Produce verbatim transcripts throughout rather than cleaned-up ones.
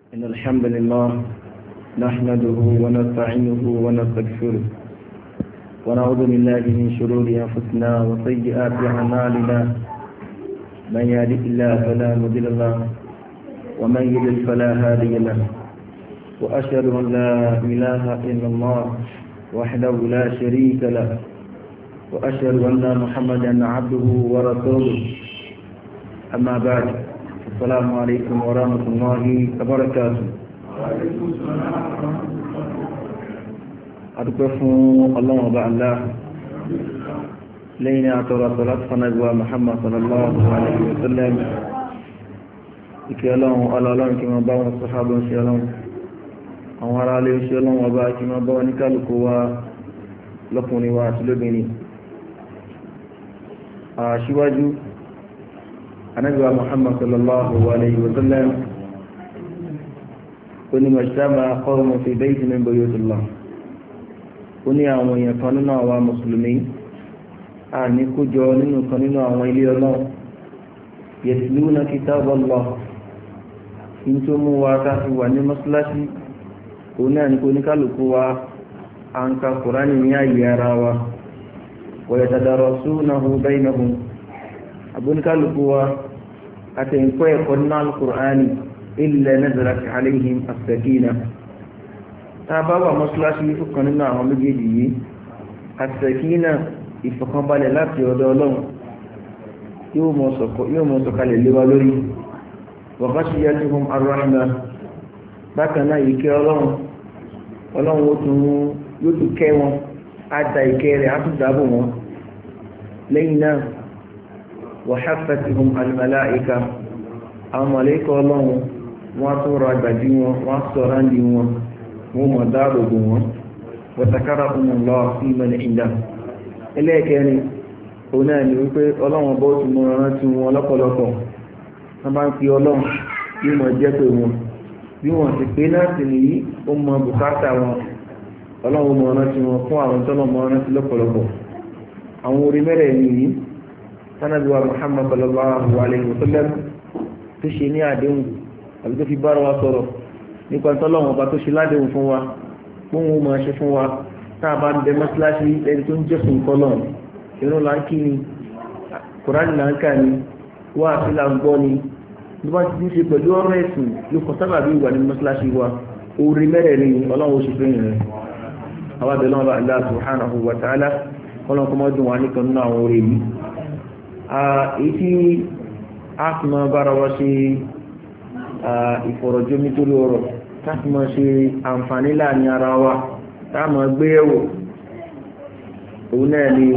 إن الحمد لله نحمده ونستعينه ونستغفره ونعوذ بالله من شرور أنفسنا وسيئات أعمالنا من يهده الله فلا مضل له ومن يضلل فلا هادي له وأشهد أن لا إله إلا الله وحده لا شريك له وأشهد أن محمدا عبده ورسوله أما بعد السلام عليكم ورحمة الله وبركاته. أتقفوا الله وبعلا لين أترى صلاة فنجوى محمد صلى الله عليه وسلم إكي الله على الله كما باوا الصحابة إن شاء الله أمر عليه إن شاء الله وبا كما باوا نكالكوا لكم واسلوبني أشواجو النبي محمد صلى الله عليه وسلم كن مجتمع قوم في بيت من بيوت الله كن àwọn èèyàn kan nínú àwa mùsùlùmí a ní kójọ nínú kan nínú àwọn ilé Ọlọ́run yatluna kitaballah in tó mú wa ká fi wà ní mọ́sálásí òun náà ní kó ní kálukú wa à ń ka Kùránì ní ààyè ara wa wa yatadarasunahu baynahum abúnikálùkù wa àti ìkọ́ ẹ̀kọ́ nínú al-Qur'ani illa nazalat alayhim as-sakina tá a bá wà mọ́sálásí fúkan nínú àwọn méjèèjì yìí as-sakina ìfọ̀kànbalẹ̀ láti ọ̀dọ̀ Ọlọ́run yóò mọ̀ sọ̀kalẹ̀ léwa lórí wa ghashiyatuhum ar-rahma bákan náà ìkẹ́ Ọlọ́run Ọlọ́run ó tún yóò tún kẹ́ wọn á da ìkẹ́ rẹ̀ á tún dáàbò wọn lẹ́yìn náà وحفتهم الملائكة أو ملائكة الله وطورا بديوا وصران ديوا ومداربوا وذكرهم الله في من عنده إليك يعني هنا نقول الله وبوت مرانات ولقلقه طبعا في الله يوم جاءتهم يوم تقينا سني أم بكاتا الله مرانات وقوة وانتظر مرانات لقلقه أمور مريني sanaduwa Muhammad sallallahu alayhi wa sallam tó ṣe ní àdéhùn àbí tó fi bára wa sọ̀rọ̀ nípa tọ́lọ́wọ́n ọba tó ṣe ládéhùn fún wa fún wọn máa ṣe fún wa tá a bá ń bẹ mọ́síláṣí ẹni tó ń jẹ́sùn kọ́lọ̀ ìrún là ń kí ni Kùránì là ń kà ni wá àti là ń gbọ́ ni ló bá ti ń ṣe pẹ̀lú ọ̀rọ̀ ẹ̀sìn ló kọ́ sábà bí ìwà ní mọ́síláṣí wa orí mẹ́rẹ̀ẹ̀rin ni Ọlọ́run ó ṣe fẹ́ yẹn àwọn abẹ́lẹ́ wọn bá Allah subhanahu wa ta'ala Ọlọ́run kọ́ mọ́ dùn wá nìkan nínú àwọn orí yìí èyí tí a fi máa bára wa ṣe ìfọ̀rọ̀jómi torí ọ̀rọ̀ tá fi máa ṣe àǹfààní láàrin ara wa tá máa gbé ẹ̀wò òun náà ni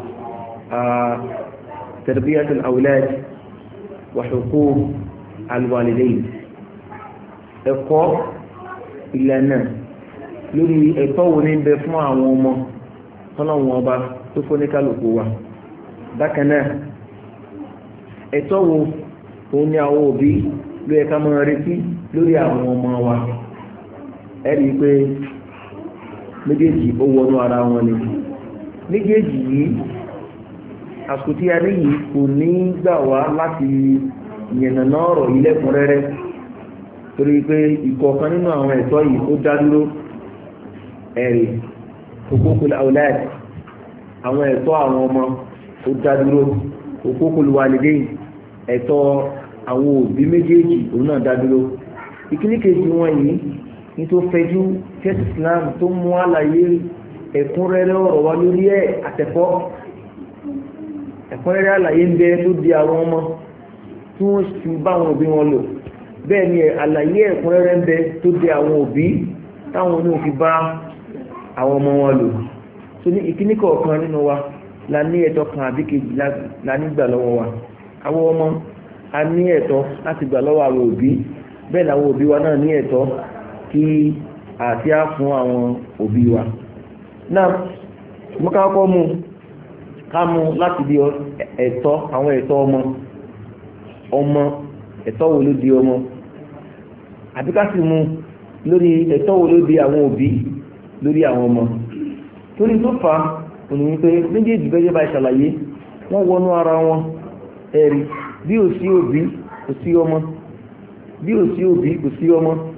tarbiyatul awlad wa huquq alwalidayn ẹ̀kọ́ ìlànà lórí ẹ̀tọ́ wo ní bẹ fún àwọn ọmọ tọ́lọ́wọ́n ọba tó fún ní kálukú wa bákan náà ẹ̀tọ́ wo òun ni àwọn òbí ló yẹ ká máa retí lórí àwọn ọmọ wa ẹ rí i pé méjèèjì ó wọnú ara wọn ni méjèèjì yìí àsìkò tí a ní yìí kò ní gbà wá láti yànnàná ọ̀rọ̀ yìí lẹ́kùnrẹ́rẹ́ torí pé ìkọ̀ọ̀kan nínú àwọn ẹ̀tọ́ yìí ó dá dúró ẹ̀rí huququl awlad àwọn ẹ̀tọ́ àwọn ọmọ ó dá dúró huququl walidayn ẹ̀tọ́ àwọn òbí méjèèjì òun náà dá dúró ìkíní kejì wọn yìí ní tó fẹjú tẹ́sí Islam tó mú àlàyé ẹ̀kúnrẹ́rẹ́ ọ̀rọ̀ wá lórí ẹ̀ àtẹ̀kọ́ ẹ̀kúnrẹ́rẹ́ àlàyé ń bẹ tó di àwọn ọmọ tí wọ́n fi bá àwọn òbí wọn lò bẹ́ẹ̀ ni àlàyé ẹ̀kúnrẹ́rẹ́ ń bẹ tó di àwọn òbí táwọn oníhùn fi bá àwọn ọmọ wọn lò tó ní ìkíní kọ̀ọ̀kan nínú wa la ní ẹ̀tọ́ kan àbí kejì la ní gbà lọ́wọ́ wa àwọn ọmọ a ní ẹ̀tọ́ láti gbà lọ́wọ́ àwọn òbí bẹ́ẹ̀ làwọn òbí wa náà ní ẹ̀tọ́ kí àti á fún àwọn òbí wa náà mú ká kọ́ mú ká mú láti di ẹ̀tọ́ àwọn ẹ̀tọ́ ọmọ ọmọ ẹ̀tọ́ wo ló di ọmọ àbí ká sì mú lórí ẹ̀tọ́ wo ló di àwọn òbí lórí àwọn ọmọ torí tó fà á òní wípé méjèèjì bẹ́ẹ̀ bá ṣàlàyé wọ́n wọnú ara wọn ẹ̀rí bí ò sí òbí kò sí ọmọ bí ò sí òbí kò sí ọmọ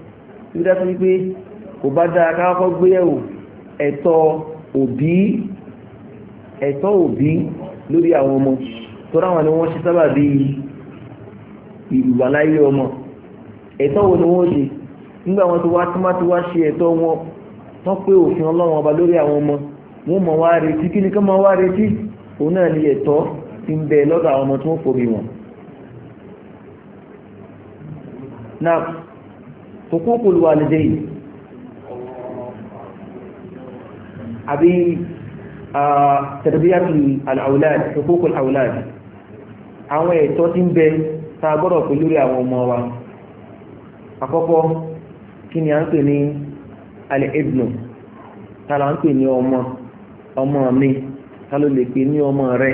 tó dá sí pé kò bá dáa ká kọ́kọ́ gbé ẹ̀wò ẹ̀tọ́ òbí ẹ̀tọ́ òbí lórí àwọn ọmọ tó ráwọn ni wọ́n ṣe sábà bí ìwàláyé ọmọ ẹ̀tọ́ wo ni wọ́n ṣe nígbà wọn tó wá tó má ti wá ṣe ẹ̀tọ́ wọn wọ́n pé òfin ọlọ́run ọba lórí àwọn ọmọ wọ́n mọ̀ wá retí kí ni ká máa wá retí òun náà ní ẹ̀tọ́ ti ń bẹ lọ́dọ̀ àwọn ọmọ tí wọ́n fòbí wọn. náà huququl walidayn àbí tarbiyatul awlad huququl awlad àwọn ẹ̀tọ́ ti ń bẹ tá a gbọ́dọ̀ pé lórí àwọn ọmọ wa. àkọ́kọ́ kí ni à ń pè ní al-ibnu tá a ń pè ní ọmọ ọmọ mi ta ló lè pè ní ọmọ rẹ̀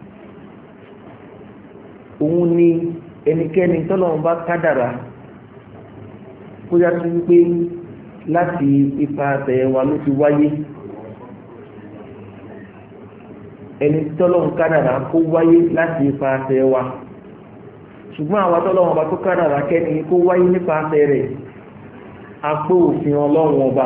òun ni ẹnikẹ́ni tọ́lọ́run bá kádàrá kó yá sí wípé láti ipa tẹ̀ wa ló ti wáyé ẹni tọ́lọ́run kádàrá kó wáyé láti ipa tẹ̀ wa ṣùgbọ́n àwa tọ́lọ́run ọba tó kádàrá kẹ́ni kó wáyé nípa tẹ̀ rẹ̀ apó òfin ọlọ́run ọba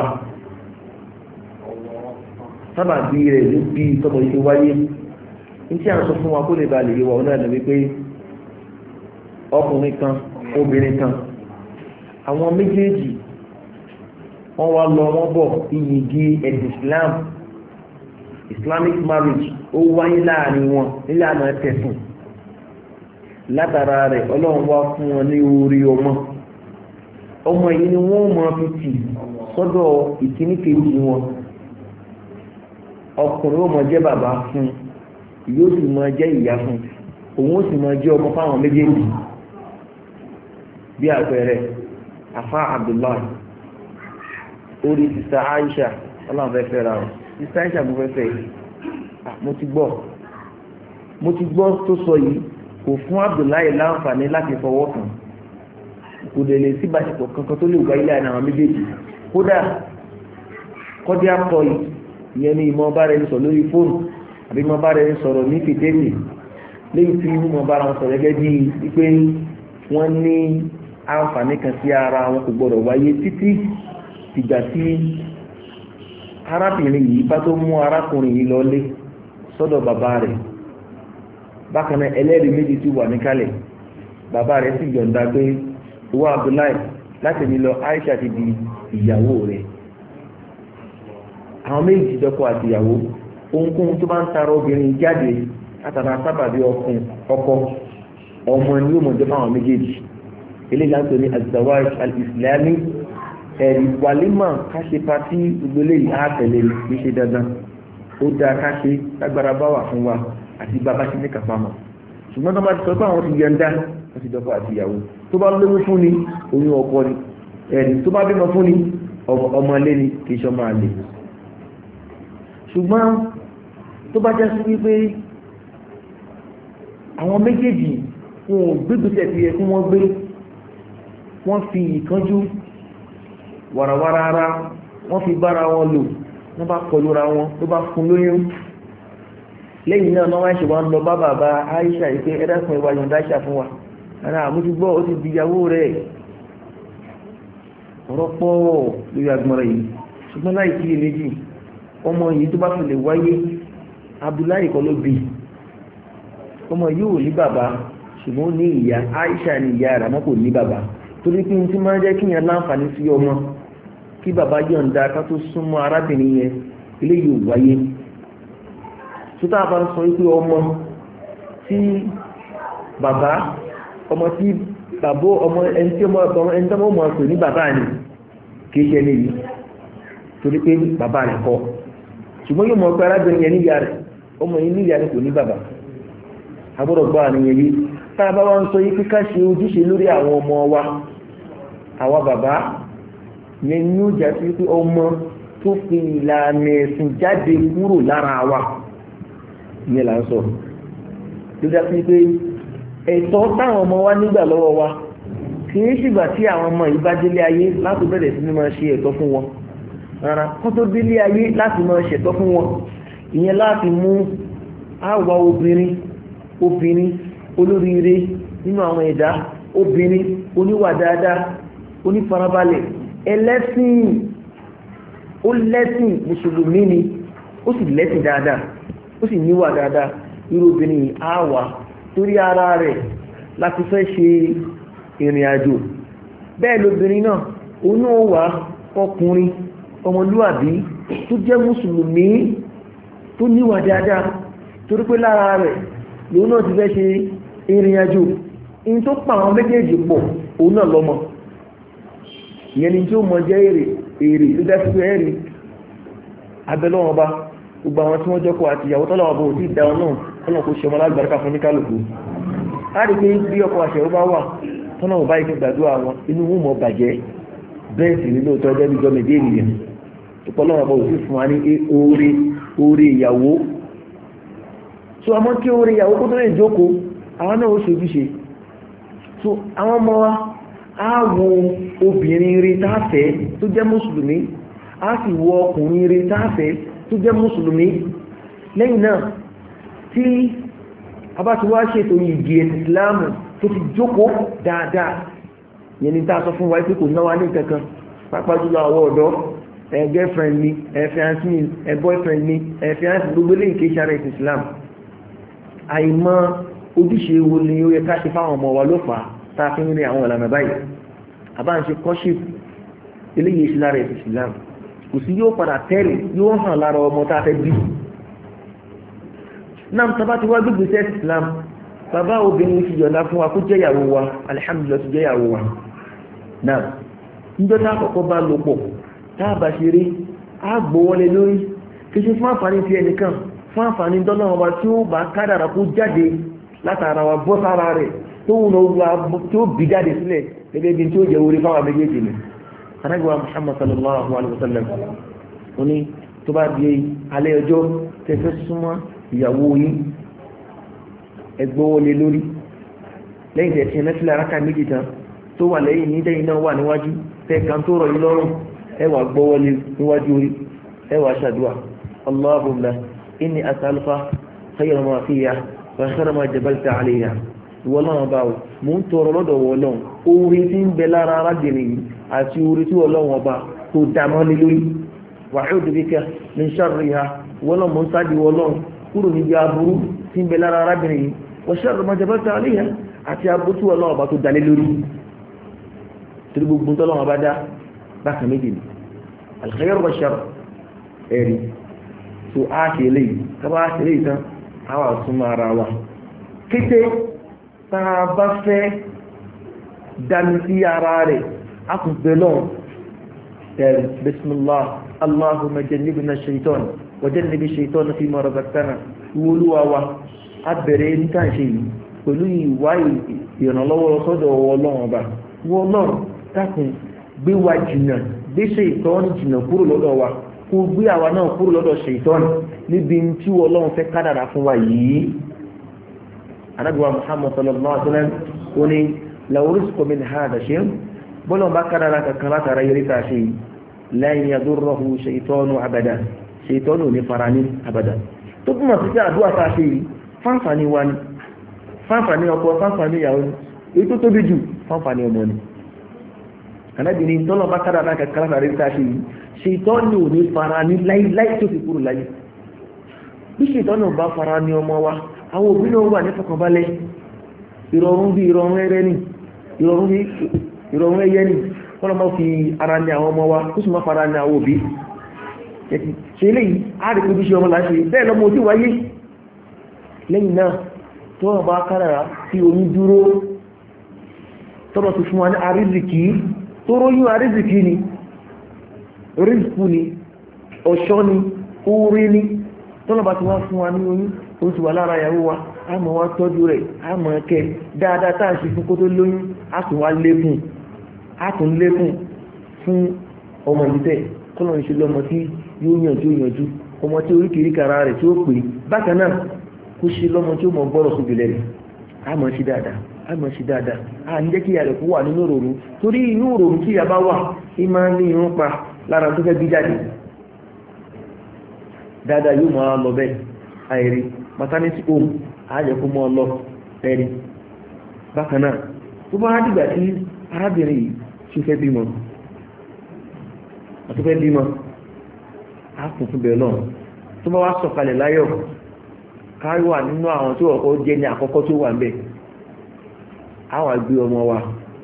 sábàbí rẹ̀ ló bí tọmọ yìí wáyé ní tí a ń sọ fún wa kó lè ba lè yé wa ọ̀nà ìdàgbé pé ọkùnrin kan obìnrin kan àwọn méjèèjì wọ́n wá lọ wọ́n bọ̀ iyìgì ẹ̀sìn Islam Islamic marriage ó wáyé láàrin wọn nílànà tẹ̀sùn látara rẹ̀ ọlọ́run wá fún wọn ní orí ọmọ ọmọ yìí ni wọ́n máa fi tì sọ́dọ̀ ìkíní kejì wọn ọkùnrin ó máa jẹ́ bàbá fún yóò sì máa jẹ́ ìyá fún òun ó sì máa jẹ́ ọmọ fáwọn méjèèjì bí àpẹẹrẹ afa Abdullahi orí sista Aisha ọlọ́run fẹ́ fẹ́ ra ọ sista Aisha mo fẹ́ fẹ́ mo ti gbọ́ mo ti gbọ́ tó sọ yìí kò fún Abdullahi láǹfààní láti fọwọ́ kàn kò lè lè sí ìbáṣepọ̀ kankan tó lè gba ilé àná àwọn méjèèjì kódà kọ́dí àpọ̀ yìí ìyẹn ni ìmọ̀ bá rẹ̀ ń sọ lórí fóònù àbí ìmọ̀ bá rẹ̀ ń sọ̀rọ̀ ní fìtẹ́ẹ̀tì lẹ́yìn tí ìmọ̀ bá ra wọn sọ̀rọ̀ gẹ́gẹ́ bí wípé wọ́n ní àǹfààní kan sí ara wọn kò gbọdọ̀ wáyé títí ìgbà tí arábìnrin yìí bá tó mú arákùnrin yìí lọlé sọ́dọ̀ bàbá rẹ̀ bákan náà ẹlẹ́rìí méjì ti wà níkàlẹ̀ bàbá rẹ̀ sì yọ̀ǹda pé ìwọ Abdullahi láti ní lọ Aisha ti di ìyàwó rẹ̀ àwọn méjì dọ́kọ àti ìyàwó ohunkóhun tó bá ń tara obìnrin jáde látara sábàbí ọkùn ọkọ ọmọ ni yóò mọ̀ jẹ́ fáwọn méjèèjì eléyìí láti ní azawaj al-islami ẹ̀rí wàlímà káṣe pàtí ìgbélé yìí àtẹ̀lé kì í ṣe dandan ó dáa káṣe lágbára bá wà fún wa àti bàbá ṣe ní kàfàmọ́ ṣùgbọ́n tó bá ti sọ pé àwọn ti yọ̀ǹda wọ́n ti dọ́kọ àti ìyàwó tó bá lóyún fún ni oyún ọkọ ni ẹ̀rí tó bá bímọ fún ni ọmọlé ni kì í ṣe ọmọ àlè ṣùgbọ́n tó bá jẹ́ sí wípé àwọn méjèèjì wọn ò gbégbèsè fi yẹ kí wọ́n gbé wọ́n fi ìkánjú wàràwàrà ara wọ́n fi bára wọn lò wọ́n bá kọlura wọn tó bá fún lóyún lẹ́yìn náà náà wáyé ṣe wọ́n lọ bá bàbá Aisha yìí pé ẹ̀dàkùn ìwà yọ̀ǹda Aisha fún wa ara àmójúgbọ́ ó ti di ìyàwó rẹ̀ ọ̀rọ̀ pọ̀ lórí agbọ̀nrẹ̀ yìí ṣùgbọ́n láì kí méjì ọmọ yìí tó bá fi lè wáyé Abdullahi kọ́ ló bí ọmọ yìí ò ní bàbá ṣùgbọ́n ní ìyá Aisha ní ìyá rẹ̀ mọ́ kò ní bàbá torí pé ní tí máa ń jẹ́ kí yẹn láǹfààní sí ọmọ kí bàbá yọ̀ǹda ká tó súnmọ́ arábìnrin yẹn ilé yìí ò wáyé tó tá a bá ń sọ pé ọmọ tí bàbá ọmọ tí bàbá ọmọ ẹni tí ọmọ ẹni tí ọmọ pè ní bàbá ni kì í ṣe ẹni yìí torí pé bàbá rẹ̀ kọ́ ṣùgbọ́n yóò mọ̀ pé arábìnrin yẹn níyà rẹ̀ ọmọ yìí níyà rẹ̀ kò ní bàbá agbọ́dọ̀ gbọ́ àníyàn yìí tá a bá wá ń sọ yìí kíká ṣe ojúṣe lórí àwọn ọmọ wa àwa bàbá yẹn ní ó jà sí pé ọmọ tó fi ìlànà ẹ̀sìn jáde kúrò lára wa ìyẹn là ń sọ tó dá sí pé ẹ̀tọ́ táwọn ọmọ wa nígbà lọ́wọ́ wa kì í ṣìgbà tí àwọn ọmọ yìí bá délé ayé láti bẹ̀rẹ̀ sí ní máa ṣe ẹ̀tọ́ fún wọn rárá kó tó délé ayé láti máa ṣẹ̀tọ́ fún wọn ìyẹn láti mú àwa obìnrin obìnrin olóríire nínú àwọn ẹ̀dá obìnrin oníwà dáadáa onífarabalẹ̀ ẹlẹ́sìn ó lẹ́sìn mùsùlùmí ni ó sì lẹ́sìn dáadáa ó sì níwà dáadáa irú obìnrin á wà torí ara rẹ̀ láti fẹ́ ṣe ìrìn àjò bẹ́ẹ̀ lóbìnrin náà òun náà wà ọkùnrin ọmọlúwàbí tó jẹ́ mùsùlùmí tó níwà dáadáa torí pé lára rẹ̀ lòun náà ti fẹ́ ṣe ìrìn àjò in tó pa àwọn méjèèjì pọ̀ òun náà lọ́mọ ìyẹn ni tí ó mọ jẹ́ èrè èrè tó dá sí èrè abẹ́lọ́wọ́n bá gbogbo àwọn tí wọ́n jọ́kọ̀ àti ìyàwó tọ́lọ́wọ́ bó ti dáwọn náà tọ́lọ́ kó ṣe ọmọ alágbàríkà fún ní kálùkù á rí pé bí ọkọ̀ àṣẹ̀wó bá wà tọ́lọ́wọ́ bá ikú gbàdúrà wọn inú wọn mọ̀ bàjẹ́ bẹ́ẹ̀ sì nínú ọjọ́ ọjọ́ ìjọ méjì ènìyàn tọ́lọ́wọ́ bó ti fún wa ní oore oore ìyàwó so àmọ́ kí oore ìyàwó kó tó lè jókòó àwọn náà ó ṣojúṣe so àwọn ọmọ wa á wo obìnrin rí táfẹ́ tó jẹ́ mùsùlùmí á sì wo ọkùnrin rí táfẹ́ tó jẹ́ mùsùlùmí lẹ́yìn náà tí a bá ti wá ṣètò ìgì ìsìláàmù tó ti jókòó dáadáa yẹn ni tá a sọ fún wa pé kò náwà ní kankan pàápàá jùlọ àwọn ọ̀dọ́ ẹ girlfriend mi ẹ fiancé mi ẹ boyfriend mi ẹ fiancé gbogbo eléyìí kì í ṣàrẹ islam àìmọ̀ ojúṣe wo ni ó yẹ ká ṣe fáwọn ọmọ wa ló fà á tá a fi ń rí àwọn ìlànà báyìí àbá ń ṣe courtship eléyìí ṣe lára islam kò sí yóò padà tẹ́lẹ̀ yóò hàn lára ọmọ tá a fẹ́ bí náà tàbá ti wá gbígbé sí islam bàbá obìnrin ti yọ̀nà fún wa kó jẹ́ ìyàwó wa alhamdulillah ti jẹ́ ìyàwó wa náà níjọ́ tá àkọ́kọ́ bá lò pọ̀ tá a bá ṣe rí a gbówọlé lórí kì í ṣe fún àǹfààní ti ẹnìkan fún àǹfààní dọ́nà ọba tí ó bá kádàrà kó jáde látara wa bọ́ sára rẹ̀ tó wùnà wà tí ó bì jáde sílẹ̀ gẹ́gẹ́ bí tí ó jẹ́ orí fáwọn méjèèjì ni anágbèwà Muhammad sallallahu alaihi wa sallam ó ní tó bá di alẹ́ ọjọ́ tẹ́fẹ́ súnmọ́ ìyàwó yín ẹgbówọlé lórí lẹ́yìn tẹ̀sí ẹ̀nẹ́fìlẹ̀ aráka méjì tán tó wà lẹ́yìn ní tẹ́yìn náà wà níwájú tẹ́ẹ̀kan tó rọ̀ yí lọ́rùn ẹwà gbówọlé níwájú orí ẹwà ṣàdúwà Allahumma inni as'aluka khayra ma fiha wa khayra ma jabalta alayha ìwọ́lọ́wọ́n bá mú ń tọrọ lọ́dọ̀ wọ́lọ́wọ́n orí tí ń bẹ lára arábìnrin yìí àti orí tí wọ́lọ́wọ́n bá tó dámọ́ lé lórí wa a'udhu bika min sharriha wọ́lọ́wọ́n mú ń sáàdì wọ́lọ́wọ́n kúrò níbi aburú tí ń bẹ lára arábìnrin yìí wa sharri ma jabalta alayha àti aburú tí wọ́lọ́wọ́n bá tó dalé lórí torí gbogbo tọ́lọ́wọ́n bá dá bákan méjì ni al-khayr wa sharr ẹ̀rí tó á ṣe léyìí kábà á ṣe léyìí tán á wà súnmọ́ ara wa kété tá a bá fẹ́ dání sí ara rẹ̀ á kún bẹ́ẹ̀ lọ́wọ́ ẹ̀rí bismillah allahumma jannibna shaitan wa jannibi shaitan fima razaqtana ìwolúwa wa á bẹ̀rẹ̀ ní ká ṣe yìí pẹ̀lú ìwà ìrànlọ́wọ́ sọ́dọ̀ ọlọ́run ọba wọ́n náà dákun gbé wa jìnnà gbé ṣètọ́nì jìnnà kúrò lọ́dọ̀ wa kó gbé àwa náà kúrò lọ́dọ̀ ṣètọ́nì níbi tí ọlọ́run fẹ́ kádàrà fún wa yìí anábíwá muhammad sallallahu alaihi wa sallam ó ní law rizqu min hadha shay bọ́lọ̀ bá kádàrà kankan látara yẹrí ká ṣe yìí lan yadurruhu ṣètọ́nù abada ṣètọ́nù ní fara ní abada tó bí mọ̀ sí pé àdúrà tá a ṣe yìí fáǹfààní wa ni fáǹfààní ọkọ fáǹfààní ìyàwó ni èyí tó tóbi jù fáǹfààní ọmọ ni anábìnrin tọ́lọ̀ bá kára náà kàkàrà sàrí káṣí yìí ṣètọ́nù ò ní fara ní láíláí tó fi kúrò láyé bí ṣètọ́nù bá fara ní ọmọ wa àwọn òbí náà wà ní fọkànbalẹ̀ ìrọ̀rùn bí ìrọ̀rùn ẹrẹ́ ní ìrọ̀rùn bí ìrọ̀rùn ẹyẹ ní kọ́lọ̀ máa fi ara ní àwọn ọmọ wa kó sì máa fara ní àwọn òbí ṣe eléyìí á rí pé bí ṣe ọmọ láṣẹ bẹ́ẹ̀ lọ́mọ ojú wáyé lẹ́yìn náà tọ́lọ̀ bá kára sí omi dúró tọ́lọ̀ ti fún wa ní àrízìkí tó róyún àrízìkí ni rízìkú ni ọ̀ṣọ́ ni orí ni tọ́lọ̀bá ti wá fún wa ní oyún ó ti wà lára ìyàwó wa a mọ̀ wá tọ́jú rẹ̀ a mọ̀ ẹ̀kẹ́ dáadáa tá à ń ṣe fún kó tó lóyún a tún wá lékún a tún lékún fún ọmọ ìdítẹ̀ kọ́lọ̀ ń ṣe lọ́mọ tí yóò yànjú yànjú ọmọ tí oríkèéríkà ara rẹ̀ tí ó pè bákan náà kó ṣe lọ́mọ tí ó mọ̀ gbọ́rọ̀ síbi lẹ́rẹ̀ a mọ̀ sí dáadáa àmọ́ sí dáadáa a ń jẹ́ kí ìyà rẹ̀ kó wà nínú òròrò torí inú òròrò tí ìyà bá wà ní máa ní irun pa lára tó fẹ́ bí jáde dáadáa yóò máa lọ bẹ́ẹ̀ àìrí maternity home ààyè kó mọ́ lọ ẹ̀rí bákan náà tó bá dìgbà tí arábìnrin yìí tí ó fẹ́ bímọ àti fẹ́ bímọ á kún fún bẹ́ẹ̀ náà tó bá wá sọ̀kalẹ̀ láyọ̀ kárí wà nínú àwọn tó ọkọ̀ jẹ́ ní àkọ́kọ́ tó wà ń bẹ̀ á wà gbé ọmọ wa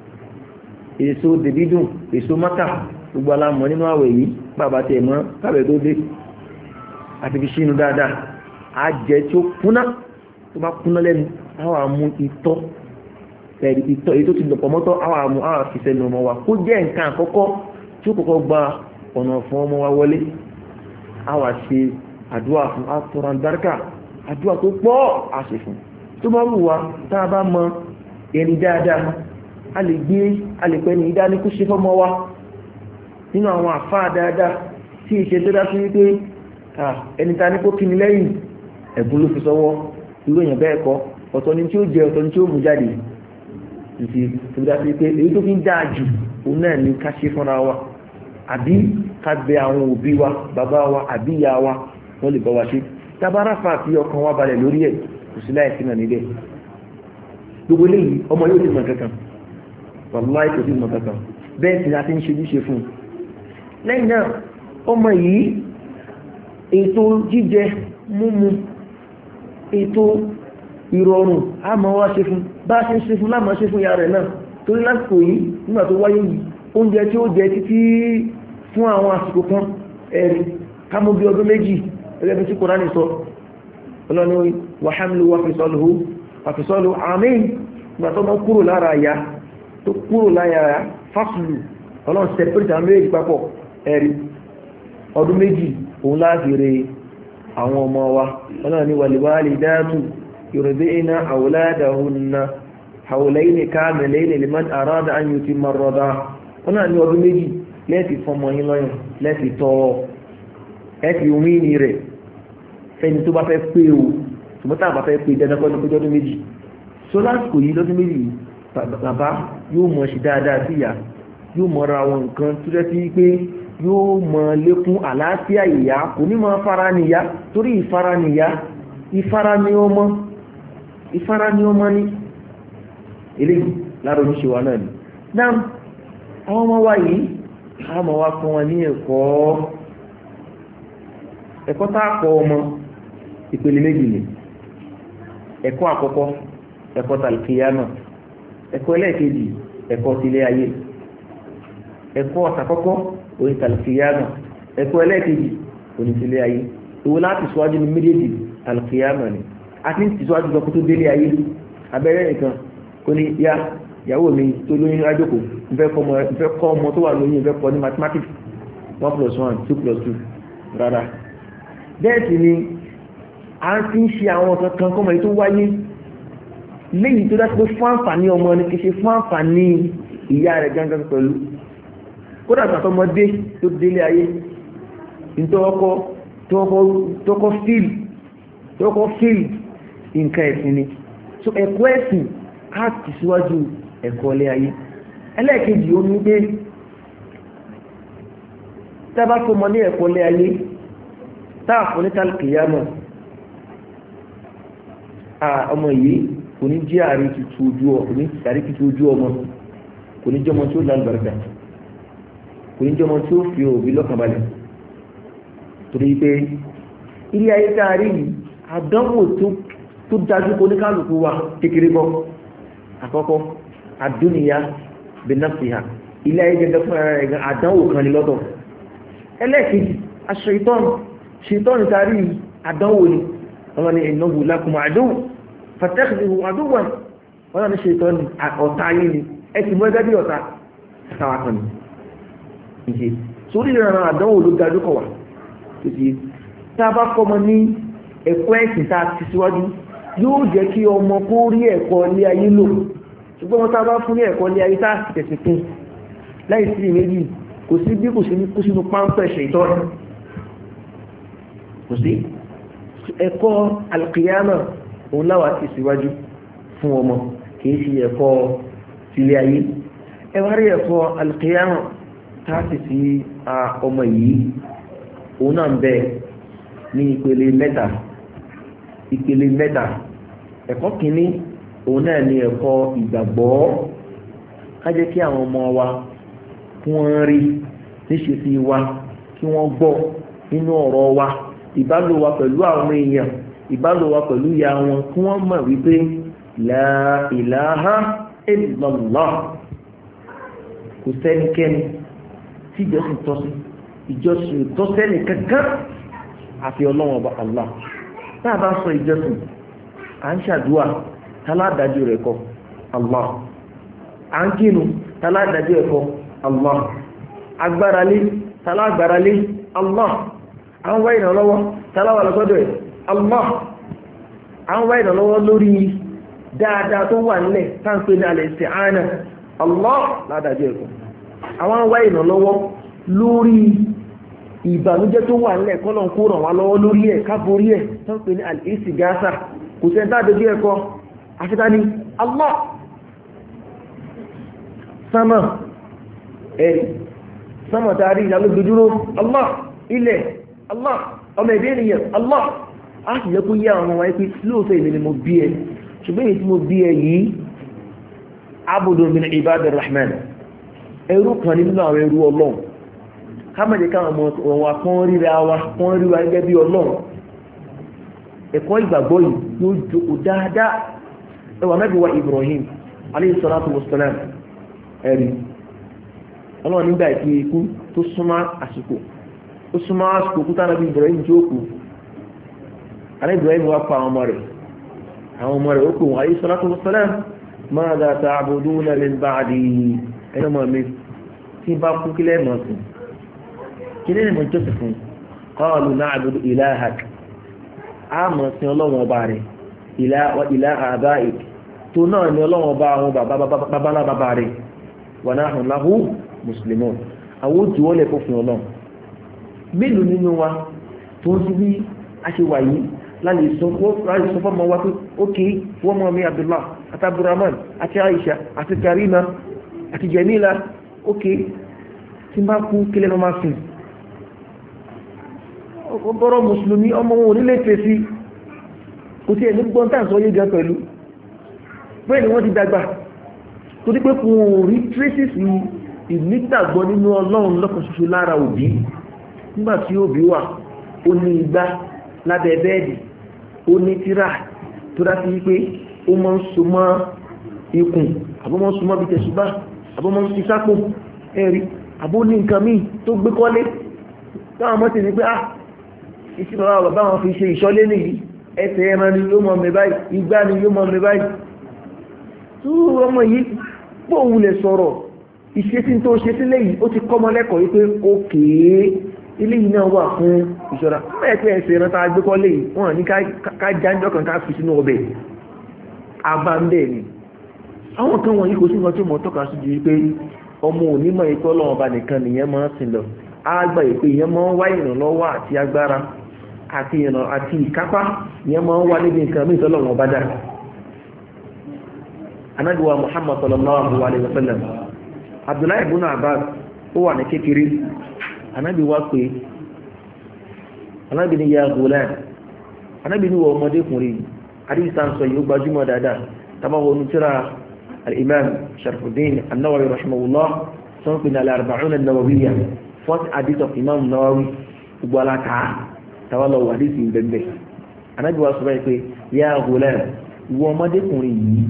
èso dèbídùn èso mọ́kà gbogbo alámọ̀ nínú àwẹ̀ yìí bàbá tẹ̀ mọ́ kábẹ̀ tó dé àti fi sínú dáadáa á jẹ́ tí ó kúnná tó bá kúnná lẹ́nu á wà mú itọ́ ẹ̀rí itọ́ èyí tó ti dọ̀pọ̀ mọ́tọ́ á wà mú á wà fi sẹ́nu ọmọ wa kó jẹ́ nǹkan àkọ́kọ́ tí ó kọ́kọ́ gba ọ̀nà fún ọmọ wa wọlé á wà ṣe àdúrà fún àtọ̀rọ̀ àdárkà àdúrà tó pọ̀ á ṣe fún tó bá wù wá tá a bá mọ ẹni dáadáa a lè gbé a lè pẹ́ ní ìdání kó ṣe fọ́mọ wa nínú àwọn àfáà dáadáa tí ìṣe tó dá sí wípé ẹni ta ní kó kí ni lẹ́yìn ẹ̀bùn ló fi sọ́wọ́ irú èèyàn bẹ́ẹ̀ kọ́ ọ̀tọ̀ ni tí ó jẹ ọ̀tọ̀ ni tí ó mú jáde ìṣe tó dá sí pé èyí tó fi ń dáa jù òun náà ní ká ṣe fúnra wa àbí ká bẹ àwọn òbí wa bàbá wa àbí ìyá wa wọ́n lè bá wa ṣe tábàárà fà fi ọkàn wa balẹ̀ lórí ẹ̀ kò sí láì sí náà níbẹ̀ gbogbo eléyìí ọmọ yóò ti mọ̀ kankan wàláì kò sí mọ̀ kankan bẹ́ẹ̀ sì ni a ti ń ṣe bí ṣe fún un lẹ́yìn náà ọmọ yìí ètò jíjẹ múmu ètò ìrọ̀rùn a máa wá ṣe fún bá ṣe ń ṣe fún láàmà ṣe fún ìyá rẹ̀ náà torí lásìkò yìí nígbà tó wáyé yìí oúnjẹ tí ó jẹ títí fún àwọn àsìkò kan ẹ̀rí kámú bí ọdún méjì ẹgbẹ́ bí tí Kùránì sọ ọlọ́ni wàhámlú wàfisọ́lù wàfisọ́lù àmín nígbà tó mọ́ kúrò lára ìyá tó kúrò lára fásùlù ọlọ́run sẹpẹ́rìtì àwọn méjì papọ̀ ẹ̀rí ọdún méjì òun láàfèrè àwọn ọmọ wa ọlọ́run ni wàlìwálì dáàtù yurdi'na awladahunna hawlayni kamilayni liman arada an yutimma ar-rida'a ọlọ́run ni ọdún méjì lẹ́ẹ̀fì fọmọ yín lọ́yàn lẹ́ẹ̀fì tọ́ ẹ̀fì omi ní rẹ̀ fẹ́ni tó bá fẹ́ pé o tòmọ́tà bá fẹ́ pé dandan kọ́ni kójọ́ ọdún méjì so lásìkò yìí lọ́dún méjì bàbá yóò mọ̀ ṣe dáadáa sí ìyá yóò mọ̀ ra àwọn nǹkan tó jẹ́ sí pé yóò mọ̀ lékún àlàáfíà ìyá kò ní mọ̀ fara níyá torí ìfara níyá ìfara ní ọmọ ìfara ní ọmọ ní eléyìí lára ojúṣe wa náà ni náà àwọn ọmọ wa yìí a mọ̀ wá fún wọn ní ẹ̀kọ́ ẹ̀kọ́ tá a kọ́ ọmọ ìpele méjì ni ẹ̀kọ́ àkọ́kọ́ ẹ̀kọ́ tàlùkìyámà ẹ̀kọ́ ẹlẹ́ẹ̀kejì ẹ̀kọ́ tilé ayé ẹ̀kọ́ àkọ́kọ́ oní tàlùkìyámà ẹ̀kọ́ ẹlẹ́ẹ̀kejì oní tilé ayé ìwọ láti síwájú ní méjèèjì tàlùkìyámà ni a ti ń tìsíwájú lọ kó tó délé ayé abẹ́rẹ́ nìkan kò ní ya ìyàwó mi tó lóyún ajókò ìfẹ́ kọ́ ọmọ tó wà lóyún ìfẹ́ kọ́ ní mathematics one plus one two plus two rárá bẹ́ẹ̀ sì ni a ti ń ṣe àwọn kankan kọ́mọ yìí tó wáyé léyìí tó dájú pé fún àǹfààní ọmọ ní kìí ṣe fún àǹfààní ìyá rẹ̀ gangan pẹ̀lú kódà àtọmọdé tó délé ayé tọ́kọ́ fíìl tọ́kọ́ fíìl nǹkan ẹ̀sìn ni so ẹ̀kọ́ ẹ̀sìn á ti síwájú ẹ̀kọ́ ilé ayé ẹlẹ́ẹ̀kejì ó ní pé tábà fọmọ ní ẹ̀kọ́ ilé ayé táàfọ́ ní tálkìyámà ọmọ yìí kò ní jẹ́ àrí tuntun ojú ọmọ ní àrí tuntun ojú ọmọ kò ní jọmọ tí ó lálùbàràkà kò ní jọmọ tí ó fi òbí lọ́kànbalẹ̀ torí pé ilé ayé tá a rí yìí àdánwò tó dájú kó ní kálukú wa kékeré bọ́ àkọ́kọ́ àdúnìyá bẹ̀nàfìhà ilé ayé gẹ́gẹ́ fún ara rẹ̀ gan àdánwò kan ní lọ́dọ̀ ẹlẹ́ẹ̀kejì aṣọ ìtọ́nù ṣètọ́nù tá a rí yìí àdánwò ni wọ́n ní innahu lakum aduwwun fattakhidhuhu aduwwan wọ́n ní ṣètọ́ ní ọ̀tá yìí ni ẹ ti mọ́ ẹgbẹ́ bí ọ̀tá sáwà kan ní ìṣe sórí ìrànà àdánwò ló dájú kọ̀ wá títí tá a bá fọmọ ní ẹ̀kọ́ ẹ̀sìn tá a ti síwájú yóò jẹ́ kí ọmọ kó rí ẹ̀kọ́ ilé ayé lò ṣùgbọ́n wọn tá a bá fún ní ẹ̀kọ́ ilé ayé tá a sì tẹ̀sí fún láì sí méjì kò sí bí kò sí ní kó sínú páńpẹ́ ṣètọ́ kò sí ẹ̀kọ́ alkiyama òun láwà ti síwájú fún ọmọ kìí ṣe ẹ̀kọ́ sílé ayé ẹwà rí ẹ̀kọ́ alkiyama táàtì sí ọmọ yìí òun náà ń bẹ ní ìpele mẹ́ta ìpele mẹ́ta ẹ̀kọ́ kìíní òun náà ní ẹ̀kọ́ ìgbàgbọ́ ká jẹ́ kí àwọn ọmọ wa kí wọ́n rí níṣe sí wa kí wọ́n gbọ́ nínú ọ̀rọ̀ wa ìbálò wa pẹ̀lú àwọn èèyàn ìbálò wa pẹ̀lú ìyá wọn kí wọ́n mọ̀ wípé la ilaha illallah kò sẹ́nikẹ́ni tí ìjọsìn tọ́ sí ìjọsìn tọ́ sẹ́ni kankan àfi ọlọ́run ọba Allah tá a bá sọ ìjọsìn à ń ṣàdúà táládàájú rẹ̀ kọ́ Allah à ń kínu táládàájú rẹ̀ kọ́ Allah agbáralé talágbáralé Allah à ń wá ìrànlọ́wọ́ taláwà lọ́sọ́dọ̀ ẹ̀ Allah à ń wá ìrànlọ́wọ́ lórí dáadáa tó wà nílẹ̀ táǹpé ní al-isti'ana Allah ládàájú ẹ̀kọ́ àwọn wá ìrànlọ́wọ́ lórí ìbànújẹ́ tó wà nílẹ̀ kọ́lọ̀ kó ràn wá lọ́wọ́ lórí ẹ̀ káborí ẹ̀ táǹpé ní al-istighatha kò sẹ́ńtà àdójú ẹ̀kọ́ àfíta ní Allah sámà ẹ̀rì sámà tààrí ìlàlógbèdúró Allah ilẹ̀ Allah ọmọ ẹ̀dẹ́ ènìyàn Allah á sì yẹ kó yá àwọn wáyé pé lóòótọ́ ìmì ni mo bí ẹ ṣùgbọ́n èyí tí mo bí ẹ yìí abudu min ibadir rahman ẹrú kan nínú àwọn ẹrú ọlọ́run ká má jẹ́ káwọn ọmọ wa kán ríra wa kán ríra gẹ́gẹ́ bí ọlọ́run ẹ̀kọ́ ìgbàgbọ́ yìí yóò jókòó dáadáa ẹwà Ànábì wa Ibrahim alayhi salatu wassalam ẹ̀rí ọlọ́run nígbà ìpín ikú tó súnmọ́ àsìkò ó súnmọ́ àsìkò kúta Ànábì Ibrahim tí ó kú Ànábì Ibrahim wá pa àwọn ọmọ rẹ̀ àwọn ọmọ rẹ̀ ó kú alayhi salatu wassalam madha ta'buduna min ba'di ẹ̀nà mọ̀ mi tí bá kú kílẹ̀ mọ̀ sí kílẹ̀ mọ̀ jọ́sì fún qalu na'budu ilahak a mọ̀ sí ọlọ́run ọba rẹ̀ wa ilaha abaik tó náà ni ọlọ́run ọba àwọn babalá bàbá rẹ̀ wa nahnu lahu muslimun àwọn òjì wọ́n lè kó fún ọlọ́run mélòó nínú wa tó ń sí bí a ṣe wà yìí láti sọ fọ́mọ wa pé ókè wọ́n mọ́ mi Abdullah àti Abdurrahman àti Aisha àti Karima àti Jamila ókè tí bá kú kílẹ̀ lọ máa sìn ọgbọ́rọ̀ mùsùlùmí ọmọ wọn onílé fèsì kò tí ẹni gbọ́n tàà sọ yé gan pẹ̀lú bẹ́ẹ̀ ni wọ́n ti dàgbà tó dípé kún orí traces ìnígbàgbọ́ nínú Ọlọ́run lọ́kàn ṣoṣo lára òbí nígbàtí òbí wà ó ní igbá lábẹ́ bẹ́ẹ̀dì ó ní tírà tó dá sí wípé ó mọ́ ń so mọ́ ikùn àbọ́mọ́ ń so mọ́ bí tẹ̀sùbá àbọ́mọ́ ń fi sápò ẹ̀rí àbó ní nǹkan míì tó gbé kọ́lé táwọn mọ́ sí ní pé ah ìsí bàbá bàbá wọn fi ṣe ìṣọ́lé nìyí ẹsẹ̀ ẹran ni yóò mọ̀ mẹ́ báyìí igbá ni yóò mọ̀ mẹ́ báyìí tó ọmọ yìí pòun lè sọ̀rọ̀ ìṣesí tó ṣe sílẹ̀ yìí ó ti kọ́mọ lẹ́kọ̀ọ́ wípé ókè ilé yìí náà wà fún ìṣọ́ra mẹ́ẹ̀kẹ́ ẹsẹ̀ ẹran tá a gbé kọ́lé yìí wọ́n ní ká jáńjọ́ kan ká fi sínú ọbẹ̀ abáńbẹ̀ ni àwọn kan wọ̀nyí kò sí nǹkan tí mo tọ́ka sí ju pé ọmọ onímọ̀ ikọ́ lọ́wọ́ ọba nìkan nìyẹn máa ń sìn lọ àgbà ìpè ìyẹn máa ń wá ìrànlọ́wọ́ àti agbára àti ìràn àti ìkápá ìyẹn máa ń wá níbi nǹkan mí ìtọ́lọ́wọ́ ọba dà anáduwa Muhammad sallallahu alayhi wa sallam Abdullahi ibn Abbas ó wà ní kékeré anábì wá pé anábì ní ya gulam anábì ní wọ ọmọdékùnrin àdìsá ń sọ yìí ó gbajúmọ̀ dáadáa tábàwọn onítìrà al-imam Sharfuddin an-Nawawi rahimahullah sọ́n على الأربعون النووية first hadith of Imam Nawawi gbogbo alaka tawalọ hadith ìbẹ̀bẹ̀ anábì wa sọ báyìí pé ya gulam ìwọ ọmọdékùnrin yìí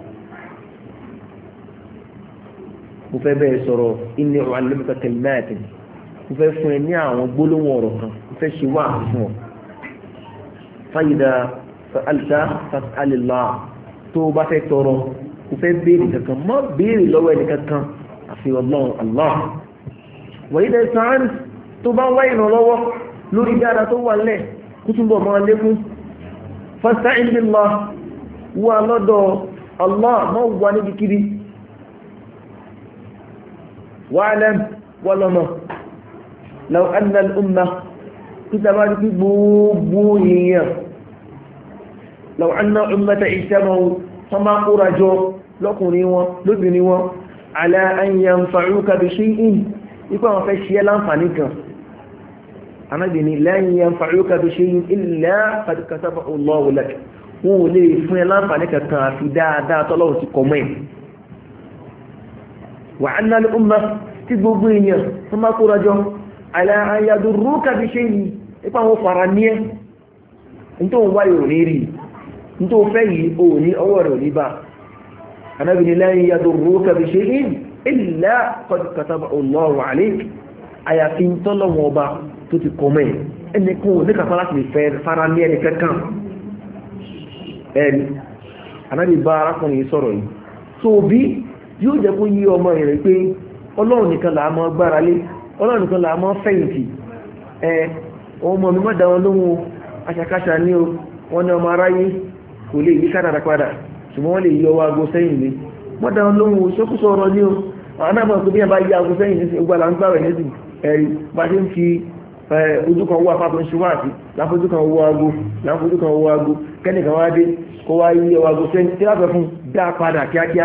mo fẹ́ bẹ́ẹ̀ sọ̀rọ̀ inni u'allimuka kalimatin mo fẹ́ fún ẹ ní àwọn gbólóhùn ọ̀rọ̀ kan mo fẹ́ ṣe wá fún ọ fa idha sa'alta fas'alillah tó bá fẹ́ tọrọ mo fẹ́ béèrè kankan má béèrè lọ́wọ́ ẹni kankan àfi Ọlọ́run Allah wa idha sa'alta tó bá wá ìrànlọ́wọ́ lórí dáadáa tó wà lẹ̀ kó túnbọ̀ máa lékún fasta'in billah wà lọ́dọ̀ Allah mọ́ wà níbi kiri wa'lam wọ́lọ́mọ̀ law anna al-umma kútàbá ní gbogbo èèyàn law anna ummata ijtama'u sọmá kóra jọ lọ́kùnrin wọn lóbìnrin wọn ala an yanfa'uka bi shay'in ipá wọn fẹ́ ṣe láǹfààní kan anábìnrin lan yanfa'uka bi shay'in illa qad katabahu Allahu lak wọn ò lè fún ẹ láǹfààní kankan àfi dáadáa tọ́lọ́wọ́ ti kọ́ mọ́ ẹ̀ wa anna al-umma tí gbogbo èèyàn tó má kó rajọ àyàdùrúkà bí ṣe yìí nípa àwọn fara ní ẹ́ nítorí wáyé ò ní rí nítorí fẹ́ yìí ò ní ọwọ́ rẹ̀ ò ní bá anábìnrin lẹ́yìn yàdùrúkà bí ṣe yìí illa qad kataba Allahu alayk àyàfi tọ́lọ́wọ́ ọba tó ti kọ́ mẹ́ ẹni kún ò ní kàfà láti lè fẹ́ fara ní ẹni kankan ẹni anábì bá arákùnrin sọ̀rọ̀ yìí tó bí yóò jẹ́ kó yí ọmọ rẹ̀ pé ọlọ́run nìkan là á mọ́ gbára lé ọlọ́run nìkan là á mọ́ fẹ̀yìntì ẹ ọmọ mi mọ́dá wọn lóhun aṣàkáṣà ní o wọ́n ní ọmọ aráyé kò lè yí kádàrà padà ṣùgbọ́n wọ́n lè yí ọwọ́ ago sẹ́yìn ní mọ́dá wọn lóhun ṣókúsọ ọ̀rọ̀ ní o àwọn náà mọ̀ pé bí wọ́n bá yí ago sẹ́yìn ní ogbà là ń gbàwẹ̀ ní ẹ̀rí bá ṣe ń fi ojú kan wó afáfún ṣíwáàtì láfojú kan wó ago láfojú kan wó ago kẹ́nìkan wá dé kó wá yí ọwọ́ ago sẹ́yìn tí wọ́n fẹ́ fún dá padà kíákíá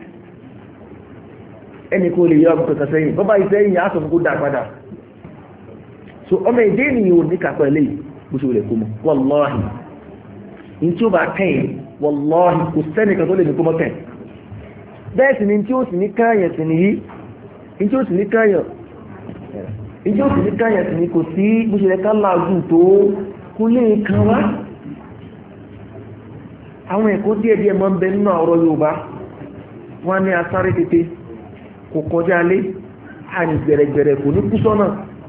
ẹni kó lè yọ ọmọ kẹta sẹ́yìn bọ́bá ìsẹ́yìn yà á sọ fún kó dá padà so ọmọ ìdí ènìyàn ò ní kápẹ́ lè bó ṣe wùlẹ̀ kó mọ̀ wọ́lọ́hì ní tí ó bá kẹ́yìn wọ́lọ́hì kò sẹ́nìkan tó lè ní kó mọ́ kẹ́yìn bẹ́ẹ̀ sì ni tí ó sì ní káyàn sì ní yí ní tí ó sì ní káyàn ní tí ó sì ní káyàn sì ní kò sí bó ṣe lè ká láàgùn tó kó lè kan wá àwọn ẹ̀kọ́ díẹ̀díẹ̀ máa ń bẹ nínú ọ̀rọ̀ Yorùbá wọ́n ní asáré tètè kò kọjá lé àní gbẹ̀rẹ̀gbẹ̀rẹ̀ kò ní kú sọ́nà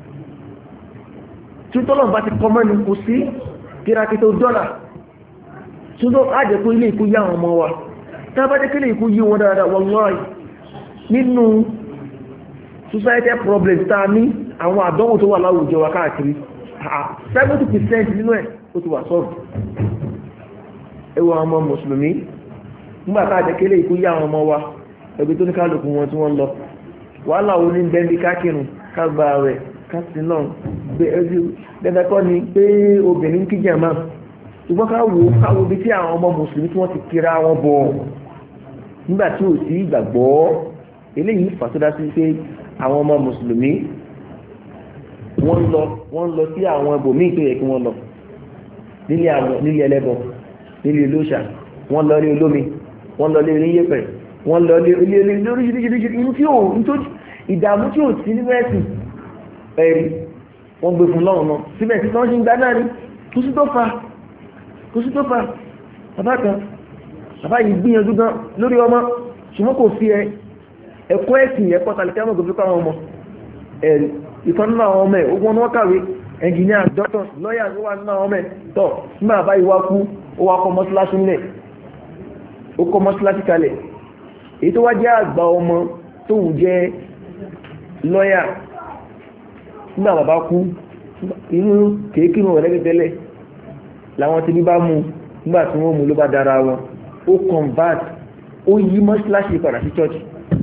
tí tọ́lọ̀ bá ti kọ́ mọ́ni kò sí kírakítà dọ́là tí ó ájẹ́ kó ilé ikú yá àwọn ọmọ wa tí a bá jẹ́ kí ilé ikú yí wọn dáadáa wallahi nínú society problems tá a ní àwọn àdánwò tó wà láwùjọ wa káàkiri seventy percent nínú ẹ̀ ó ti wà sọ́ọ̀bù ẹwọ àwọn ọmọ mùsùlùmí nígbà tá a jẹ́ kí ilé ikú yá àwọn ọmọ wa ẹbí tó ní kálùkù wọn tí wọ́n lọ wàhálà wo ní bẹ́ẹ̀bí kákìrùn kágbà rẹ̀ kásì náà dẹ́dẹ́kọ́ ni pé obìnrin kí jẹ̀má ṣùgbọ́n káwò káwò bí tí àwọn ọmọ mùsùlùmí tí wọ́n ti kíra wọn bọ̀ nígbà tí ò sí ìgbàgbọ́ eléyìí fàtúdá sí pé àwọn ọmọ mùsùlùmí wọ́n lọ wọ́n lọ sí àwọn ibòmíì tó yẹ kí wọ́n lọ nílé àwọn nílé ẹlẹ́bọ nílé olóṣà wọ́n lọ ní olómi wọ́n lọ ní oníyẹ̀pẹ̀ wọ́n lọ lé ilé lórí ìdíjìdíjì tí ó ìdàmú tí ó sí ní mẹ́sìn ẹ̀rí wọ́n gbé fún lọ́rùn náà síbẹ̀ tí wọ́n ṣe ń gbá náà ní kò sí tó fa kò sí tó fa bàbá kan bàbá yìí gbìyànjú gan lórí ọmọ ṣùgbọ́n kò fi ẹ̀kọ́ ẹ̀sìn ẹ̀kọ́ tàlẹ́kẹ́ mọ̀ kò fi kọ́ àwọn ọmọ ẹ̀rí ìkan nínú àwọn ọmọ ẹ̀ ogun wọn kàwé engineer doctors lawyers ó wà nínú àwọn ọmọ ẹ̀ tọ́ nígbà bàbá yìí wá kú ó wá kọ́ mọ́síláṣí nílẹ̀ ó kọ́ mọ́síláṣí kalẹ̀ èyí tó wá jẹ́ àgbà ọmọ tóun jẹ́ lọ́yà nígbà bàbá kú inú kéèkì wọn rẹ́gẹ́tẹ́lẹ̀ làwọn ti ní bá mú nígbà tí wọ́n mú ló bá dára wọn ó convert ó yí mọ́síláṣí padà sí church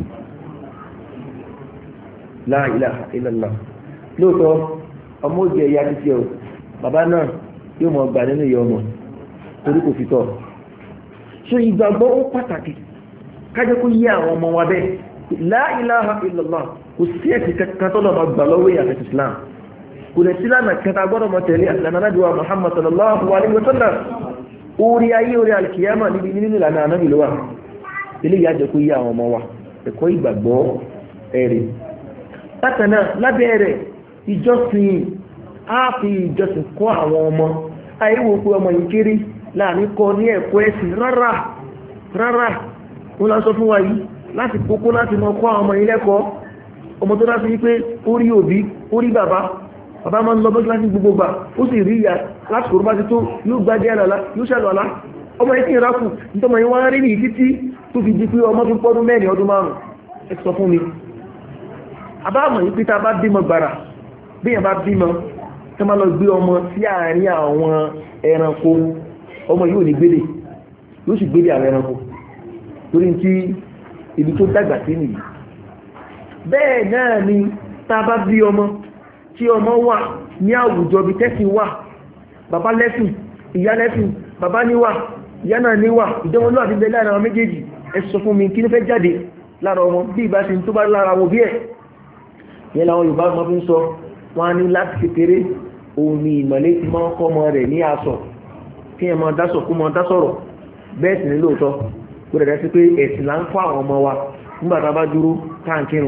la ilaha illallah lóòótọ́ ọmọ òjì ẹ̀yà títí ẹ̀ bàbá náà yóò mọ̀ gbà nínú ìyá ọmọ torí kò fi tọ́ so ìgbàgbọ́ ó pàtàkì kájẹ́ kó yí àwọn ọmọ wa bẹ́ẹ̀ la ilaha illallah kò sí ẹ̀sì kankan tó lọ́mọ gbà lọ́wọ́ ìyàfẹ́ islam kò lè sí lánàá kẹta gbọ́dọ̀ mọ̀ tẹ̀lé àtìlànàdùwà muhammad sallallahu alaihi wa sallam orí ayé orí alkiyama níbi nínú ìlànà ànábì ló wà ilé ìyá jẹ́ kó yí àwọn ọmọ wa ẹ̀kọ́ ìgbàgbọ́ ẹ̀rẹ̀ bákan náà lábẹ́ rẹ̀ ìjọsìn á fi ìjọsìn kọ́ àwọn ọmọ àìwò pé ọmọ yìí kéré láàrin kọ́ ní ẹ̀kọ́ ẹ̀sìn rárá rárá wọ́n lọ sọ fún wa yìí láti kókó láti mọ kọ́ àwọn ọmọ ilẹ́kọ́ ọmọ tó láti wípé ó rí òbí ó rí bàbá bàbá máa ń lọ bọ́jú láti gbogbo gbà ó sì rí ìyá láti kòrò bá ti tó yóò gbájẹ́ àlàlá yóò ṣàlọ́ àlá ọmọ ìsìn ìrákù nítọ́mọ yìí wọ́n rí ní títí tó fi di pé ọmọ fi pọ́dún mẹ́rin ọdún márùn ẹ sọ fún mi àbámọ̀ yìí pé ta bá bímọ gbàrà bí yẹn bá bímọ tó máa lọ gbé ọmọ sí àárín àwọn ẹranko ọmọ yóò ní gbélé yóò sì gbélé àwọn ẹranko torí tí ibi tó dàgbà sí nìyí bẹ́ẹ̀ náà ni tá bá bí ọmọ tí ọmọ wà ní àwùjọ bí tẹ́sìn wà bàbá lẹ́sìn ìyá lẹ́sìn bàbá níwà ìyá náà níwà ìdánwò náà ti bẹ lára àwọn méjèèjì ẹ sọ fún mi kí ló fẹ́ jáde lára ọmọ bí ìbá ṣe tó bá lára wọn bí ẹ̀ yẹn làwọn Yorùbá ọmọ fi ń sọ wọn á ní láti kékeré òun ni ìmọ̀lẹ́ ti máa ń kọ́ ọmọ rẹ̀ ní aṣọ kí ẹ máa dásọ̀ kó máa dásọ̀rọ̀ bẹ́ẹ̀ sì ní lóòótọ́ kó dẹ̀ sí pé ẹ̀sìn là ń kọ́ àwọn ọmọ wa nígbà tá a bá dúró táǹkìrún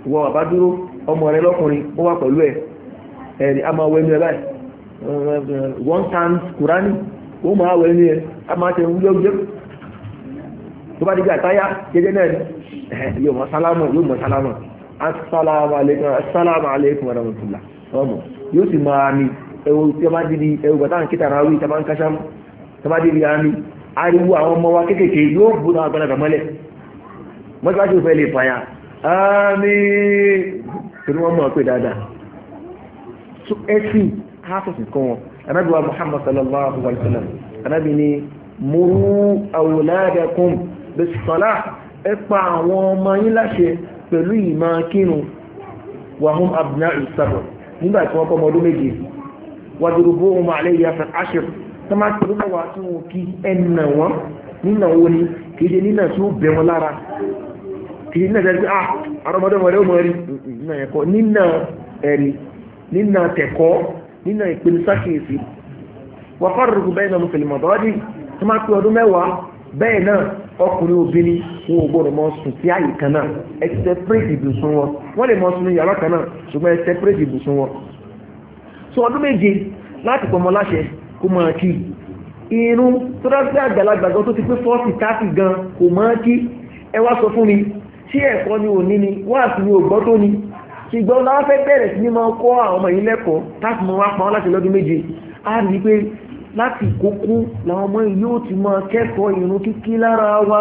ìwọ bàbá dúró ọmọ rẹ lọ́kùnrin ó wà pẹ̀lú ẹ̀ ẹ̀rì a máa wẹ ní ẹ báyìí one time kùránì ó máa wẹ ní ẹ a máa tẹ̀ ń yọ jẹ́ tó bá dé gbà táyà jẹjẹ náà ni yóò mọ sálámù yóò mọ sálámù assalamu alaikum assalamu alaikum wa rahmatullah ọmọ yóò sì máa ní ẹwọ tí a máa dìdí ẹwọ gbàtà ń kíta ráwí tàbá ń káṣá tàbá dìdí àmì ariwo àwọn ọmọ wa kéékèèké yóò bú náà gbọ́nà mọ́lẹ̀ mọ́síláṣí òfẹ́ lè fàyà àmì torí wọ́n mọ̀ pé dáadáa so ẹ̀sìn hásọ̀sì kan wọn anábì wa Muhammad sallallahu alaihi wa sallam anábì ni muru awladakum bis-salah ẹ pa àwọn ọmọ yín láṣẹ pẹ̀lú ìmọ̀ kírun wahum abna'u sab'a nígbà tí wọ́n kọ́ ọmọ ọdún méje wadrubuhum alayha fil ashr tó máa tẹ̀lé náà wá tí wọ́n kí ẹnà wọn nínà wo ni kìí ṣe nínà tí ó bẹ̀ wọn lára kìí nínà tẹ́lẹ̀ ah àrọ́mọdé wọn rẹ̀ ó mọ̀ rí nínà ẹ̀kọ́ nínà ẹ̀rí nínà tẹ̀kọ́ nínà ìpinnu sákèésí wa farriqu baynahum fil madaji tó máa pé ọdún mẹ́wàá bẹ́ẹ̀ náà ọkùnrin obìnrin wọn ò gbọ́dọ̀ mọ́ sùn sí àyè kan náà ẹ separate ibùsùn wọn wọ́n lè mọ́ sùn ní yàrá kan náà ṣùgbọ́n ẹ separate ibùsùn wọn. so ọdún méje láti pọ̀ mọ́ láṣẹ kó máa kí irun tó dá sí àgbàlagbà gan tó ti pé fọ́ọ̀tì káàkì gan kò máa kí ẹ wá sọ fún mi tí ẹ̀kọ́ ni òní ni wọ́n àti ní ògbọ́ tó ni ṣùgbọ́n láwọn fẹ́ bẹ̀rẹ̀ sí ní máa kọ́ àwọn ọmọ yìí lẹ́kọ̀ọ́ láti mọ wá pa wọn láti lọ́dún méje á rí i pé láti kókó làwọn ọmọ yóò ti máa kẹ́kọ̀ọ́ ìrun kíkí lára wa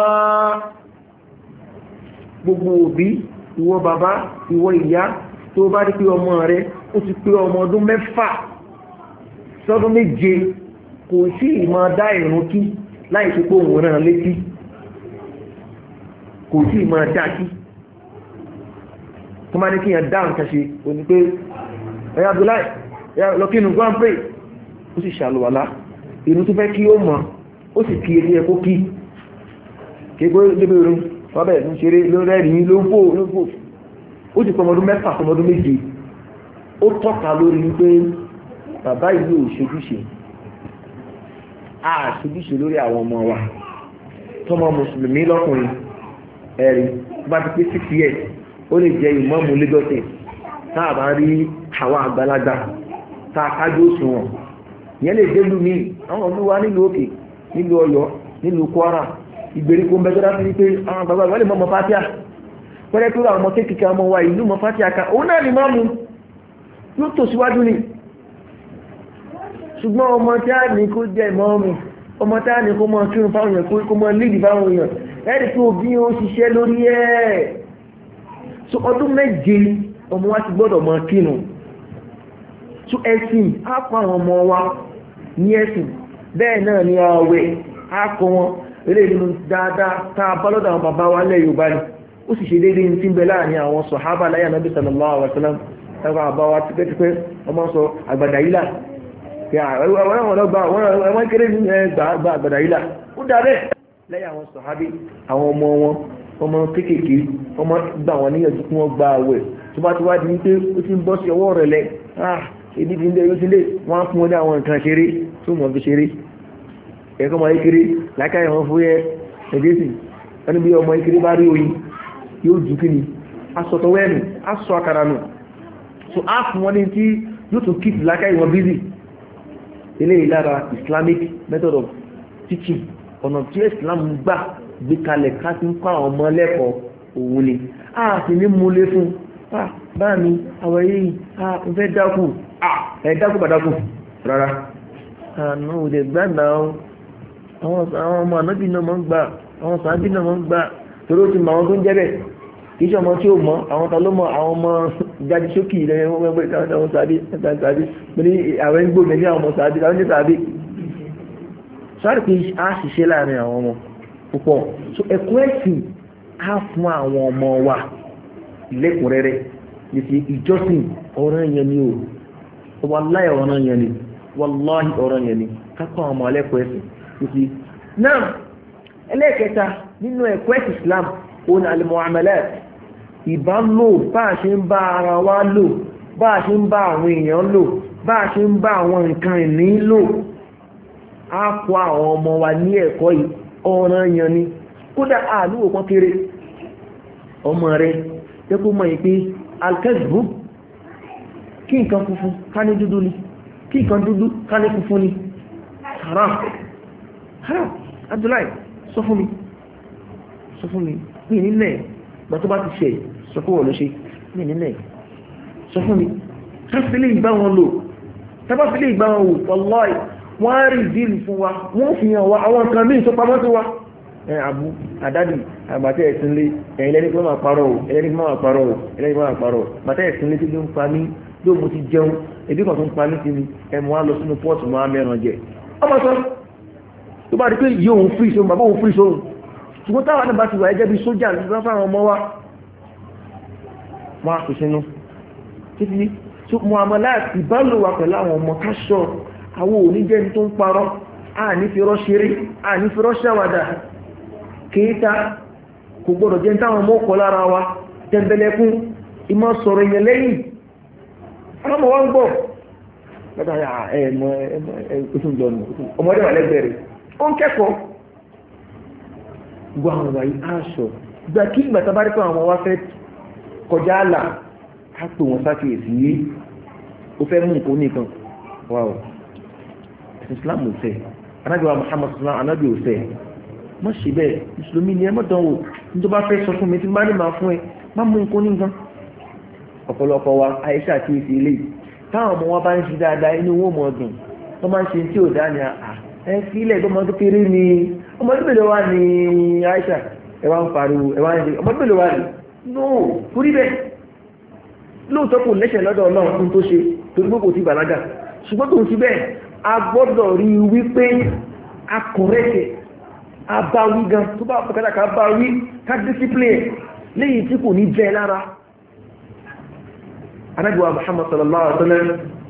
gbogbo òbí ìwọ bàbá ìwọ ìyá tó bá rí pé ọmọ rẹ ó ti pé ọmọ ọdún mẹ́fà sọ́dún méje kò sí ìmọ̀ dá ìrun kí láì fi pé òun rán létí kò sí ìmọ̀ dá kí tó máa ní kí yẹn dá nǹkan ṣe òní pé ẹ̀yà Abdullahi lọ́kínú go and pray ó sì ṣàlùwàlá inú tó fẹ́ kí ó mọ̀ ó sì kí eré ẹkó kí kéèkó lébé orun wọ́n bẹ̀rẹ̀ ní ṣeré ló rẹ́rìn ló ń fò ló ń fò ó sì pọmọdún mẹ́fà pọmọdún méje ó tọ́ka lórí wípé bàbá ìlú ò ṣojúṣe a ṣojúṣe lórí àwọn ọmọ wa tọmọ mùsùlùmí lọ́kùnrin ẹ̀rí bá ti pé six years ó lè jẹ ìmọ̀ọ́mù lẹ́gọ́tẹ̀ tá a bá rí àwọn àgbàlagbà tá a kájú òṣùwọ̀n ìyẹn lè délú ní àwọn olúwa nílùú òkè nílùú Ọ̀yọ́ nílùú Kwara ìgbèríko mẹ́tọ́dá sí wípé àwọn àgbàgbà wọ́n lè mọ́ mọ́ fátíà pẹ́lẹ́ tó àwọn ọmọ kéèkìkà ọmọ wa ìlú mọ́ fátíà ká òun náà ni máa mú yóò tò síwájú ni ṣùgbọ́n ọmọ tí a ní kó jẹ́ ìmọ̀ọ́mù ọmọ tí a ní kó mọ́ kírun fáwọn èèyàn kó mọ́ lídì fáwọn èèyàn ẹ̀rì tó bí ó ṣiṣẹ́ lórí ẹ̀ so ọdún méje ọmọ wa ti gbọ́dọ̀ mọ́ kírun so ẹ̀sìn á kọ́ àwọn ọmọ wa ní ẹ̀sìn bẹ́ẹ̀ náà ni àwẹ̀ á kọ́ wọn eré nínú dáadáa tá a bá lọ́dọ̀ àwọn bàbá wa lẹ́ Yorùbá ni ó sì ṣe déédéé ní tí ń bẹ láàrin àwọn sọ̀hábà láyé Ànábì sallallahu alaihi wasallam ẹgbẹ́ àbá wa tipẹ́tipẹ́ ọmọ sọ àgbàdà yìí là wọ́n kéré ní ẹgbà àgbàdà yìí là ó dá bẹ́ẹ̀ lẹ́yìn àwọn sọ̀hábì àwọn ọmọ wọn ọmọ kéékèèké ọmọ gbà wọn níyànjú kí wọ́n gba àwẹ̀ tó bá ti wá di wípé ó ti ń bọ́ sí ọwọ́ rẹ̀ lẹ̀ ìdí ti ń dẹ̀ yóò ti lé wọ́n á fún wọn ní àwọn nǹkan ṣeré tó mọ̀ fi ṣeré ẹ̀kọ́ ọmọ ìkiri lákàáyẹ̀ wọn fún yẹ ẹ̀gẹ́sì ẹni bí ọmọ ìkiri bá rí oyin yóò jù kí ni aṣọ tọwọ́ ẹ̀nù aṣọ àkàrà nù so á fún wọn ní tí yóò tún keep lákàáyẹ̀ wọn busy ilé ìlara Islamic method of teaching ọ̀nà tí Islam gbà gbé kalẹ̀ ká ti ń kọ́ àwọn ọmọ lẹ́kọ̀ọ́ òun ni a sì ní múlé fún bá mi àwọ̀ yìí a ń fẹ́ dákù ẹ̀ dákù bàdákù rárá àánú òdè gbàgbà àwọn ọmọ ànábì náà mọ́ ń gbà àwọn sàábì náà mọ́ ń gbà torí ó ti mọ àwọn tó ń jẹ́ bẹ̀ kìí ṣe ọmọ tí ó mọ àwọn ta ló mọ àwọn ọmọ jáde sókè ilẹ̀ wọn gbẹ́gbẹ́ káwọn àwọn sàábì ẹ̀ta sàábì mo ní àwọn ń gbòmẹ̀ ní àwọn ọmọ sàábì àwọn ní sàábì sọ́ọ́rì pé a ṣiṣẹ́ láàrin àwọn ọmọ púpọ̀ so ẹ̀kọ́ ẹ̀sìn á fún àwọn ọmọ wa lẹ́kùnrẹ́rẹ́ yìí ìjọsìn ọ̀rọ̀ yẹn ni o wàláhì ọ̀rọ̀ yẹn ni wàláhì ọ̀rọ̀ yẹn ni kápá ọmọ alẹ́kọ̀ọ́ ẹ̀sìn títí náà ẹlẹ́ẹ̀kẹta nínú ẹ̀kọ́ ẹ̀sìn Islam òun al-muamalat ìbálò bá a ṣe ń bá ara wa lò bá a ṣe ń bá àwọn èèyàn lò bá a ṣe ń bá àwọn nǹkan ìní lò á kọ́ àwọn ọmọ wa ní ẹ̀kọ́ yìí ọ̀rọ̀ yẹn ni kódà àlúwò kan kéré ọmọ rẹ jẹ́ kó mọ̀ pé al-kadhbu kí nǹkan funfun ká ní dúdú ni kí nǹkan dúdú ká ní funfun ni haram haram Abdullahi sọ fún mi sọ fún mi ní nílẹ̀ gbà tó bá ti ṣe sọ fún wọn ló ṣe ní nílẹ̀ sọ fún mi káfílẹ̀ ìgbà wọn lò tábàfílẹ̀ ìgbà wọn wò wallahi wọ́n á rí ìdílù fún wa wọ́n fi hàn wa àwọn nǹkan míì tó pamọ́ sí wa ẹ àbú àdádì àgbàtẹ́ ẹ̀sìn lé ẹ̀yìn lẹ́ni kí wọ́n máa parọ́ o ẹlẹ́ni kí wọ́n máa parọ́ o ẹlẹ́ni kí wọ́n máa parọ́ o àgbàtẹ́ ẹ̀sìn lé tí ló ń pa mí yóò mo ti jẹun ebi kan tó ń pa mí sí mi ẹmu á lọ sínú pọ́ọ̀tù mọ́ amẹ́ran jẹ ọmọ sọ tó bá di pé yìí òun fún ìṣòro bàbá òun fún ìṣòro ṣùgbọ́n táwọn náà bá ti wà ẹjẹ́ bí sójà ní sọ́fà àwọn ọmọ wa wọn á kò sínú títí tó mọ àmọ́ láti ìbálò wa pẹ̀lú àwọn ọmọ káṣọ àwọn òní jẹ́ tó ń parọ́ à ní fi rọ́ ṣeré à ní fi rọ́ ṣàwàdà kéèta kò gbọ́dọ̀ jẹ́ táwọn ọmọ kọ lára wa tẹ́ńbẹ̀lẹ́kún ìmọ̀ sọ̀rọ̀ ìyẹn lẹ́yìn ọmọ wa ń gbọ́ lọ́dọ̀ ẹ̀mọ ẹ̀kùsùnjọ́nù ọmọdé wà lẹ́gbẹ̀rẹ̀ ó ń kẹ́kọ̀ọ́ gbọ́ àwọn ọmọ yìí aṣọ gbà kí ìgbà tàbí pé àwọn wa fẹ́ kọjá àlà á pè wọ́n sákèèsí yìí ó fẹ́ mú nǹkan nìkan wà ó Islam ò fẹ́ anábìwá Muhammad sallam anábì ò fẹ́ mọ́ ṣe bẹ́ẹ̀ mùsùlùmí ni ẹ mọ́tàn wò ní tó bá fẹ́ sọ fún mi tí bá ní máa fún ẹ má mú nǹkan nìkan ọ̀pọ̀lọpọ̀ wa àìṣà àti èsì ilé táwọn ọmọ wọn bá ń ṣe dáadáa inú wọn mọ̀ ọdún wọ́n máa ń ṣe tí ò dá ní àà ẹ fi ilẹ̀ tó ọmọdún kéré ni ọmọdún mélòó wà ní àìṣà ẹ wá ń pariwo ẹ wá ń ṣe ọmọdún mélòó wà ní no torí bẹ́ẹ̀ lóòótọ́ kò lẹ́sẹ̀ lọ́dọ̀ Ọlọ́run fún tó ṣe torí pé kò ti bàlágà ṣùgbọ́n tó ń ti bẹ́ẹ̀ a gbọ́dọ̀ rí wípé a kọ̀rẹ́tẹ̀ a bá wí gan tó bá pọ̀kátà ká bá wí ká discipline léyìí tí kò ní jẹ́ lára anábíwá Muhammad sallallahu alaihi wasallam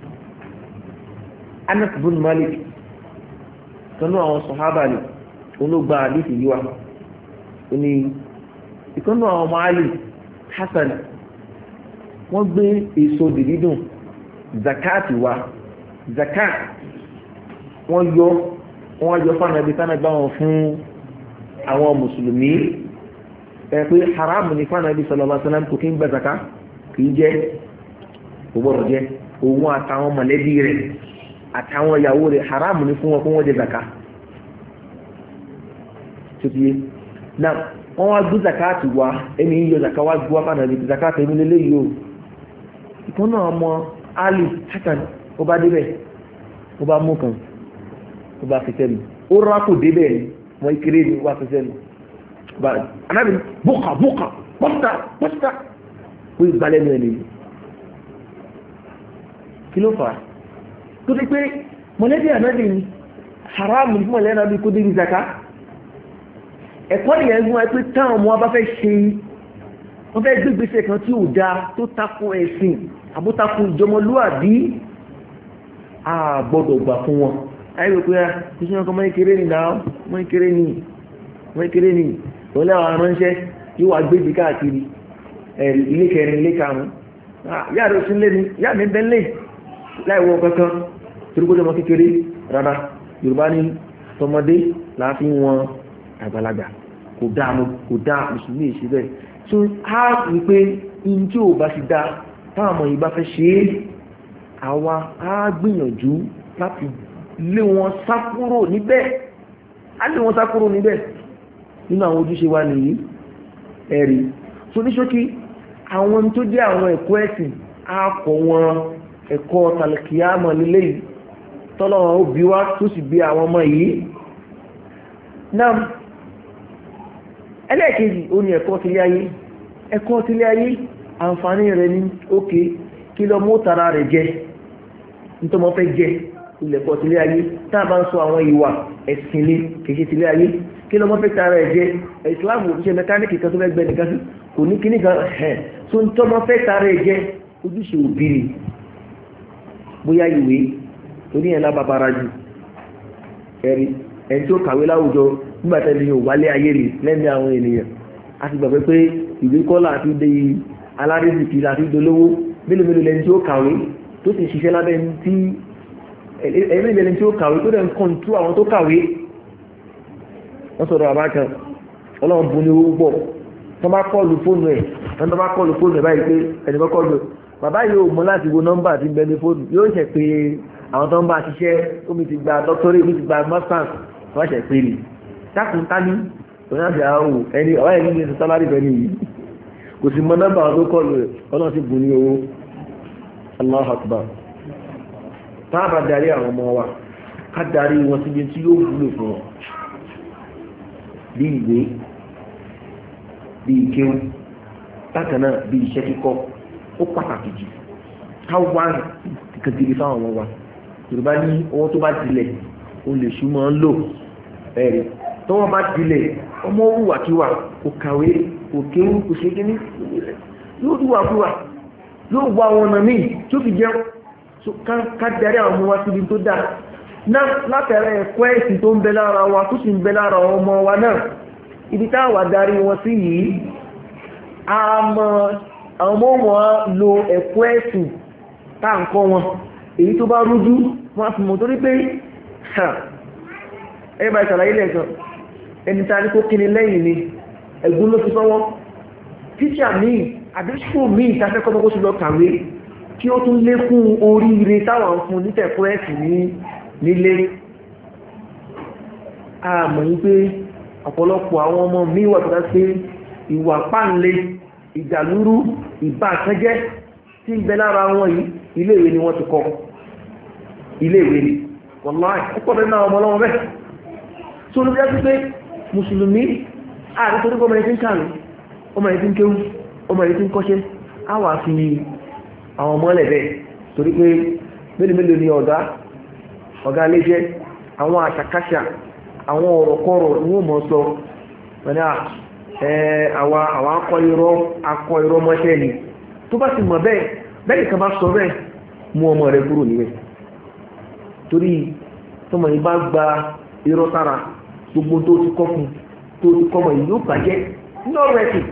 Anas bin Malik kanú àwọn sọ̀hábà ní olóògbà àdífì yíwá ní ìkanú àwọn ọmọ alì Hassan wọ́n gbé èso dìdídùn zakati wa zakat wọ́n yọ wọ́n yọ fún ẹbí tánà gbá wọn fún àwọn mùsùlùmí ẹ̀ pé haramu ní fún ẹbí sallallahu alaihi wasallam kò kí ń gbà zakat kì í jẹ́ kò gbọ́dọ̀ jẹ́ òun àtàwọn mọ̀lẹ́bí rẹ̀ àtàwọn ìyàwó rẹ̀ haramu ní fún wọn fún wọn jẹ zaka ṣùgbọ́n náà wọ́n wá gbé zakati wá ẹni yíyọ zaka wá gbé wá fánà lè zakati ẹni lélẹ́ yìí o ìkan náà ọmọ Ali Hassan ó bá débẹ̀ ó bá mú kan ó bá fi sẹ́nu ó rà kò débẹ̀ ni wọ́n kéré ni wá fi sẹ́nu anábì bùkà bùkà pọ́sítà pọ́sítà ó ìgbàlẹ̀ ní ẹni kí ló fà á tó ti pé mọ̀lẹ́bí ànábì ni haramu ní mọ̀lẹ́bí ànábì kó débi zaka ẹ̀kọ́ nìyẹn gún ẹ pé táwọn ọmọ wa bá fẹ́ ṣe wọ́n fẹ́ gbégbèsè kan tí ò dáa tó takò ẹ̀sìn àbótakò ìjọmọlúwàbí a gbọ́dọ̀ gbà fún wọn ayé pé kí ṣe ọkọ̀ mọ́ ìkéré ní náà mọ́ ìkéré ní mọ́ ìkéré ní wọ́n lẹ́wọ̀n aránṣẹ́ yóò wá gbé káàkiri ilé kẹrin ilé karùn-ún yáà rẹ̀ sí lé ní yáà mi bẹ́ẹ̀ lé láìwọ kankan torípójọ́ ọmọ kékeré rárá Yorùbá ní tọmọdé láàfin wọn àgbàlagbà kò dáa kò dáa mùsùlùmí ìṣe bẹ́ẹ̀ tó á rí pé in tí ò bá ti dá táwọn ọmọ yìí bá fẹ́ ṣe é àwa á gbìyànjú láti lé wọn sá kúrò níbẹ̀ á lé wọn sá kúrò níbẹ̀ nínú àwọn ojúṣe wa nìyí ẹ̀rí tó ní ṣókí àwọn tó jẹ́ àwọn ẹ̀kọ́ ẹ̀sìn á kọ́ wọn ẹ̀kọ́ tàlẹ̀kìyàmọ̀ lílé yìí tọ́lọ́wọ́n ó bí wá tó sì bí àwọn ọmọ yìí náà ẹlẹ́ẹ̀kejì ó ní ẹ̀kọ́ tílé ayé ẹ̀kọ́ tílé ayé àǹfààní rẹ̀ ní ókè kí lọ mú tara rẹ̀ jẹ nítọ́mọ́ fẹ́ jẹ ilẹ̀kọ́ tílé ayé táà bá ń sọ àwọn ìwà ẹ̀sìn ní kìí tílé ayé kí lọ mọ́ fẹ́ tara rẹ̀ jẹ ìsìláàmù òfíṣẹ́ mẹkáníkì kan tó fẹ́ gbẹ nìkan sí kò ní kíní kan ẹ̀ tó ń tọ́mọ́ fẹ́ tara rẹ̀ jẹ ojúṣe òbí ni bóyá ìwé torí ẹ̀ lábàbára jù ẹ̀rí ẹni tó kàwé láwùjọ nígbàtẹ́lẹ̀ yóò wálé ayé rí lẹ́mí àwọn ènìyàn a ti gbàgbé pé ìwé kọ́lá àti dé alárìsìkì láti dolówó mélòó mélòó lẹni tí ó kàwé tó sì ṣiṣẹ́ lábẹ́ tí ẹ̀mí lẹni tí ó kàwé tó dẹ̀ ń kọ́ntú àwọn tó kàwé wọ́n sọ̀rọ̀ àbá kan ọlọ́run bu ní owó pọ̀ tó bá kọlù fóònù ẹ̀ tó bá kọlù fóònù ẹ̀ báyìí pé ẹni bá kọlù bàbá yóò mọ láti wo nọ́mbà tí ń bẹ ní fóònù yóò ṣẹ̀ pé àwọn tó ń bá ṣiṣẹ́ omi ti gba dọ́kítọ́rì omi ti gba masters wọ́n ṣẹ̀ pé ni tákùn tání onáṣẹ àwọn ẹni ọ̀rẹ́ ẹni ní sálárì bẹ́ẹ̀ nìyí kò sí mọ nọ́mbà àwọn tó kọlù ẹ̀ ọlọ́run ti bù ní owó Allahu Akbar táàbà darí àwọn ọmọ wa ká darí wọn síbi tí yóò wúlò fún wọn bí ìwé bí ìkéwú bákan náà bí iṣẹ́ kíkọ́ ó pàtàkì jù ká wá kẹtìrì fáwọn ọmọ wa Yorùbá ní owó tó bá dilẹ̀ ó lè ṣùgbọ́n ń lò ẹ̀rí tó wọ́n bá dilẹ̀ ọmọ wùwàkiwà kò kàwé kò kéwú kò ṣe kíní yóò dúwàkiwà yóò wá àwọn ọ̀nà míì tó fi jẹun ká darí àwọn ọmọ wa síbi tó dáa náà látẹ̀rẹ̀ ẹ̀kọ́ ẹ̀sìn tó ń bẹ lára wa tó sì ń bẹ lára ọmọ wa náà ibi táwà darí wọn sí yìí àwọn ọmọ wọn lo ẹ̀kọ́ ẹ̀sìn táǹkọ́ wọn èyí tó bá rújú wọ́n fi mọ̀ torí pé ẹgbà ìṣàlàyé lẹ́ẹ̀kan ẹni tá ní kó kíni lẹ́yìn ni ẹ̀gún ló fi sọ́wọ́ tíṣà míì àdíṣò míì tafẹ́kọ́ kó sì lọ kàwé kí ó tún lékún oríire táwọn fún nítẹ̀kọ́ ẹ̀sìn ní nílé àmọ́ yí pé ọ̀pọ̀lọpọ̀ àwọn ọmọ míì wà tó dá pé ìwà páńlé ìdàlúrú ìbáṣẹ́jẹ́ tí ń bẹ lára wọn yìí iléèwé ni wọ́n ti kọ́ iléèwé ni wàláhì ọ̀pọ̀ bẹ́ẹ̀ náà ọmọ ọlọ́wọ́ bẹ́ẹ̀ tó ló jẹ́ pé mùsùlùmí àti torí ọmọ ẹni tí ń kàrí ọmọ ẹni tí ń kéwú ọmọ ẹni tí ń kọ́ṣẹ́ á wà fi àwọn ọmọ ẹlẹ́bẹ̀ torí pé mélòó mélòó ni ọ̀gá ọ̀gá léjẹ́ àwọn àṣàkáṣà àwọn ọ̀rọ̀kọ́rọ̀ ní wọ́n mọ̀ sọ wọ́n àwọn akọ irọ́ akọ irọ́ mọ́ṣẹ́ ni tó bá sì mọ̀ bẹ́ẹ̀ bẹ́ẹ̀ kan bá sọ bẹ́ẹ̀ mú ọmọ rẹ̀ kúrò níbẹ̀ torí tọmọ yìí bá gba irọ́ sára gbogbo tó ti kọ́ fún tó ti kọ́ mọ̀ yìí yóò bàjẹ́ ní ọ̀rọ̀ ẹ̀sìn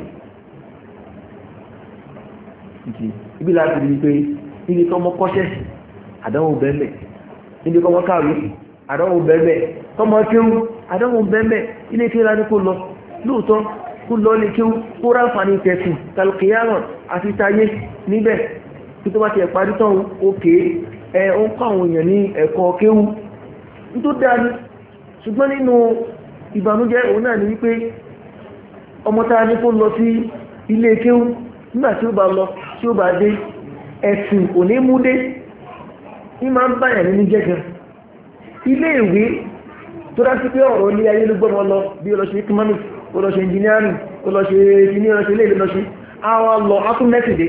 ibi láti rí pé ibi tọmọ kọ́ṣẹ́ àdánwò bẹ́ẹ̀ níbi kọmọ káàrí àdánwò bẹ́ẹ̀ tọmọ kéwú àdánwò bẹ́ẹ̀ ilé kéwú ní kó lọ lóòótọ́ kó lọ lè kéwú kó ráǹfààní tẹ̀sùn tàlùkìyàmọ̀ àti tayé níbẹ̀ tí tó bá ti ẹ̀parí tán òkè ẹ̀ ó ń kọ́ àwọn èèyàn ní ẹ̀kọ́ kéwú tó dáa ní ṣùgbọ́n nínú ìbànújẹ́ òun náà ni wípé ọmọ tá a ní kó lọ sí ilé kéwú nígbà tí ó bá lọ tí ó bá dé ẹ̀sìn kò ní mú dé ní máa ń báyàn nínú jẹ́gan ilé ìwé tó dá sí pé ọ̀rọ̀ ilé ayé ló gbọ́mọ lọ bí ó lọ ṣe economics ó lọ ṣe engineering ó lọ ṣe kíní ó lọ ṣe ilé lọ ṣe àwọn lọ átún mẹ́sìdé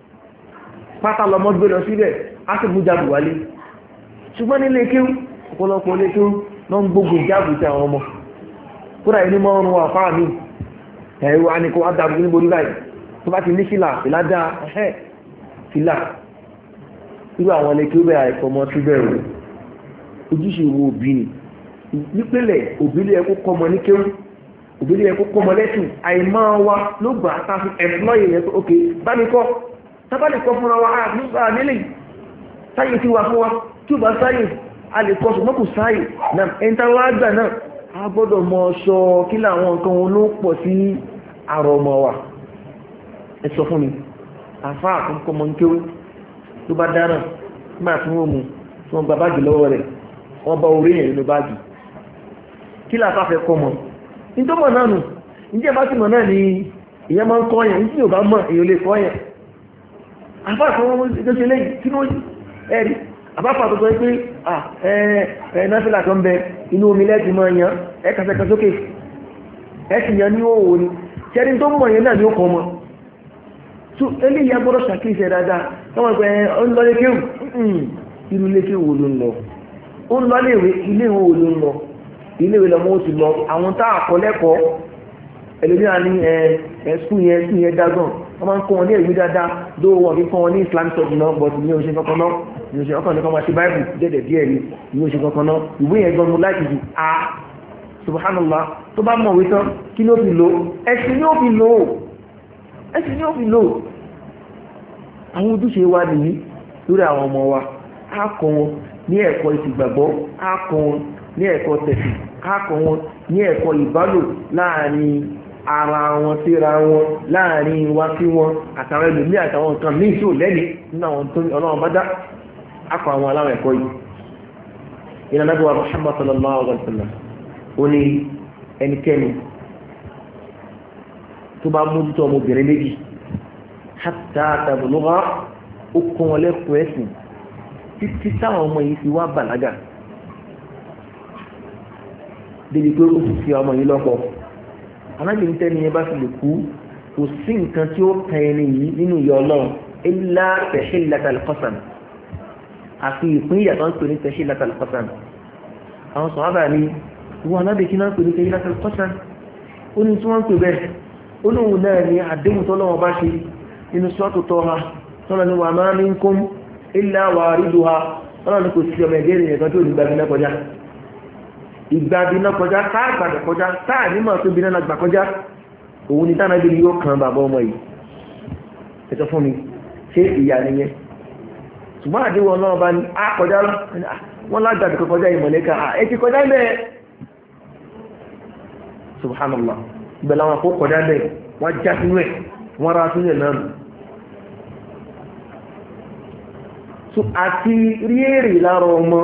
pátá lọ mọ́ gbé lọ síbẹ̀ á sì mú jábù wálé ṣùgbọ́n nílé kéwú ọ̀pọ̀lọpọ̀ ilé kéwú lọ ń gbógun jábù sí àwọn ọmọ kódà ẹni mọ́ ọrùn wà fáà mí ẹ̀rọ àníkó ádàbù níbo ní báyìí tó bá ti ní fìlà fìlà dá ẹ̀hẹ́ fìlà irú àwọn ilé kéwú bẹ́ẹ̀ àìkọ́ mọ́ sí bẹ́ẹ̀ ojúṣe wo òbí ni nípínlẹ̀ òbí lè ẹkú kọmọ ní kéwú òbí lè ẹkú kọmọ lẹ́sìn àìmọ́ wa ló gbà tàbí ẹ̀fúnlọ́yẹ̀ yẹn ok bá mi kọ́ tábàlì kọ́ fúnra wa nígbà nílẹ̀ sáyé tí wà fún wa tí ó bá sáyé a lè kọ́ ṣùgbọ́n kò sáyé na ẹ̀ntà wá gbà náà a gbọ́dọ̀ mọ ṣọ kí làwọn nǹkan wọn ló pọ̀ sí àrọ̀ ọmọ wa ẹ sọ fún mi àfa àkọ́kọ́mọ ní kéwú tó bá dáná nígbà tí wọ́n mú tí wọ́n gba báàgì lọ́wọ́ rẹ̀ wọ́n bá orí yẹn nínú báàgì kí làfà fẹ́ kọ́ mọ̀ ní tó mọ̀ náà nù ní ẹ̀bá sí mọ̀ náà ni ìyẹn máa ń kọ́ yẹn ní ò bá mọ̀ èyàn lè kọ́ yẹn àfà àti wọn tó ṣe lẹ́yìn kí wọ́n ẹ̀rí àbáfà tó sọ pé ẹ̀ náfìlà kan bẹ inú omi lẹ́ẹ̀tì mọ̀ yan ẹ̀ kàṣẹ́kà sókè ẹ̀ sì yan ní òwò ni ṣẹ́ni tó mọ̀ yẹn náà ni ó kọ́ mọ̀ tó eléyìí agbọ́dọ̀ ṣàkíyèsí dáadáa wọ́n pẹ̀ ọ́ ń lọ lé kéwù irú lé kéwù wo ló ń lọ ó ń lọ léèwé ilé ìwé wo ló ń lọ ilé ìwé lọmọ ó ti lọ àwọn tá àkọ́ lẹ́kọ̀ọ́ ẹlòmíràn ní ẹ ẹ sùn yẹn sùn yẹn dágàn wọ́n máa ń kọ́ wọn ní ìwé dáadáa dó wọn kí kọ́ wọn ní Islamic study náà but ní oṣù kankan náà ní oṣù kankan náà kọ́ máa ṣe Bible dẹ́dẹ̀ díẹ̀ ni ní oṣù kankan náà ìwé yẹn gan mo láti ju a subhanallah tó bá mọ̀ wí tán kí ló fi lò ẹ̀sìn ni ó fi lò ẹ̀sìn ni ó fi lò àwọn ojúṣe wa nìyí lórí àwọn ọmọ wa á kọ́ wọn ní ẹ̀kọ́ ìsìgbàgbọ́ á kọ́ wọn ní ẹ̀kọ́ tẹ̀sì á kọ́ wọn ní ẹ̀kọ́ ìbálò láàrin ara wọn síra wọn láàrin wa sí wọn àtàwọn ẹlòmí àtàwọn nǹkan míì tí ò lẹ́ni nínú àwọn tó ọlọ́run bá dá akọ àwọn aláwọ̀ ẹ̀kọ́ yìí ìlànà Ànábì wa Muhammad sallallahu alaihi wa sallam ó ní ẹnikẹ́ni tó bá mójútó ọmọbìnrin méjì hatta tablugha ó kọ́ wọn lẹ́kọ̀ọ́ ẹ̀sìn títí táwọn ọmọ yìí fi wá bàlágà débi pé ó sì fi ọmọ yìí lọ́kọ alábìnrin tẹ́ni yẹn bá fi lè kú kò sí nǹkan tí ó kan ẹni yìí nínú ìyà Ọlọ́run illa tahillatal qasam àfi ìpín ìyàtọ̀ ń pè ní tahillatal qasam àwọn sọ̀rọ̀ ní ìwọ alábìnrin náà ń pè ní tahillatal qasam ó ní tí wọ́n ń pè bẹ́ẹ̀ ó lóun náà ní àdéhùn tọ́lọ́wọ́ bá ṣe nínú suratu Taha tọ́lọ́ ní wa ma minkum illa wariduha tọ́lọ́ ní kò sí ọmọ ẹ̀dẹ́ ìrìnàjò tó ní gbàgbé náà kọjá ìgbàdì náà kọjá káàgbàdà kọjá táà nímọ̀ tó bí náà gbà kọjá òun ni tánà bí yóò kan bàbá ọmọ yìí ẹ̀tọ́ fún mi ṣé ìyá nìyẹn ṣùgbọ́n àdéhùn náà bá ní á kọjá wọ́n lágbàdì kọjá ìmọ̀lẹ́ka ẹ ti kọjá bẹ́ẹ̀ subhanallah ìgbẹ̀lá wọn kó kọjá bẹ́ẹ̀ wọ́n já sínú ẹ̀ wọ́n ra sínú ẹ̀ náà nù àti rí èrè lára ọmọ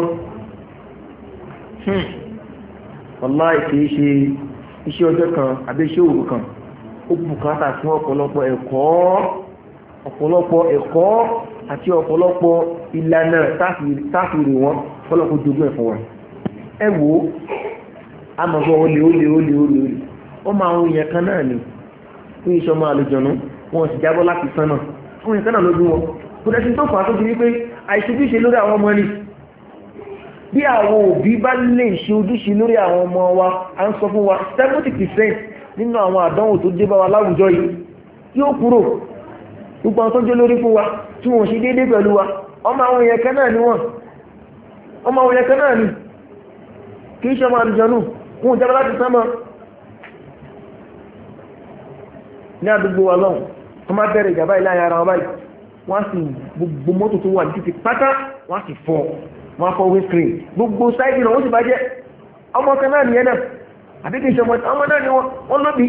wàláì kìí ṣe iṣẹ́ ọjọ́ kan àbí iṣẹ́ òru kan ó bùkátà fún ọ̀pọ̀lọpọ̀ ẹ̀kọ́ ọ̀pọ̀lọpọ̀ ẹ̀kọ́ àti ọ̀pọ̀lọpọ̀ ìlànà táfìrì wọn fọ́lọ́pọ̀ jogún ẹ̀fọ́ wọn ẹ wò ó amọ̀gbọ́ olè olè olè olè olè ó máa ń yẹn kan náà ni fún iṣẹ́ ọmọ àlùjọ̀nú wọn sì jábọ́ láti sánà fún yẹn kan náà lójú wọn kò dẹ́sí tó fà á tó di wípé àìṣojúṣe lórí àwọn ọmọ ni bí àwọn òbí bá lè ṣe ojúṣe lórí àwọn ọmọ wa a ń sọ fún wa seventy percent nínú àwọn àdánwò tó dé bá wa láwùjọ yìí yóò kúrò gbogbo àwọn tó jẹ́ lórí fún wa tí wọ́n ṣe déédé pẹ̀lú wa ọmọ àwọn èèyàn kan náà ni wọ́n ọmọ àwọn èèyàn kan náà ni kìí ṣe ọmọ àlùjànnú wọn ò jábọ́ láti sánmọ̀ ní àdúgbò wa lọ́hùn wọ́n máa bẹ̀rẹ̀ ìjàmbá ilé ayára wọn báyìí wọ́n sì gbogbo mọ́tò tó wà ní títì pátá wọ́n sì fọ́ wọ́n fọ́ windscreen gbogbo sáìdì náà wọ́n sì bá jẹ́ ọmọ kan náà nìyẹn náà àbí kìí ṣe ọmọ náà ni wọ́n lóbi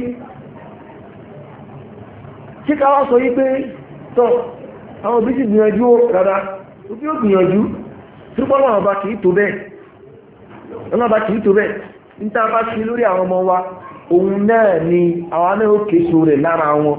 ṣé ká wá sọ yí pé tọ́ àwọn òbí sì gbìyànjú rárá òbí ó gbìyànjú tí wọ́n lọ́wọ́ bá kìí tó bẹ́ẹ̀ wọ́n bá kìí tó bẹ́ẹ̀ níta bá ṣe lórí àwọn ọmọ wa òun náà ni àwọn náà ó késo rẹ̀ lára wọn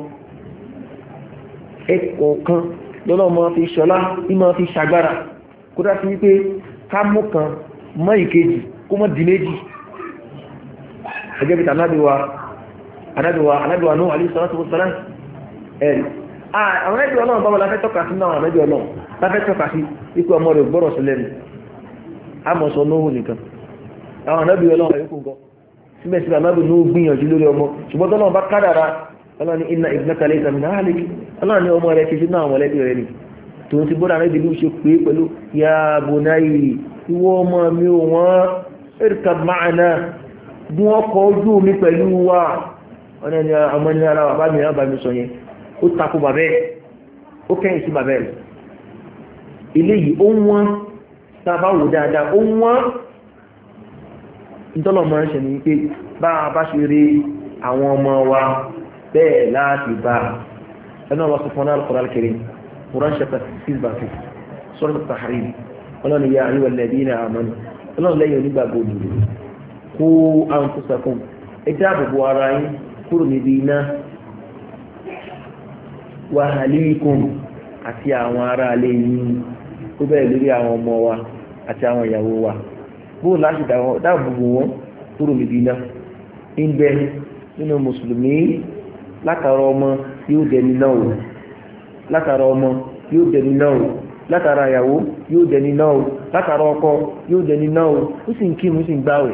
ẹ̀kọ́ kan lọ́nà ọmọ fi ṣọlá ìmọ̀ fi ṣàgbára kó dá sí wípé ká mú kan mọ́ ìkejì kó mọ́ di méjì ẹgbẹ́ bí tànábíwa anábíwa anábíwa náà alẹ́ sọ́lá tó sọ́lá ẹ̀rì àwọn ẹgbẹ́ ọlọ́run báwọn láfẹ́ tọ́ka sí náà àmẹ́bí ọlọ́run láfẹ́ tọ́ka sí ikú ọmọ rẹ̀ gbọ́rọ̀ sí lẹ́nu àmọ̀sọ nóhùn nìkan àwọn ànábì ọlọ́run ẹ̀kú nǹkan síbẹ̀síbẹ̀ ànábì nóhùn gbìyànjú lórí ọmọ ṣùgbọ́n tọ́lọ́run bá kádàrá ọlọ́run inna ibnaka laysa min ahlik ọlọ́run ní ọmọ rẹ̀ kìí sínú àwọn ẹlẹ́bí rẹ̀ ni tó ti bọ́dà rẹ̀ dìbò ṣe pé pẹ̀lú ya bunayya ìwọ ọmọ mi ò wọ́n irkab ma'ana bí wọ́n kọ ojú mi pẹ̀lú wa ọ̀nà ni ọmọ ní ara bàbá mi náà bá mi sọ yẹn ó takò bàbẹ́ ó kẹ́yìn sí bàbẹ́ rẹ̀ eléyìí ó wọ́n tá a bá wò dáadáa ó wọ́n ìtọ́lọ̀ máa ń ṣe ní pé bá a bá ṣe rí àwọn ọmọ wa bẹ́ẹ̀ láti bá ẹnu àwọn sọfún náà Al-Qur'an Al-Karim Quran chapter six verse six Surah At-Tahrim ọlọ́ni ya ayyuhal ladhina amanu ọlọ́run lẹ́yìn onígbàgbọ́ òdòdó kó anfusakum ẹ dáàbòbò ara yín kúrò níbi iná wa ahlikum àti àwọn ará alẹ́ yín ó bẹ̀rẹ̀ lórí àwọn ọmọ wa àti àwọn ìyàwó wa bó láti dáàbòbò wọn kúrò níbi iná ń bẹ nínú mùsùlùmí látara ọmọ yóò dẹni náà o látara ọmọ yóò dẹni náà o látara ìyàwó yóò dẹni náà o látara ọkọ yóò dẹni náà o ó sì ń kí mú sí ń gbáwẹ̀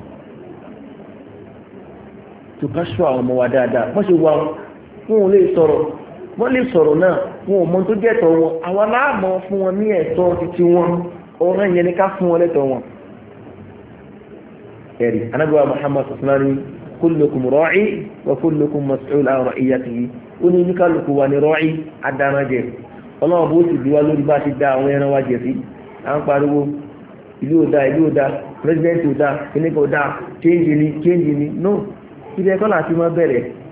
tó ká ṣọ́ àwọn ọmọ wa dáadáa wọ́n ṣe wà wọn ò lè sọ̀rọ̀ wọ́n lè sọ̀rọ̀ náà wọn ò mọ tó jẹ́ ẹ̀tọ́ wọn àwọn aláàmọ́ fún wọn ní ẹ̀tọ́ títí wọn ọ̀rọ̀ yẹn ni ká fún wọn lẹ́tọ̀ wọn ẹ̀rí anábíwá Muhammad sassanari kullukum ra'i wa kullukum mas'ul an ra'iyatihi ó ní ní kálukú wa ní ra'i adánájẹ ọlọ́wọ́ bó sì díwá lórí bá ti dá àwọn ẹran wa jẹ sí à ń pariwo ìlú ò dá ìlú ò dá president ò dá kíníkà ò dá change ni change ni no ibi ẹ̀kọ́ láti máa bẹ̀rẹ̀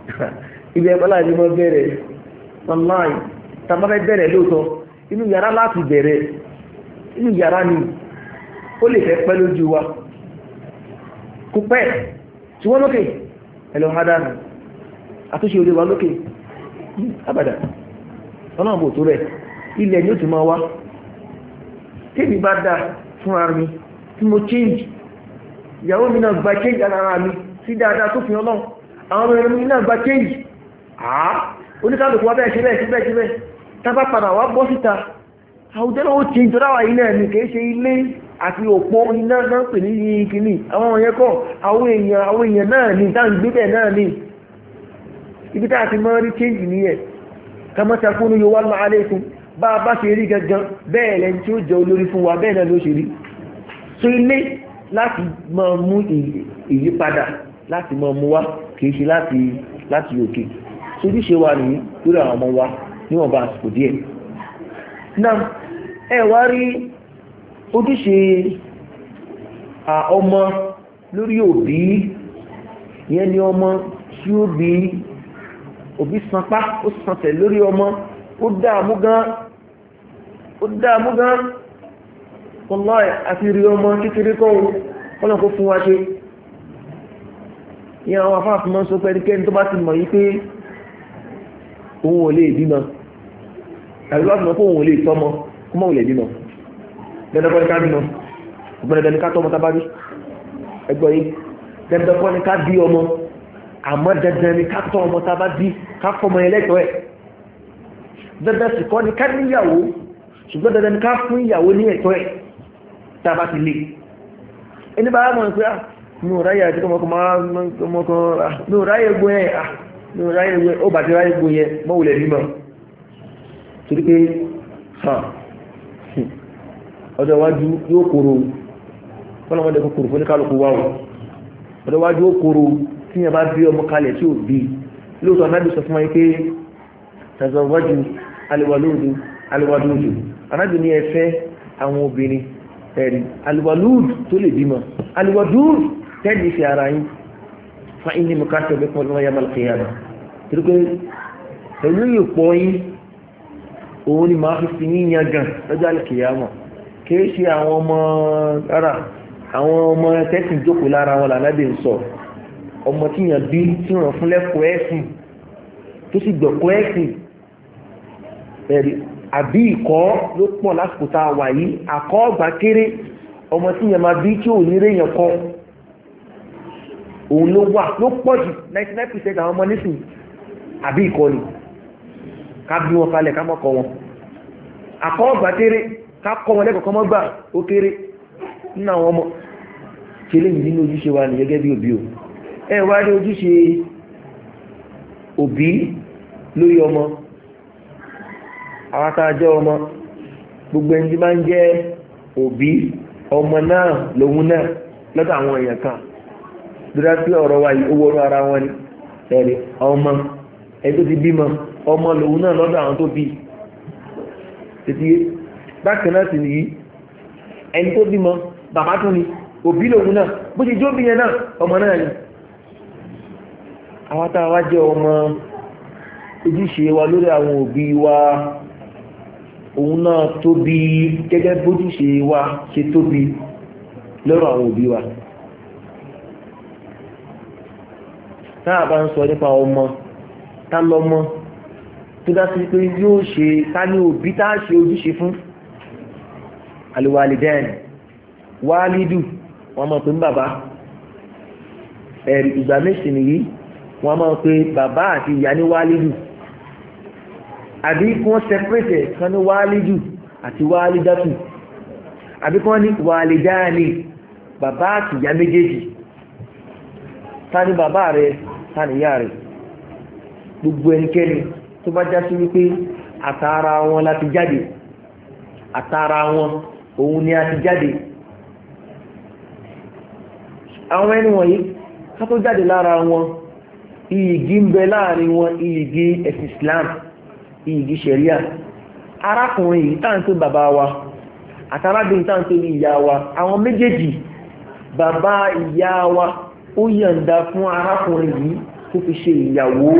ibi ẹ̀kọ́ láti mọ́ bẹ̀rẹ̀ online tàbí fẹ́ bẹ̀rẹ̀ lóòótọ́ inú yàrá láti bẹ̀rẹ̀ inú yàrá ni ó lè fẹ́ pẹ́ lójú wa kò pẹ́ tí wọ́n lókè ẹ̀lọ hádánù àtúnṣe olè wa lókè àbàdà ọlọ́run bò tó rẹ̀ ilẹ̀ ni ó ti máa wá tèmi bá dá fún ara mi tí mo change ìyàwó mi náà gba change ara mi sí dáadáa tó fi ọlọ́run àwọn ọmọ ẹ̀rọ mi náà gba change àá oníkàlùkù wá bẹ́ẹ̀ ṣe bẹ́ẹ̀ síbẹ̀ síbẹ̀ tábà padà wá bọ́ síta àwùjọ náà ó change tó dáwà yìí náà ni kìí ṣe ilé àti òpó iná náà pè ní ìkíní àwọn ọmọ yẹn kọ́ àwọn èèyàn àwọn èèyàn náà ni táà ń gbé bẹ̀ náà ni ibi táà ti mọ́ rí change nìyẹn kàmọ́ta kúnnú yóò wá máa lékún bá a bá ṣe rí gangan bẹ́ẹ̀ lẹ́ni tí ó jẹ́ olórí fún wa bẹ́ẹ̀ náà ló ṣe rí so ilé láti máa mú ìyípadà láti máa mú wá kìí ṣe láti láti òkè so ojúṣe wa nìyí lórí àwọn ọmọ wa níwọ̀n bá àsìkò díẹ̀ náà ẹ wá rí ojúṣe ọmọ lórí òbí ìyẹn ni ọmọ tí ó bí òbí sanpá ó sàntẹ̀ lórí ọmọ ó dáàmú gan ó dáàmú gan wallahi àti rí ọmọ kékeré kọ́ ọlọ́kọ́ fún wa ṣe ní àwọn afáàfin mọ́ sọ pé ẹnikẹ́ni tó bá ti mọ̀ yí pé òun ò lè bímọ àbí bá ti mọ̀ pé òun ò lè tọ́mọ kó mọ̀ ò lè bímọ dandan kọ́ ni ká bímọ ọgbọ́n dandan ni ká tọ́mọ tábá bí ẹgbọ́ yìí dandan kọ́ ni ká bí ọmọ àmọ́ dandan ni ká tọ́ ọmọ tábá bí ká fọmọ ẹlẹ́tọ̀ọ́ ẹ̀ dandan sì kọ́ ni ká níyàwó ṣùgbọ́n dandan ni ká fún ìyàwó ní ẹ̀tọ́ ẹ̀ tábá ti lè ẹni bá mọ̀ pé mi ò ráyè àti ọmọkàn mi ò ráyè gbó ẹ̀ mi ò ráyè gbó ẹ̀ ó bàtí ráyè gbó yẹ mọ́wulẹ̀ bímọ torí pé ọjọ́ iwájú yóò kóró fọ́nàmọ́dé kòkòrò fún ní kálùkù wá o ọjọ́ iwájú yóò kóró tí yẹn bá bí ọmọ kalẹ̀ tí ò bí lóòtọ́ anábì sọ fún wa pé tazawwaju alwaludu alwaludu anábì ní ẹ fẹ́ àwọn obìnrin ẹ̀rí alwaludu tó lè bímọ alwaludu tẹ́lẹ̀ fi ara yín fa inni mukasir bikum lọ́wọ́ yamal qiyamah torí pé pẹ̀lú ìpọ̀ yín òun ni máa fi fi yín yan gan lọ́jọ́ alkiyama kìí ṣe àwọn ọmọ ara àwọn ọmọ tẹ́sì jókòó lára wọn lànàbì ń sọ ọmọ tí yàn bí tí wọ́n fún lẹ́kọ̀ọ́ ẹ̀sìn tó sì gbọ̀kọ́ ẹ̀sìn ẹ̀rí àbí ìkọ́ ló pọ̀ lásìkò tá a wà yìí àkọ́ ọgbà kéré ọmọ tí yàn máa bí tí ò ní réyàn kọ́ òun ló wà ló pọ̀ jù ninety nine percent àwọn ọmọ nísìn àbí ìkọ́ ni ká bí wọn kalẹ̀ ká mọ́kọ wọn àkọ́ ọgbà kéré ká kọ́ wọn lẹ́kọ̀ọ́ mọ́ gbà ó kéré nínú àwọn ọmọ tí lè yìí nínú ojúṣe wa ní gẹ́gẹ́ bí òbí o ẹ wá ní ojúṣe òbí lórí ọmọ àwọn akájọ́ ọmọ gbogbo ẹni tí máa ń jẹ́ òbí ọmọ náà lòun náà lọ́dọ̀ àwọn èèyàn kan dúdá sí ọ̀rọ̀ wa yìí owó ọ̀rọ̀ ara wọn ni ẹ̀rí ọmọ ẹni tó ti bímọ ọmọ lòun náà lọ́dọ̀ àwọn tó bí títí bákan náà sì nìyí ẹni tó bímọ bàbá tún ni òbí lòun náà bó ṣe jó bí yẹn náà ọmọ náà ni àwọn tá a wá jẹ́ ọmọ ojúṣe wa lórí àwọn òbí wa òun náà tóbi gẹ́gẹ́ bójúṣe wa ṣe tóbi lọ́rọ̀ àwọn òbí wa táà bá ń sọ nípa ọmọ tá lọ́mọ tó dá sí pé yóò ṣe ká ní òbí tá ṣe ojúṣe fún alwalidain wálídù wọ́n máa pè ní bàbá ẹ̀rì ìgbà méjì nìyí wọ́n máa pè bàbá àti ìyá ní wálídù àbí kí wọ́n separate kan ní wálídù àti wálídàtù àbí kí wọ́n ní wàlídáàní bàbá àti ìyá méjèèjì ta ni bàbá rẹ̀ ta ni ìyá rẹ̀ gbogbo ẹnikẹ́ni tó bá já sí wípé àtàrà wọn láti jáde àtàrà wọn òun ni a ti jáde àwọn ẹni wọ̀nyí ká tó jáde lára wọn iyìgì ń bẹ láàrin wọn iyìgì ẹ̀sìn Islam iyìgì sharia arákùnrin yìí táà ń tó bàbá wa àtàrábìnrin táà ń tó ìyá wa àwọn méjèèjì bàbá ìyá wa ó yọ̀ǹda fún arákùnrin yìí kó fi ṣe ìyàwó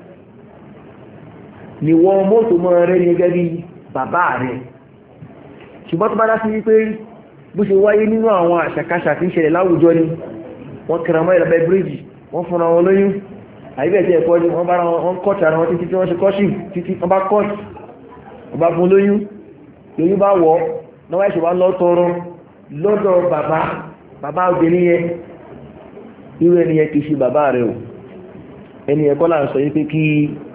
ni wọ́n mọ́tò mọ́ rẹ̀ ní gẹ́gẹ́ bí bàbá rẹ̀. Ṣùgbọ́n tó bá dá sí wípé bó ṣe wáyé nínú àwọn àṣàkáṣà tí ń ṣẹlẹ̀ láwùjọ ni wọ́n kẹra mọ́ ìlàbẹ̀ bíríjì wọ́n fúnra wọn lóyún àyíbẹ̀ tí ẹ̀kọ́ ni wọ́n bára wọn kọ́ọ̀tì ara wọn títí tí wọ́n ṣe kọ́ṣì títí wọ́n bá kọ́ọ̀tì wọ́n bá fún lóyún lóyún bá wọ̀ lọ́wọ́ ìṣèwà lọ tọrọ lọ́dọ̀ bàbá bàbá obìnrin yẹn irú ẹni yẹn kì í ṣe bàbá rẹ̀ o ẹni yẹn kọ́ là ń sọ yìí pé kí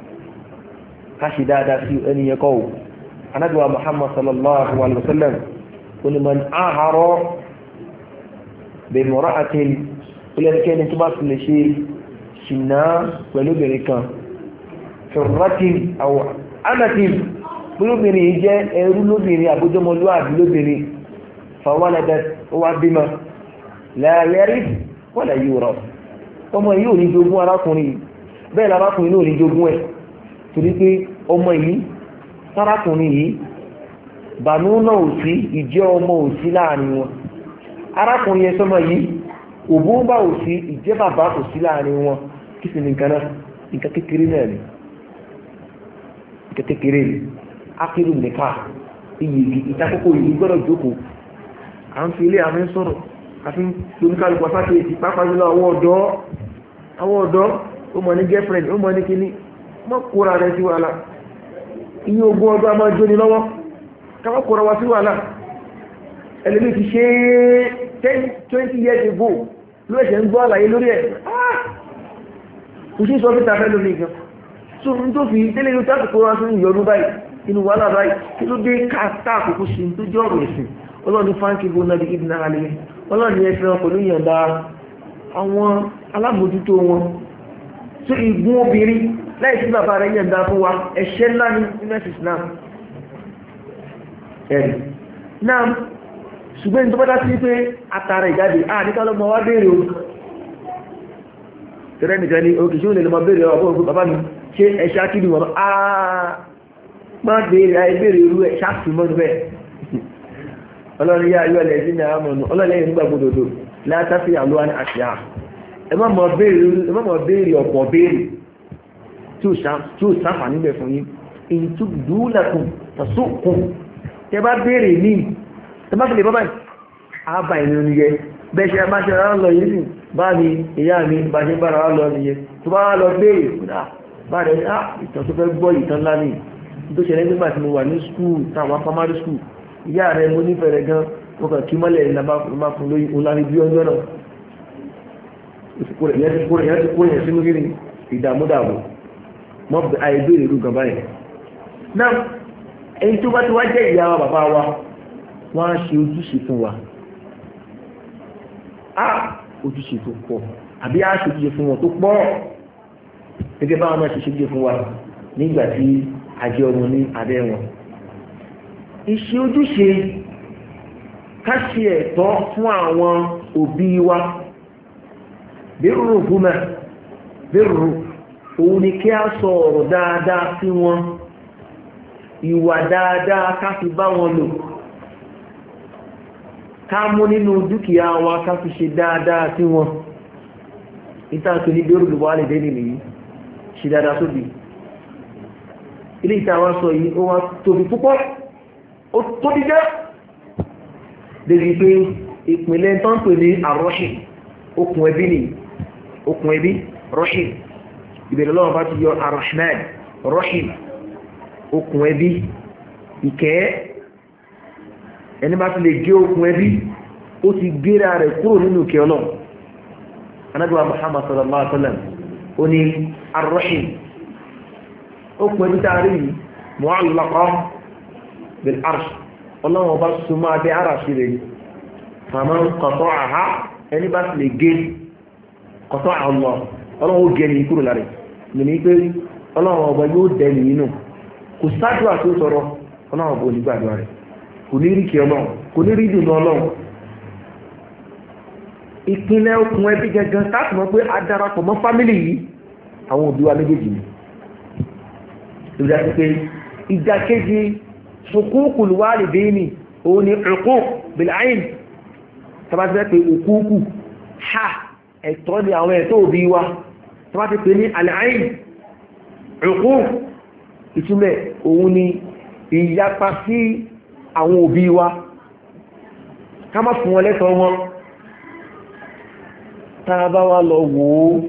ká ṣe dáadáa sí ẹni yẹn kọ́ o Ànábì wa Muhammad sallallahu alaihi wa sallam onímọ̀ni àhárọ̀ bẹ̀mọ̀rọ̀ àti olẹ́nikẹ́ni tó bá fi lè ṣe ṣìnà pẹ̀lú obìnrin kan ṣọ̀rọ̀tí àwọn anatim pẹ̀lú obìnrin yìí jẹ́ ẹrú lóbìnrin àbójọmọlúwàbí lóbìnrin fàwọ́lẹ̀dẹ̀ ó wá bímọ láyẹ̀rí wọ́lẹ̀ yóò rọ̀ ọmọ yìí ò ní jogún arákùnrin bẹ́ẹ̀ lárákùnrin náà ò ní jogún ẹ̀ torí pé ọmọ yìí sárákùnrin yìí bànú náà ò sí ìjẹ́ ọmọ ò sí láàrin wọn arákùnrin yẹn sọmọ yìí òbó bá ò sí ìjẹ́ bàbá ò sí láàrin wọn kí sì ní nǹkan náà nǹkan kékeré náà ni nǹkan kékeré ni ákírù nìka iyì ìtakókò yìí gbọ́dọ̀ jókòó à ń fi ilé àmì sọ̀rọ̀ àfi lóníkàlùkù afáṣe èsì pápá jùlọ àwọn ọ̀dọ́ àwọn ọ̀dọ́ ó mọ̀ ní girlfriend ó mọ̀ ní kíní mọ́ kóra rẹ̀ sí wàhálà iye ogún ọdún a máa jóni lọ́wọ́ káwọ́ kóra wa sí wàhálà ẹlẹ́mí ti ṣe ten twenty years ago ló ẹ̀ṣẹ̀ ń gbọ́ àlàyé lórí ẹ̀ kò sí sọ fíta fẹ́ lórí gan so n tó fi tẹ́lẹ̀ yóò tàbí kóra sí ìyọdún báyìí inú wàhálà báyìí kí ló dé káàtà àkókò sí tó jẹ́ ọ̀rọ̀ ẹ̀sìn ọlọ́ni fáńkì bó náà di ìdínà alẹ́ ọlọ́ni ẹ̀fẹ́ wọn pẹ̀lú ìyọ̀ǹda àwọn alámòjútó wọn tó ìgún obìnrin láì sí bàbá rẹ̀ yọ̀ǹda fún wa ẹ̀ṣẹ̀ ńlá ní mẹ́sìs náà ẹ̀rì náà ṣùgbọ́n ní tó bọ́dá sí pé àtàrà ìjáde à ní kálọ́mọ wá béèrè o tẹ́rẹ́ nìkan ní òkè ṣé ó lè lọ́mọ béèrè ọ̀bọ̀ bàbá mi ṣe ẹ̀ṣá kí ni wọ́n á má béèrè ayé béèrè irú ẹ̀ ṣáàfì mọ́nu bẹ́ẹ̀ ọlọ́run yá ayọ́ ẹ̀lẹ́ sí ní àmọ́nù ọlọ́lẹ́yìn nígbà gbogbo látàfí àlúwà ní àṣíyà ẹ má mọ̀ béèrè ọ̀pọ̀ béèrè tí ó sáfà níbẹ̀ fún yín in tó dúlẹ̀kùn tàṣókùn tẹ bá béèrè ní tẹ bá fìlẹ̀ bábáyì àbà ìrìn yẹ bẹ́ẹ̀ ṣe bá ṣe rárá lọ yìí sì bá mi ìyá mi bá ṣe bára wá lọ nìyẹn tó bá lọ béèrè bá rẹ̀ ìtàn tó fẹ́ gbọ́ ìtàn lánìí tó ṣẹlẹ̀ nígbà tí mo wà ní skúù táwọn primary school ìyá rẹ̀ mo nífẹ̀ẹ́ rẹ̀ gan wọ́n kàn kí mọ́lẹ̀ ìlànà fún lóyún olárí bí ọjọ́ náà ìyẹn ti kó yẹn sínú rí ìdàmúdàmú mọ́ àìbéèrè irú gan báyìí náà èyí tó bá ti wá jẹ́ ìyá wa bàbá wa wọ́n á ṣe ojúṣe fún wa á ojúṣe tó pọ̀ àbí á ṣe ojúṣe fún wọn tó pọ̀ gẹ́gẹ́ báwọn náà ṣe ṣe ojúṣe fún wa nígbà tí àjẹ́ ọmọ ní abẹ́ wọn ìṣe ojúṣe ká ṣe ẹ̀tọ́ fún àwọn òbí wa bẹ́rù gúnmẹ̀ bẹ́rù òun ni kí a sọ ọ̀rọ̀ dáadáa sí wọn ìwà dáadáa ká fi bá wọn lò ká mú nínú dúkìá wa ká fi ṣe dáadáa sí wọn ìtàkì ní bẹ́rù lùwà lè dé nìyí ṣe dáadáa sóbì ilé ìtàwà sọ yìí ó wá tóbi púpọ̀ ó tó díjẹ́ débi pé ìpínlẹ̀ tó ń pè ní àrọ́ṣì okùn ẹbí ni okùn ẹbí rọ́ṣì ìbẹ̀rẹ̀ lọ́wọ́ bá ti yọ arahman rọ́ṣì okùn ẹbí ìkẹ́ ẹni bá ti lè gé okùn ẹbí ó ti gẹ́ra rẹ̀ kúrò nínú ìkẹ́ ọlọ́ Ànábì wa Muhammad sallallahu alaihi wasallam ó ní arọ́ṣì okùn ẹbí tá a rí yìí mu'allaqa bil arsh ọlọ́wọ́ bá súnmọ́ abẹ́ ara sí rẹ̀ faman qata'aha ẹni bá sì lè gé qata'a Allah ọlọ́wọ́ gẹ́ ní kúrò lára ní pé ọlọ́wọ́ ọba yóò dẹ̀ ní inú kò sáàdùà tó sọ̀rọ̀ ọlọ́wọ́ ọba onígbàdùà rẹ̀ kò ní rí kí ọlọ́wọ́ kò ní rí dùnú ọlọ́wọ́ ìpínlẹ̀ okùn ẹbí gẹ́gẹ́ táàtì mọ́ pé adarapọ̀ mọ́ fámílì yìí àwọn òbí wa méjèèjì ni ìdájọ́ pé ìdákejì hukukul walidaini òun ni uquq bil ayn tàbí pé hukuku ha ẹ̀tọ́ ni àwọn ẹ̀tọ́ òbí wa tó bá ti pè ní al-ayn uquq ìtumẹ̀ òun ni ìyapa sí àwọn òbí wa ká má fún wọn lẹ́tọ̀ọ́ wọn tàà bá wá lọ wò ó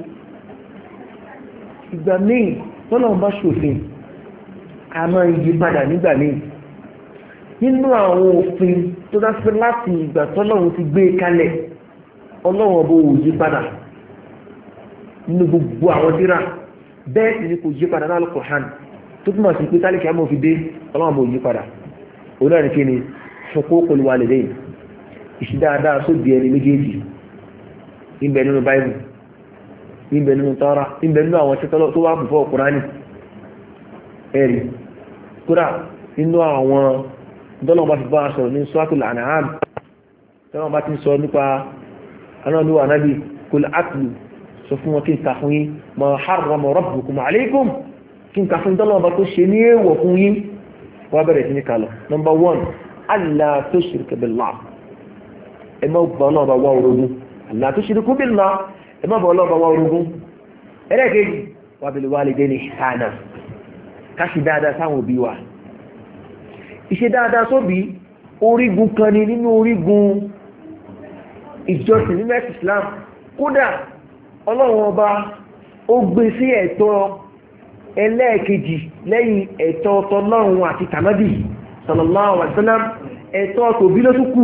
ìgbà míì tọ́lọ̀ bá ṣòfin a máa yí padà nígbà míì nínú àwọn òfin tó dá sí láti ìgbà tọ́lọ̀ ti gbé kalẹ̀ ọlọ́wọ̀n bó yí padà nínú gbogbo àwọn tírà bẹ́ẹ̀ sì ni kò yí padà náà Al-Qur'an tó túnmọ̀ sí pé tálíkì àmọ́ fi dé ọlọ́wọ̀n bó yí padà òun náà ní kí ni huququl walidayn ìṣídáadáa sóbi ẹni méjèèjì ìbẹ̀ nínú báyìí ìbẹ̀ nínú tọ́ra ìbẹ̀ nínú àwọn tẹ́tọ́lọ́ tó wà púpọ̀ Kùránì ẹ̀rì kúrà nínú àwọn dọ́lọ́wọ́ bá fi bá sọ̀rọ̀ ní Suratul An'am tọ́lọ́wọ́ bá ti sọ nípa anáwọ̀ anábì kul atlu sọ fún wọn kí n kà fún yín ma harrama rabbukum alaykum kí n kà fún dọ́lọ́wọ́ bá tó ṣe ní èèwọ̀ fún yín wọ́n bẹ̀rẹ̀ sí ní kalọ̀ number one alla tushrik billah ẹ má gbọ́ náà bá wá orogún alla tushriku billah ẹ má bọ̀ ọlọ́ọ̀bá wá orogún ẹlẹ́ẹ̀kejì wa bil walidayni ihsana káṣí dáadáa sáwọn òbí wa ìṣe dáadáa sóbí orígun kan ni nínú orígun ìjọsìn nínú ẹ̀sìn Islam kódà ọlọ́run ọba ó gbé sí ẹ̀tọ́ ẹlẹ́ẹ̀kejì lẹ́yìn ẹ̀tọ́ tọlọ́run àti tànábì sallallahu alaihi wasallam ẹ̀tọ́ tòbí ló tún kù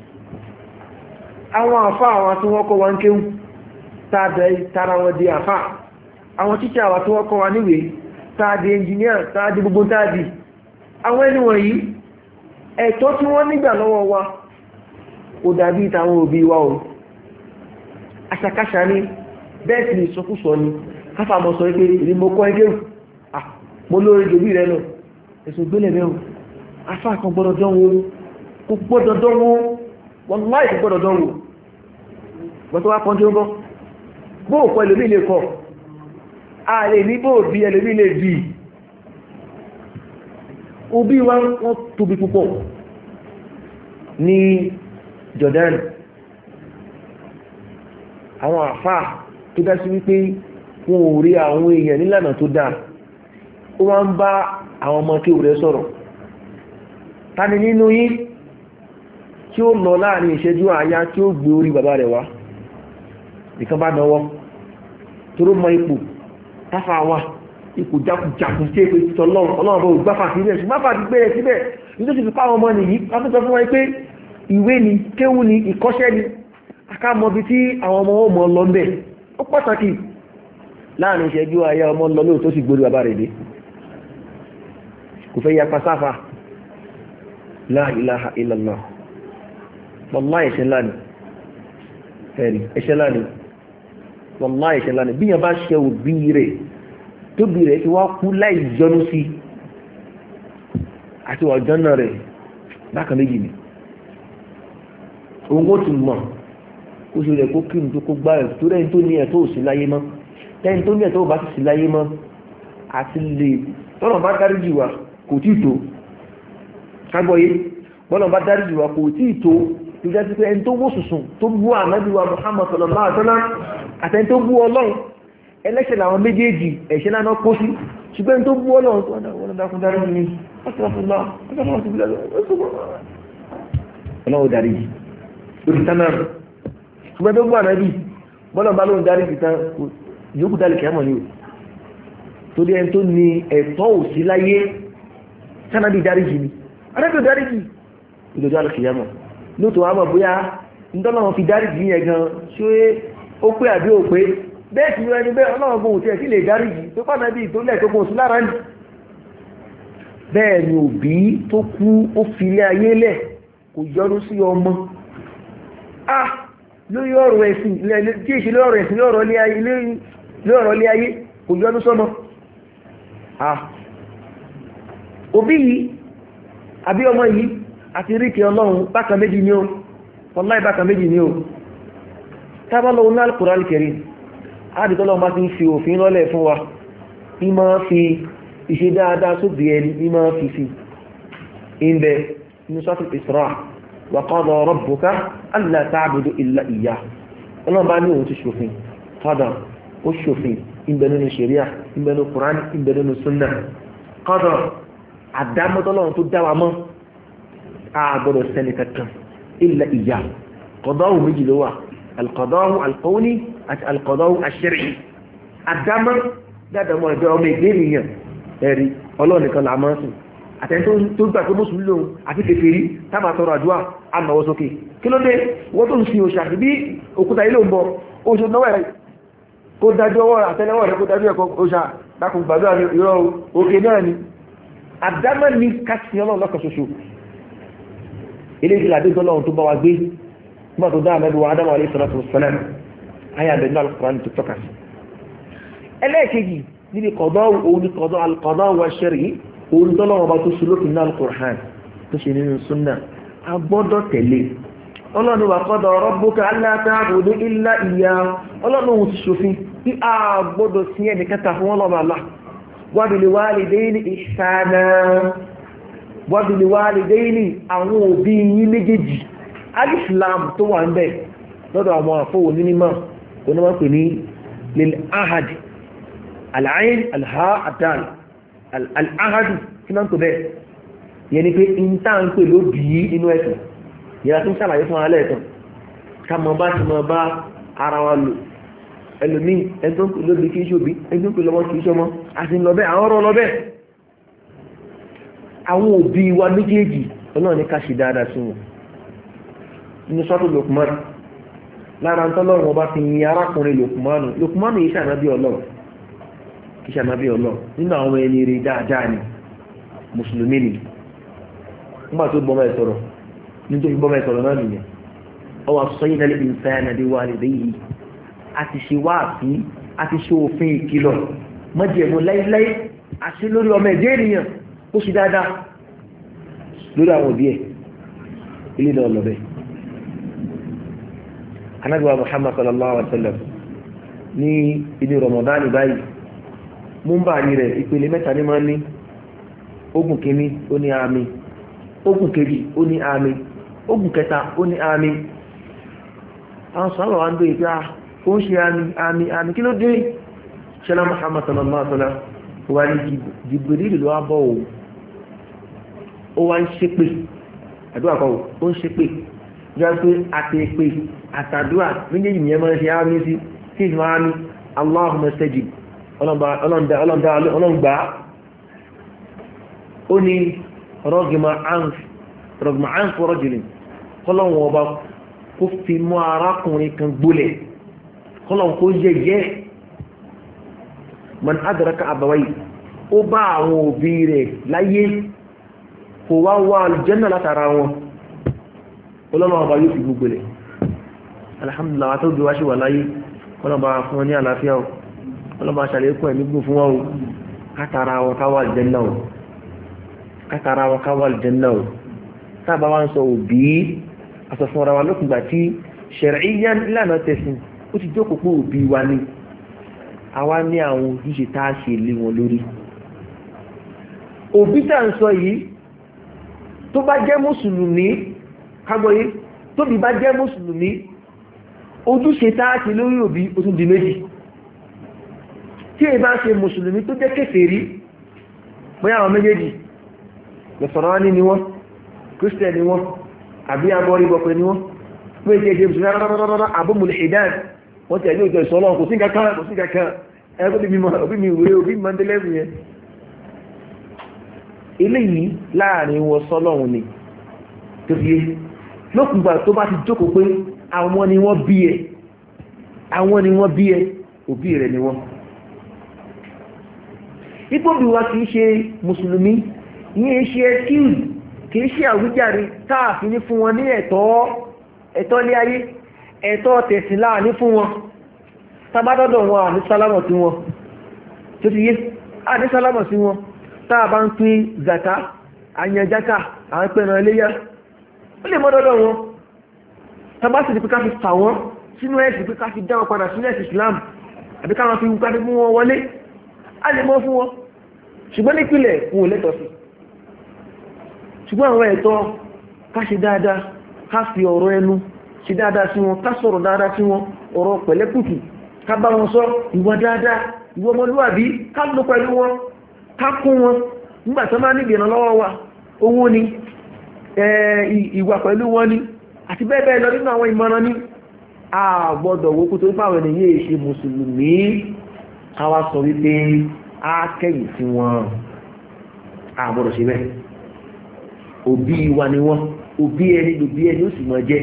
àwọn àfá àwọn tí wọ́n kọ́ wa ń kéwú tààdà wọn di àfá àwọn títí àwọn tí wọ́n kọ́ wa níwèé tààdì ẹnjìníà tààdì gbogbo tààdì àwọn ẹni wọ̀nyí ẹ̀tọ́ tí wọ́n nígbà lọ́wọ́ wa ó dàbí ìtàwọn òbí wa o aṣàkáṣà ní bẹ́ẹ̀ sì ni ìsọkúsọ ni káfà mọ́ sọ pé ìrí mo kọ́ ẹgbẹ́ mo lórí jòbí rẹ lọ ẹ̀sùn gbélẹ̀ mẹ́rù afá kan gbọ́dọ̀ dánwó kò gbọ́dọ̀ dánwó wọ́n láì kò gbọ́dọ̀ dánwó gbọ́tọ́ wá pọ́n tí ó bọ́ bóò kọ́ ẹlòmí lè kọ́ a lè ní bóò bí ẹlòmí lè bí òbí wa wọ́n tóbi púpọ̀ ní Jordan àwọn àfáà tó dá sí wípé wọn ò rí àwọn èèyàn nílànà tó dáa ó wá ń bá àwọn ọmọ kí rẹ̀ sọ̀rọ̀ tani nínú yín tí ó lọ láàrin ìṣẹ́jú àáyá tí ó gbé orí bàbá rẹ̀ wá nìkan bá náwọ́ tó ró mọ ipò táfà wà ipò jákùjákùn tí èpè títọ́ ọlọ́run bó gbáfà síbẹ̀ ṣùgbọ́n fà ti gbẹ̀rẹ̀ síbẹ̀ nítorí fi fáwọn ọmọ nìyí afẹ́sọ fún wọn pé ìwé ni kéwú ni ìkọ́ṣẹ́ ni akámọbi tí àwọn ọmọ ọmọ lọ ń bẹ̀ ó pàtàkì láàrin ìṣẹ́jú àáyá ọmọ lọ lóò tó sì gbórí bàbá rẹ̀ dé kò fẹ́ yapa sáfà la ilaha illallah wallahi ẹ̀ṣẹ̀ ńlá ni ẹ̀rì ẹ̀ṣẹ̀ ńlá ni wallahi ẹ̀ṣẹ̀ ńlá ni bí yàn bá ṣe òbí rẹ̀ tóbi rẹ̀ ti wá kú láì yọnú sí àti wà jọ́nà rẹ̀ bákan méjì ni òun ó ti mọ̀ ó ṣe rẹ̀ kó kírun tó kó gbá ẹ̀ tó rẹ̀ tó ní ẹ̀ tó sí láyé mọ́ tẹ́yìn tó ní ẹ̀ tó bá sì sí láyé mọ́ àti lè tọ́nà bá dárí jì wá kò tí tó kágbọ́yé bọ́nà bá dárí jì wá kò tí tó tó jẹ́ sí pé ẹni tó wó sùsùn tó bú ànábì wa Muhammad sallallahu alaihi wasallam àtẹni tó bú ọlọ́run ẹlẹ́ṣẹ̀ làwọn méjèèjì ẹ̀ṣẹ̀ náà kó sí ṣùgbọ́n tó bú ọlọ́run tó wọ́n dákun dárí ní ọlọ́run dárí jì lórí tánà ṣùgbọ́n tó bú ànábì bọ́nà bá lóun dárí jì tán yóò dálì kẹ́mọ̀ ní o tó dé ẹni tó ní ẹ̀tọ́ òsí láyé tánàbí dárí jì ní adájọ́ dárí jì ìdòjọ́ alùkìyàmọ̀ lóòtò wà mọ̀ bóyá ìdọ́lọ́wọ́n fi dárí jì yẹn gan ṣé ó pé àbí ó pé bẹ́ẹ̀ sì rẹ̀ ní bẹ́ẹ̀ ọlọ́wọ́n gbóhùn tí ẹ̀ sí lè dárí jì tó pàdánàbí tó lẹ̀ tó gbóhùn sí lára ní bẹ́ẹ̀ ni òbí tó kú ó fi ilé ayé lẹ̀ kò yọrù sí ọmọ ah lórí ọ̀rọ̀ ẹ̀sìn tí èṣe lórí ọ̀rọ̀ ẹ̀sìn lórí ọ̀rọ̀ ilé ayé kò yọrù sọ́mọ ah òbí yìí àbí ọmọ yìí àti ríkẹ ọlọ́run bákan méjì ní o wallahi bákan méjì ní o tábàlọ́ ní Al-Qur'an Al-Karim àdìtọ́lọ́run bá ti ń fi òfin lọ́lẹ̀ fún wa ní máa fi ìṣe dáadáa sóbì ẹni ní máa fi sí ìbẹ̀ ní Suratul Isra wa qada rabbuka alla ta'budu illa iyyah ọlọ́run bá ní òun ti ṣòfin fádà ó ṣòfin ìbẹ̀nù sharia ìbẹ̀nù Qur'an ìbẹ̀nù sunnah qadar àdámọ́tọ́lọ́run tó dáwà mọ́ àgbọ̀dọ̀ sẹ́ni kankan illa ìyá qada'u méjì ló wà al-qada'u al-qawli àti al-qada'u ash-shar'i àdámọ́ dáadámọ́ ẹ̀dọ́ ọmọ ìgbé ènìyàn ẹ̀rí ọlọ́run nìkan là máa ń sìn àtẹ́ni tó gbà pé mùsùlùmí lòun àti kèfèrí tábà tọrọ àdúrà àmàwọ́ sókè kí ló dé wọ́n tó ń sin òṣà bí òkúta ilé ń bọ oṣù náwó rẹ̀ kó dájú ọwọ́ àtẹ́lẹwọ́ rẹ̀ kó dájú ẹ̀kọ́ òṣà dákùn gbàdúrà ní ìrọ̀ òkè náà ni àdámọ́ ní kásìn ọlọ́run lọ́kàn ṣoṣo ilé ìlà dé tọ́lọ́run tó bá wa gbé nígbà tó dá àmẹ́bí wa Ádámù alayhi salatu wassalam ayé àbẹ̀ ní Al-Qur'an tó tọ́ka sí ẹlẹ́ẹ̀kejì níbi kọ̀dọ̀ òun ní kọ̀dọ̀ al-qada' wa shar'i òun tọ́lọ́run bá tó ṣe lókè ní Al-Qur'an tó ṣe nínú súnnà a gbọ́dọ̀ tẹ̀lé ọlọ́run wa qada rabbuka alla ta'budu illa iyyahu ọlọ́run ti ṣòfin tí a gbọ́dọ̀ sí ẹni kẹta fún ọlọ́run Allah wa bil walidayni ihsana wa bil walidayni àwọn òbí yín méjèèjì al-islam tó wà ń bẹ̀ lọ́dọ̀ àwọn àfọwò nímọ̀ onímọ̀ pè ní lil ahad al-ayn al-ha ad-dal al-ahad kí náà tó bẹ́ẹ̀ yẹn ni pé ìta ń pè ló bí inú ẹ̀sìn yẹra tó ń ṣàlàyé fún alẹ́ ẹ̀tàn ká mọ bá ti mọ bá ara wa lò ẹlòmíì ẹni tó ń pè lóbi kí í ṣòbí ẹni tó ń pè lọ́wọ́ kì í ṣọmọ àti ńlọbẹ́ àwọn ọ̀rọ̀ lọ́bẹ́ àwọn òbí wa méjèèjì ọlọ́run ní ká ṣe dáadáa sí wọn nínú sọ́tò Luqman lára ń tọ́lọ́run ọba fi yin arákùnrin Luqmanu Luqmanu yìí ṣànábí ọlọ́run kì í ṣànábí ọlọ́run nínú àwọn ẹni rẹ̀ dáadáa ni mùsùlùmí ni nígbà tó gbọ́mọ̀ ẹ̀ sọ̀rọ̀ nítorí gbọ́mọ̀ ẹ̀ sọ̀rọ̀ náà nìyẹn ọwọ́ sọ́yìn náà lè fi insana bi walidayhi a ti ṣe wáàfí a ti ṣe òfin ìkìlọ̀ mọ́jẹ̀mú láíláí àṣẹ lórí ọmọ ẹ̀jẹ̀ ènìyàn ó ṣe dáadáa lórí àwọn òbí ẹ̀ ilé náà lọ bẹ́ẹ̀. anábìwá Muhammad sallallahu alaihi wa sallam ní inú Ramadan báyìí múmbàrí rẹ̀ ìpele mẹ́ta ní máa ń ní ogun kìíní ó ní àmì ogun kejì ó ní àmì ogun kẹta ó ní àmì àwọn sọ́rọ̀ wá ń dé ìpé ó ń ṣe àmì àmì àmì kí ló dé ṣẹlá Muhammad sallallahu alaihi wasallam wà ní Jibril ló wá bọ́ òun ó wá ń ṣépè àdúrà kọ́ ó ń ṣépè jẹ́ pé àti èpè àtàdúrà méjèèjì yẹn máa ń ṣe àmì sí sí ìsìnkú àmì Allahumma stajib ọlọ́ndà ó ní rọ́gìmọ̀ áńfù rọ́jìlì kọ́lọ̀wọ̀n ọba kó fi mọ́ arákùnrin kan gbólẹ̀ kọ́lọ̀wọ̀n kó yẹ yẹ́ man adraka àbáwáyì ó bá àwọn òbí rẹ̀ láyé kò wá wá aljanna látara wọn ọlọ́wọ̀n ọba yóò fi gbólẹ̀ alhamdulillah wá tó bí wá ṣe wà láyé kọ́lọ̀wọ̀n fún wọn ní àlàáfíà kọ́lọ̀wọ̀n ṣàlékún ẹ̀mí gùn fún wọn kátara wọn káwà aljanna kátara wọn káwà aljanna ò sábà wá ń sọ òbí àsọ̀fún ọ̀rọ̀ wa lókùngbà tí ṣẹ̀rẹ̀íyàn ìlànà tẹ̀sìn ó ti jókòó pé òbí wa ni àwa ní àwọn ojúṣe tá a ṣe lé wọn lórí òbí tá ń sọ yìí tó bá jẹ́ mùsùlùmí kágbọ́yé tóbi bá jẹ́ mùsùlùmí ojúṣe tá a ṣe lórí òbí ó tún di méjì tí èyí bá ṣe mùsùlùmí tó jẹ́ kèfèrí bóyá àwọn méjèèjì Nasrani ni wọ́n Christian ni wọ́n àbí abọ́rígbọ́pẹ́ ni wọ́n pé tí ẹjẹ́ mùsùlùmí rárárárá àbúmùlẹ̀ ìdán wọ́n tẹ̀lé òjò ìsọ́lọ́ kò sí kankan kò sí kankan ẹgbẹ́ bí mi ìwé òbí mandelabu yẹn eléyìí láàrin wọn sọ́lọ́run ni tó fi yé lókùngbà tó bá ti jókòó pé àwọn ni wọ́n bí ẹ àwọn ni wọ́n bí ẹ òbí rẹ̀ ni wọ́n ipò bí wa kìí ṣe mùsùlùmí yìí ṣe excuse kìí ṣe àwíjàre táàfin ní fún wọn ní ẹ̀tọ́ ẹ̀tọ́ ní ayé ẹ̀tọ́ tẹ̀sìn láàní fún wọn tàbádọ́dọ̀ wọn àní sálámọ̀ sí wọn tó ti yé àní sálámọ̀ sí wọn táà bá ń pín zaka àyànjáká àwọn pẹ̀ràn iléyá ó lè mọ́dọ́dọ̀ wọn tàbá sì pé ká fi fà wọ́n sínú ẹ̀sìn pé ká fi dá wọn padà sínú ẹ̀sìn Islam àbí ká wọn fi wù ká fi mú wọn wọlé a lè mọ́ fún wọn ṣùgbọ́n nípìnlẹ̀ wọn ò lẹ́tọ̀ọ́ sí ṣùgbọ́n àwọn ẹ̀tọ́ ká ṣe dáadáa ká fi ọ̀rọ̀ ẹnu ṣe dáadáa sí wọn ká sọ̀rọ̀ dáadáa sí wọn ọ̀rọ̀ pẹ̀lẹ́kùtù ká bá wọn sọ ìwà dáadáa ìwọ ọmọlúwàbí ká lọ pẹ̀lú wọn ká kún wọn nígbà tó máa níbi ìrànlọ́wọ́ wa owó ni ìwà pẹ̀lú wọn ni àti bẹ́ẹ̀ bẹ́ẹ̀ lọ nínú àwọn ìmọ̀ràn ní a gbọ́dọ̀ wó kú tó fáwọn ènìyàn ṣe mùsùlùmí káwá sọ wípé a kẹ́yìn sí wọn a gbọ́dọ̀ ṣe bẹ́ẹ̀ òbí wa ni wọ́n òbí ẹni lòbí ẹni ó sì mọ̀ jẹ́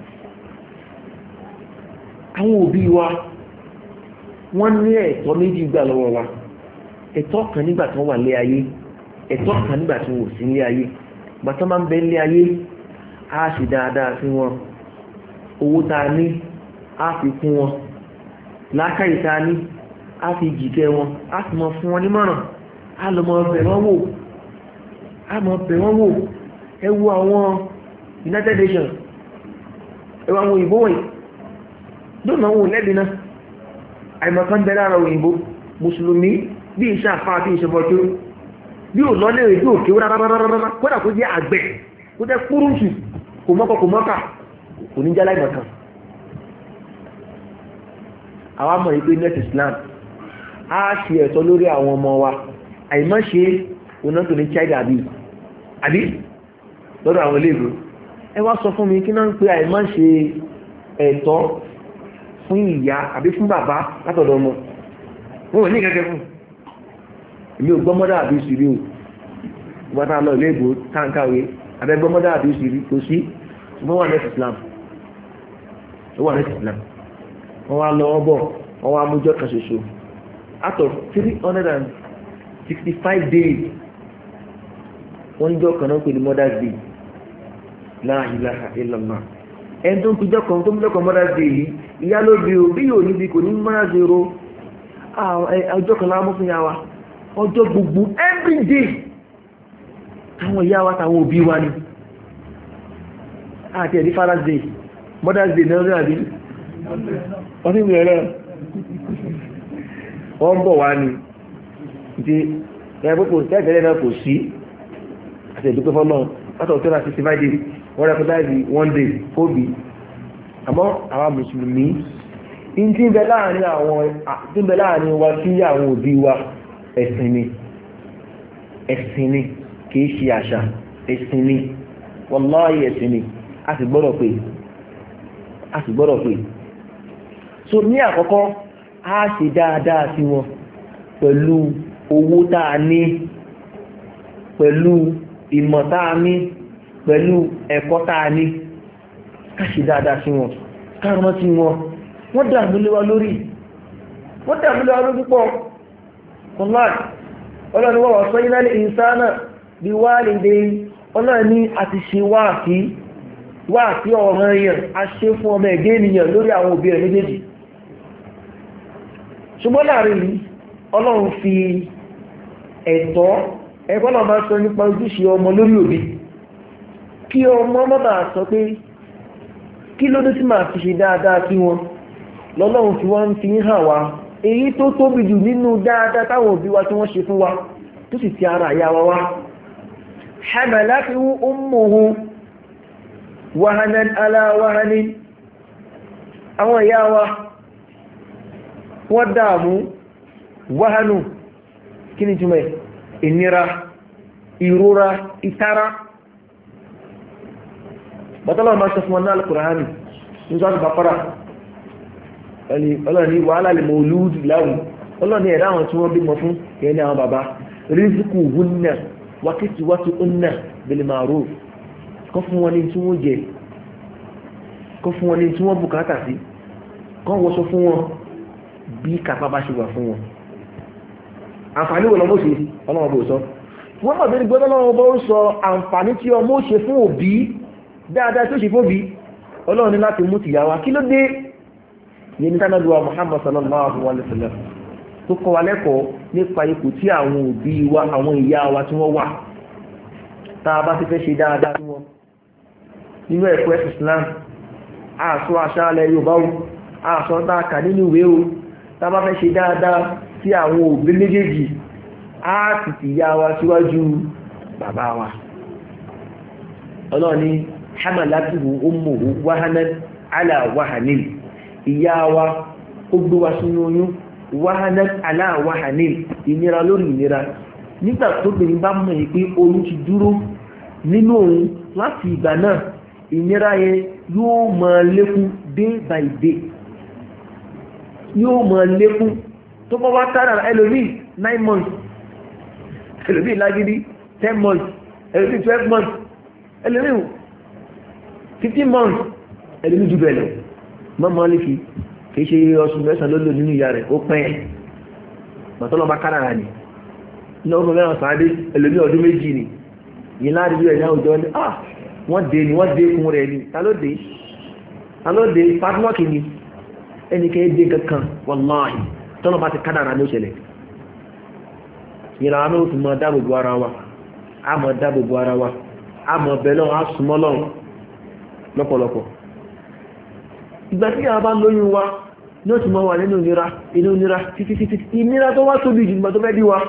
àwọn òbí wa wọ́n ní ẹ̀tọ́ méjì gbà lọ́wọ́ wa ẹ̀tọ́ kan nígbà tí wọ́n wà lé ayé ẹ̀tọ́ kan nígbà tí wọ́n ò sí lé ayé bàtọ́ máa ń bẹ lé ayé á sì dáadáa sí wọn owó tá a ní á fi kún wọn láákàyè tá a ní á fi jìkẹ́ wọn á sì mọ fún wọn nímọ̀ràn á lọ mọ bẹ̀ wọ́n wò á mọ bẹ̀ wọ́n wò ẹ wo àwọn United Nations ẹ wo àwọn òyìnbó wọ̀nyí lónà wọn ò lẹ́bi náà àìmọ̀kan bẹ lára òyìnbó mùsùlùmí bí iṣẹ́ àfáà bí iṣẹ́ bọ́jú bí ò lọ́lẹ̀ rẹ̀ bí ò kéwú rárárárá kódà kó jẹ́ àgbẹ̀ kó jẹ́ kúrúǹtù kò mọ́kọ̀ kò mọ́kà kò ní jẹ́ láìmọ̀kan àwọn amọ̀ yìí pé net Islam á ṣe ẹ̀tọ́ lórí àwọn ọmọ wa àìmọ́ ṣe oná tó ní child abuse àbí lọ́dọ̀ àwọn iléèwé ẹ wá sọ fún mi kí náà ń pe àìmọ́ ṣe ẹ̀tọ́ fún ìyá àbí fún bàbá látọ̀dọ̀ ọmọ wọn ò ní kẹ́kẹ́ fún ilé ògbọ́mọ́dá àbí ìṣìrí o gbọ́ta lọ ilé ìbò táǹkàwé abẹ́gbọ́mọ́dá àbí ìṣìrí kò sí ṣùgbọ́n wà nẹ́sì Islam ó wà nẹ́sì Islam wọ́n wá lọ ọbọ̀ wọ́n wá mújọ́ kan ṣoṣo out of three hundred and sixty five days wọ́n jọ kan náà pè ní Mother's Day la ilaha illallah ẹni tó ń pijọ́ kan tó ń lọ́kọ̀ Mother's Day yìí ìyá ló bí o bí yóò níbi kò ní Mother's Day ro ọjọ́ kan láwọn mú fún yà wa ọjọ́ gbogbo everyday àwọn ìyá wa tàwọn òbí wa ni àti ẹ̀dí Father's Day Mother's Day náà rí àbí wọ́n tí mẹ́rẹ̀ wọ́n bọ̀ wá ní tí ẹgbẹ́pọ̀ tẹ́gẹ̀rẹ́ náà kò sí àti ẹ̀dùpẹ́ fọ́nà látọ̀ tó náà sixty five days wọ́n recognize one day fóbi àmọ́ àwọn mùsùlùmí in tí ń bẹ láàrin àwọn tí ń bẹ láàrin wa sí àwọn òbí wa ẹ̀sìn ni ẹ̀sìn ni kìí ṣe àṣà ẹ̀sìn ni wallahi ẹ̀sìn ni a sì gbọ́dọ̀ pé a sì gbọ́dọ̀ pé so ní àkọ́kọ́ a ṣe dáadáa sí wọn pẹ̀lú owó tá a ní pẹ̀lú ìmọ̀ tá a ní pẹ̀lú ẹ̀kọ́ tá a ní ká ṣe dáadáa sí wọn ká rántí wọn wọ́n dààmú lé wa lórí wọ́n dààmú lé wa lórí púpọ̀ ọlọ́run ọlọ́run wọ́n wọ́n sọ iná ní ìsáná bí wá lè dé ọlọ́run ní a ti ṣe wáàfí wáàfí ọ̀ràn èèyàn a ṣe fún ọmọ ẹ̀gẹ́ ènìyàn lórí àwọn òbí rẹ̀ méjèèjì ṣùgbọ́n láàrin yìí ọlọ́run fi ẹ̀tọ́ ẹ̀kọ́ náà bá sọ nípa ojúṣe ọmọ lórí òbí kí ọmọ mọ́bà sọ pé kí ló dé tí máa fi ṣe dáadáa sí wọn lọ́lọ́run fi wọ́n fi hàn wá èyí tó tóbi jù nínú dáadáa táwọn òbí wa tí wọ́n ṣe fún wa tó sì ti ara àyà wa wá hamalathu ummuhu wahanan ala wahanin àwọn ìyá wa wọ́n dààmú wahanu kí ni túnmọ̀ ìnira ìrora ìtara bàtọ́lọ́ ma sọ fún wọn náà al-Qur'ani ní sọ́tù Baqara ọlọ́ni wàhálà lè mọ̀ olúùdù láwùn ọlọ́ni ẹ̀dá àwọn tí wọ́n bímọ fún yẹn ní àwọn bàbá rizqu hunna wa kiswatuhunna bil ma'ruf kọ́ fún wọn ní tí wọ́n jẹ kọ́ fún wọn ní tí wọ́n bùkátà sí kọ́ wọ́sọ fún wọn bí kápá bá ṣe wà fún wọn àǹfààní wọ́n lọ́mọ́ ṣe ọlọ́wọ́ bó sọ wọ́n mọ̀ bẹ́ẹ̀ gbọ́dọ̀ lọ́wọ́ bó sọ àǹfààní tí ọmọ ṣe fún òbí dáadáa tó ṣe fóbi ọlọ́run ní láti mú tìyàwó kí ló dé yẹni tánàdùwà Muhammad sallallahu alaihi wasallam tó kọ́ wa lẹ́kọ̀ọ́ nípa ipò tí àwọn òbí wa àwọn ìyá wa tí wọ́n wà tá a bá ti fẹ́ ṣe dáadáa tí wọ́n nínú ẹ̀kọ́ ẹ̀sìn Islam àṣọ àṣálẹ̀ Yorùbá o àṣọ dáàkà nínú ìwé o tá a bá fẹ́ ṣe dáadáa sí àwọn òbí méjèèjì á ti ti yá wa síwájú bàbá wa ọlọ́ni hamalatuhu ummuhu wahanan ala wahanin ìyá wa ó gbé wa sínú oyún wàhánà aláwàhánì ìnira lórí ìnira nígbà tóbìnrin bá mọ̀ yìí pé oyún ti dúró nínú òun láti ìgbà náà ìnira yẹn yóò máa lékún day by day yóò máa lékún tó bá wá tára ẹlòmíì nine months ẹlòmíì lágídí ten months ẹlòmíì twelve months ẹlòmíì fifteen months ẹlòmíì jù bẹ́ẹ̀ lọ mọ́mọ́ lè fi kìí ṣe oṣù mẹ́sàn-án ló lò nínú ìyá rẹ̀ ó pẹ́ ẹ̀ mọ̀tọ́lọ́bá kárára ni ní ọmọ mẹ́rin sàádé ẹlòmí ọdún méjì ni yìí láàrin bí ẹ̀yà òjò ní ah wọ́n dé ni wọ́n dé kún rẹ̀ ni ta ló dé ta ló dé pàtàkì ni ẹnikẹ́ dé kankan wàláhì tọ́lọ́bá ti kárára ní òṣèlẹ̀ ìlànà ó fi mọ́ dáàbòbò ara wa a mọ́ dáàbòbò ara wa a mọ́ bẹ̀lọ́ a súnmọ́ lọ́rùn lọ́pọ̀lọpọ̀ ìgbà tí a bá lóyún wa ní ó ti mọ́ wà nínú ìnira inú ìnira títí títí ìnira tó wá tóbi jù nígbà tó fẹ́ bí wa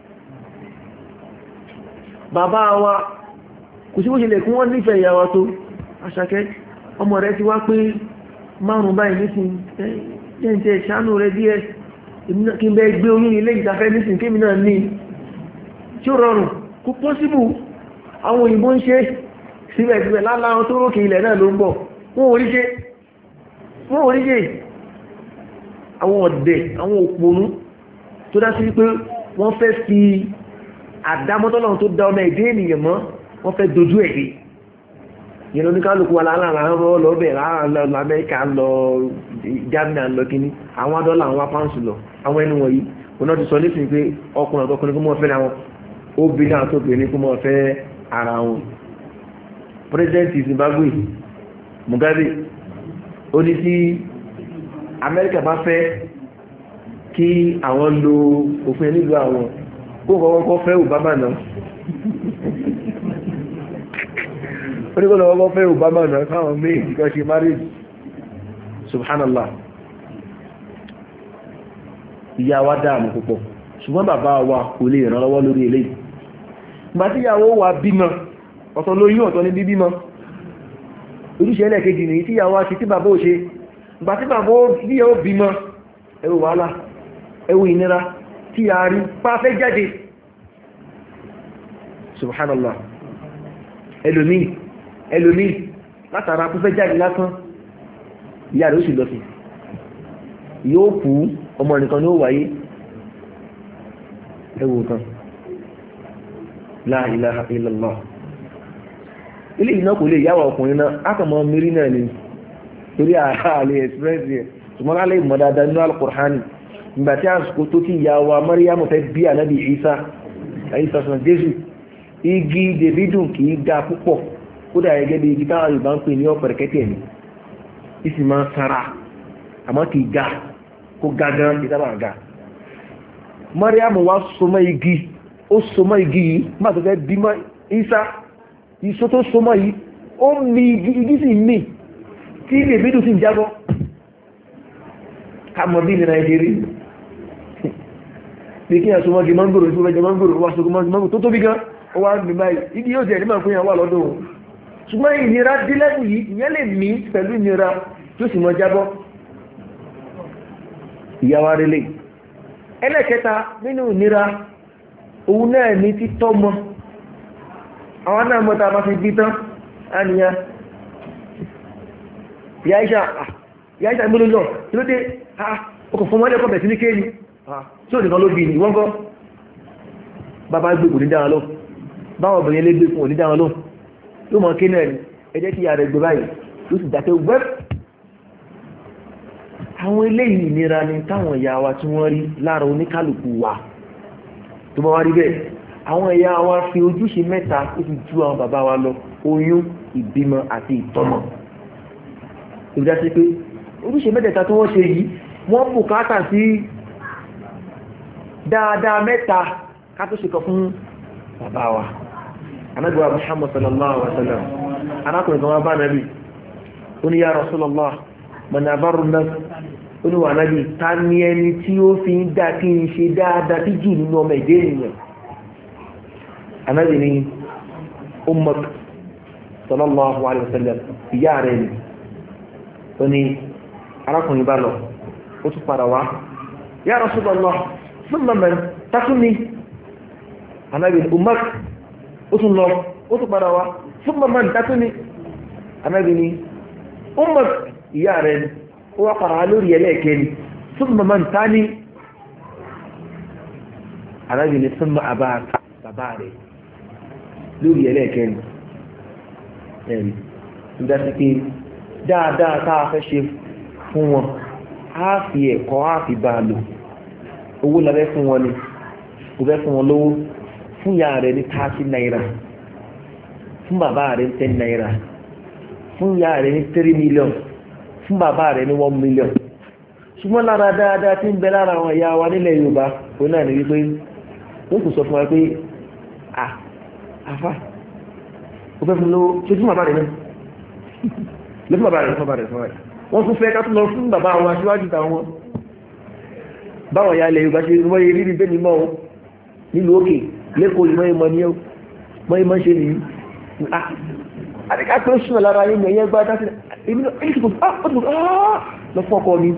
bàbá wa kò sí bó ṣe lè kún wọ́n nífẹ̀ẹ́ ìyá wa tó Àṣàkẹ́ ọmọ rẹ̀ ti wá pé márùn-ún báyìí nísìn jẹ́ ìṣánú rẹ̀ díẹ̀ kí n bẹ gbé oyún ilé ìtafẹ́ nísìn kí mi náà ní tí ó rọrùn kò pọ́síbù àwọn òyìnbó ń ṣe síbẹ̀síbẹ̀ láláwọn tó rókè ilẹ̀ náà ló ń bọ̀ wọ́n orí ṣe wọ́n orí ṣe àwọn ọ̀dẹ̀ àwọn òpònú tó dá sí pé wọ́n fẹ́ fi àdámọ́tọ́lọ́run tó dá ọmọ ẹ̀dẹ́ ènìyàn mọ́ wọ́n fẹ́ dojú ẹ̀dẹ́ yẹn lóní kálukú aláàrán lọ́bẹ̀ láàrín Amẹ́ríkà lọ Germany lọ kíní àwọn adọ́là àwọn apáǹsù lọ àwọn ẹni wọ̀nyí oná ti sọ nísìnyí pé ọkùnrin àtọkùnrin kó mọ́ fẹ́ àwọn obìnrin àtọkùnrin kó mọ́ fẹ́ ara wọn. President Zimbabwe Mugabe ó ní tí Amẹ́ríkà bá fẹ́ kí àwọn lo òfin nílùú àwọn kó kọ́kọ́ fẹ́ Obama náà ó ní kó lọ́wọ́ fẹ́ Obama náà káwọn méjì kan ṣe marriage subhanallah ìyá wa dáàmù púpọ̀ ṣùgbọ́n bàbá wa kò lè ràn lọ́wọ́ lórí eléyìí ìgbà tí ìyàwó wa bímọ ọ̀tọ̀ lóyún ọ̀tọ̀ ní bíbímọ ojúṣe ẹlẹ́ẹ̀kejì nìyí tí ìyàwó àti tí bàbá ò ṣe ìgbà tí bàbá bí ó bímọ ẹwù wàhálà ẹwù ìnira tí a rí pàfẹ́ jáde subhanallah ẹlòmí ẹlòmí látara pàfẹ́ jáde lásán ìyá rẹ̀ ó sì lọ sí yóò kú ọmọ nìkan ní ó wáyé ẹwù kan la ilaha illallah ilé iná kò lè yáwà ọkùnrin náà ákàmọ́ mírí náà ni torí àhàlẹ̀ express yẹ ṣùgbọ́n alẹ́ ìmọ̀ dáadáa nínú al-Qur'ani nígbà tí àsìkò tó ti yà wà Maryamu fẹ́ bí ànábì Isa Isa sọ Jésù igi dèbídùn kì í ga púpọ̀ ó dà gẹ́gẹ́ bí igi táwọn Yorùbá ń pè ní ọ̀pẹ̀rẹ̀kẹ́tẹ̀ ni ìsì máa ń sara àmọ́ kì í ga kó ga gan kì í sábà ga Maryamu wá sọmọ igi ó sọmọ igi yìí nígbà tó fẹ́ bí Isa ìṣó tó sọmọ yìí ó mi igi sì mì tí ilé ìbídù sí ìjábọ́ kàmọ̀ bí ní Nàìjíríà bí kí ẹ̀sùn mọ́gí mọ́ngòrò tí ó rẹjẹ mọ́ngòrò wá sókú mọ́ngòrò tó tóbi gan ó wá ń báyìí igi yóò jẹ́ nígbà fún ìyàwó lọ́dọ̀ òun ṣùgbọ́n ìnira dílẹ́kù yìí ìyẹn lè mí pẹ̀lú ìnira tó sì mọ́ jábọ́ ìyàwó arẹlẹ̀ ẹlẹ́kẹta nínú ìnira òun náà ní títọ́ mọ́ àwọn náà mọ́ta bá fi bí tán á nìyà ìyá ìṣà ìyá ìṣà ìgbónú lọ tí ló dé ọkọ̀ fún ọmọdé kọ̀bẹ̀ sí ní kéèní tí ó nìkan ló bí ní wọ́n gọ́ bàbá gbé kò ní dára lọ báwọn obìnrin lé gbé fún òní dára lọ ló mọ̀ kí náà ẹjẹ́ tí ìyá rẹ̀ gbé báyìí ló sì dákẹ́ wẹ́ àwọn eléyìí ìnira ni táwọn ìyá wa tí wọ́n rí lára oníkálùkù wa tó bá wá rí bẹ́ẹ̀ àwọn ìyá wa fi ojúṣe mẹ́ta ó fi ju àwọn bàbá wa lọ oyún ìbímọ àti ìtọ́mọ ìdásí pé ojúṣe mẹ́tẹ̀ẹ̀ta tó wọ́n ṣe yìí wọ́n bùkátà sí dáadáa mẹ́ta ká tó ṣe kọ fún bàbá wa Ànábì wa Muhammad sallallahu alaihi wasallam arákùnrin kan wá bá Ànábì ó ní ya Rasulullah man abarru nas ó ní wà Ànábì ta ní ẹni tí ó fi ń dá kí n ṣe dáadáa tí jù nínú ọmọ ìdé ènìyàn Ànábì ní ummak sallallahu alaihi wasallam ìyá rẹ̀ ni ó ní arákùnrin bá lọ ó tún padà wá ya Rasulullah thumma man tatuni Ànábì ní ummak ó tún lọ ó tún padà wá thumma man tatuni Ànábì ní ummak ìyá rẹ̀ ni ó wá padà lórí ẹlẹ́ẹ̀kẹ́ni thumma man tani Ànábì ní thumma abak bàbá rẹ̀ lórí ẹlẹ́ẹ̀kẹ́ni ẹ̀rí ìdásí pé dáadáa táa fẹ́ ṣe fún wọn á fi ẹ̀kọ́ á fi bá lò owó lábẹ́ fún wọn ni kò fẹ́ fún wọn lówó fún ìyá rẹ̀ ní thirty naira fún bàbá rẹ̀ ní ten naira fún ìyá rẹ̀ ní three million fún bàbá rẹ̀ ní one million ṣùgbọ́n lára dáadáa tí ń bẹ lára àwọn ìyá wa nílẹ̀ Yorùbá òun náà ní wípé wọ́n kò sọ fún wa pé à àfà ó fẹ́ fún lówó ṣe fún bàbá rẹ̀ náà ló fún bàbá rẹ̀ fún bàbá rẹ̀ fún bàbá rẹ̀ wọ́n tún fẹ́ ká tún lọ fún bàbá wọn aṣíwájú tàwọn báwọn ya ilẹ̀ Yorùbá ṣe wọ́n yẹ rí ní bẹ́ẹ̀ mímọ́ o nílùú òkè lẹ́kọ̀ọ́ ìmọ̀ ìmọ̀ ní ọ́ mọ́ ìmọ̀ ṣe nìyí àdíká tó ṣùnà lára yìí ẹ̀yẹ gbá dá sí lọ fún ọkọ mi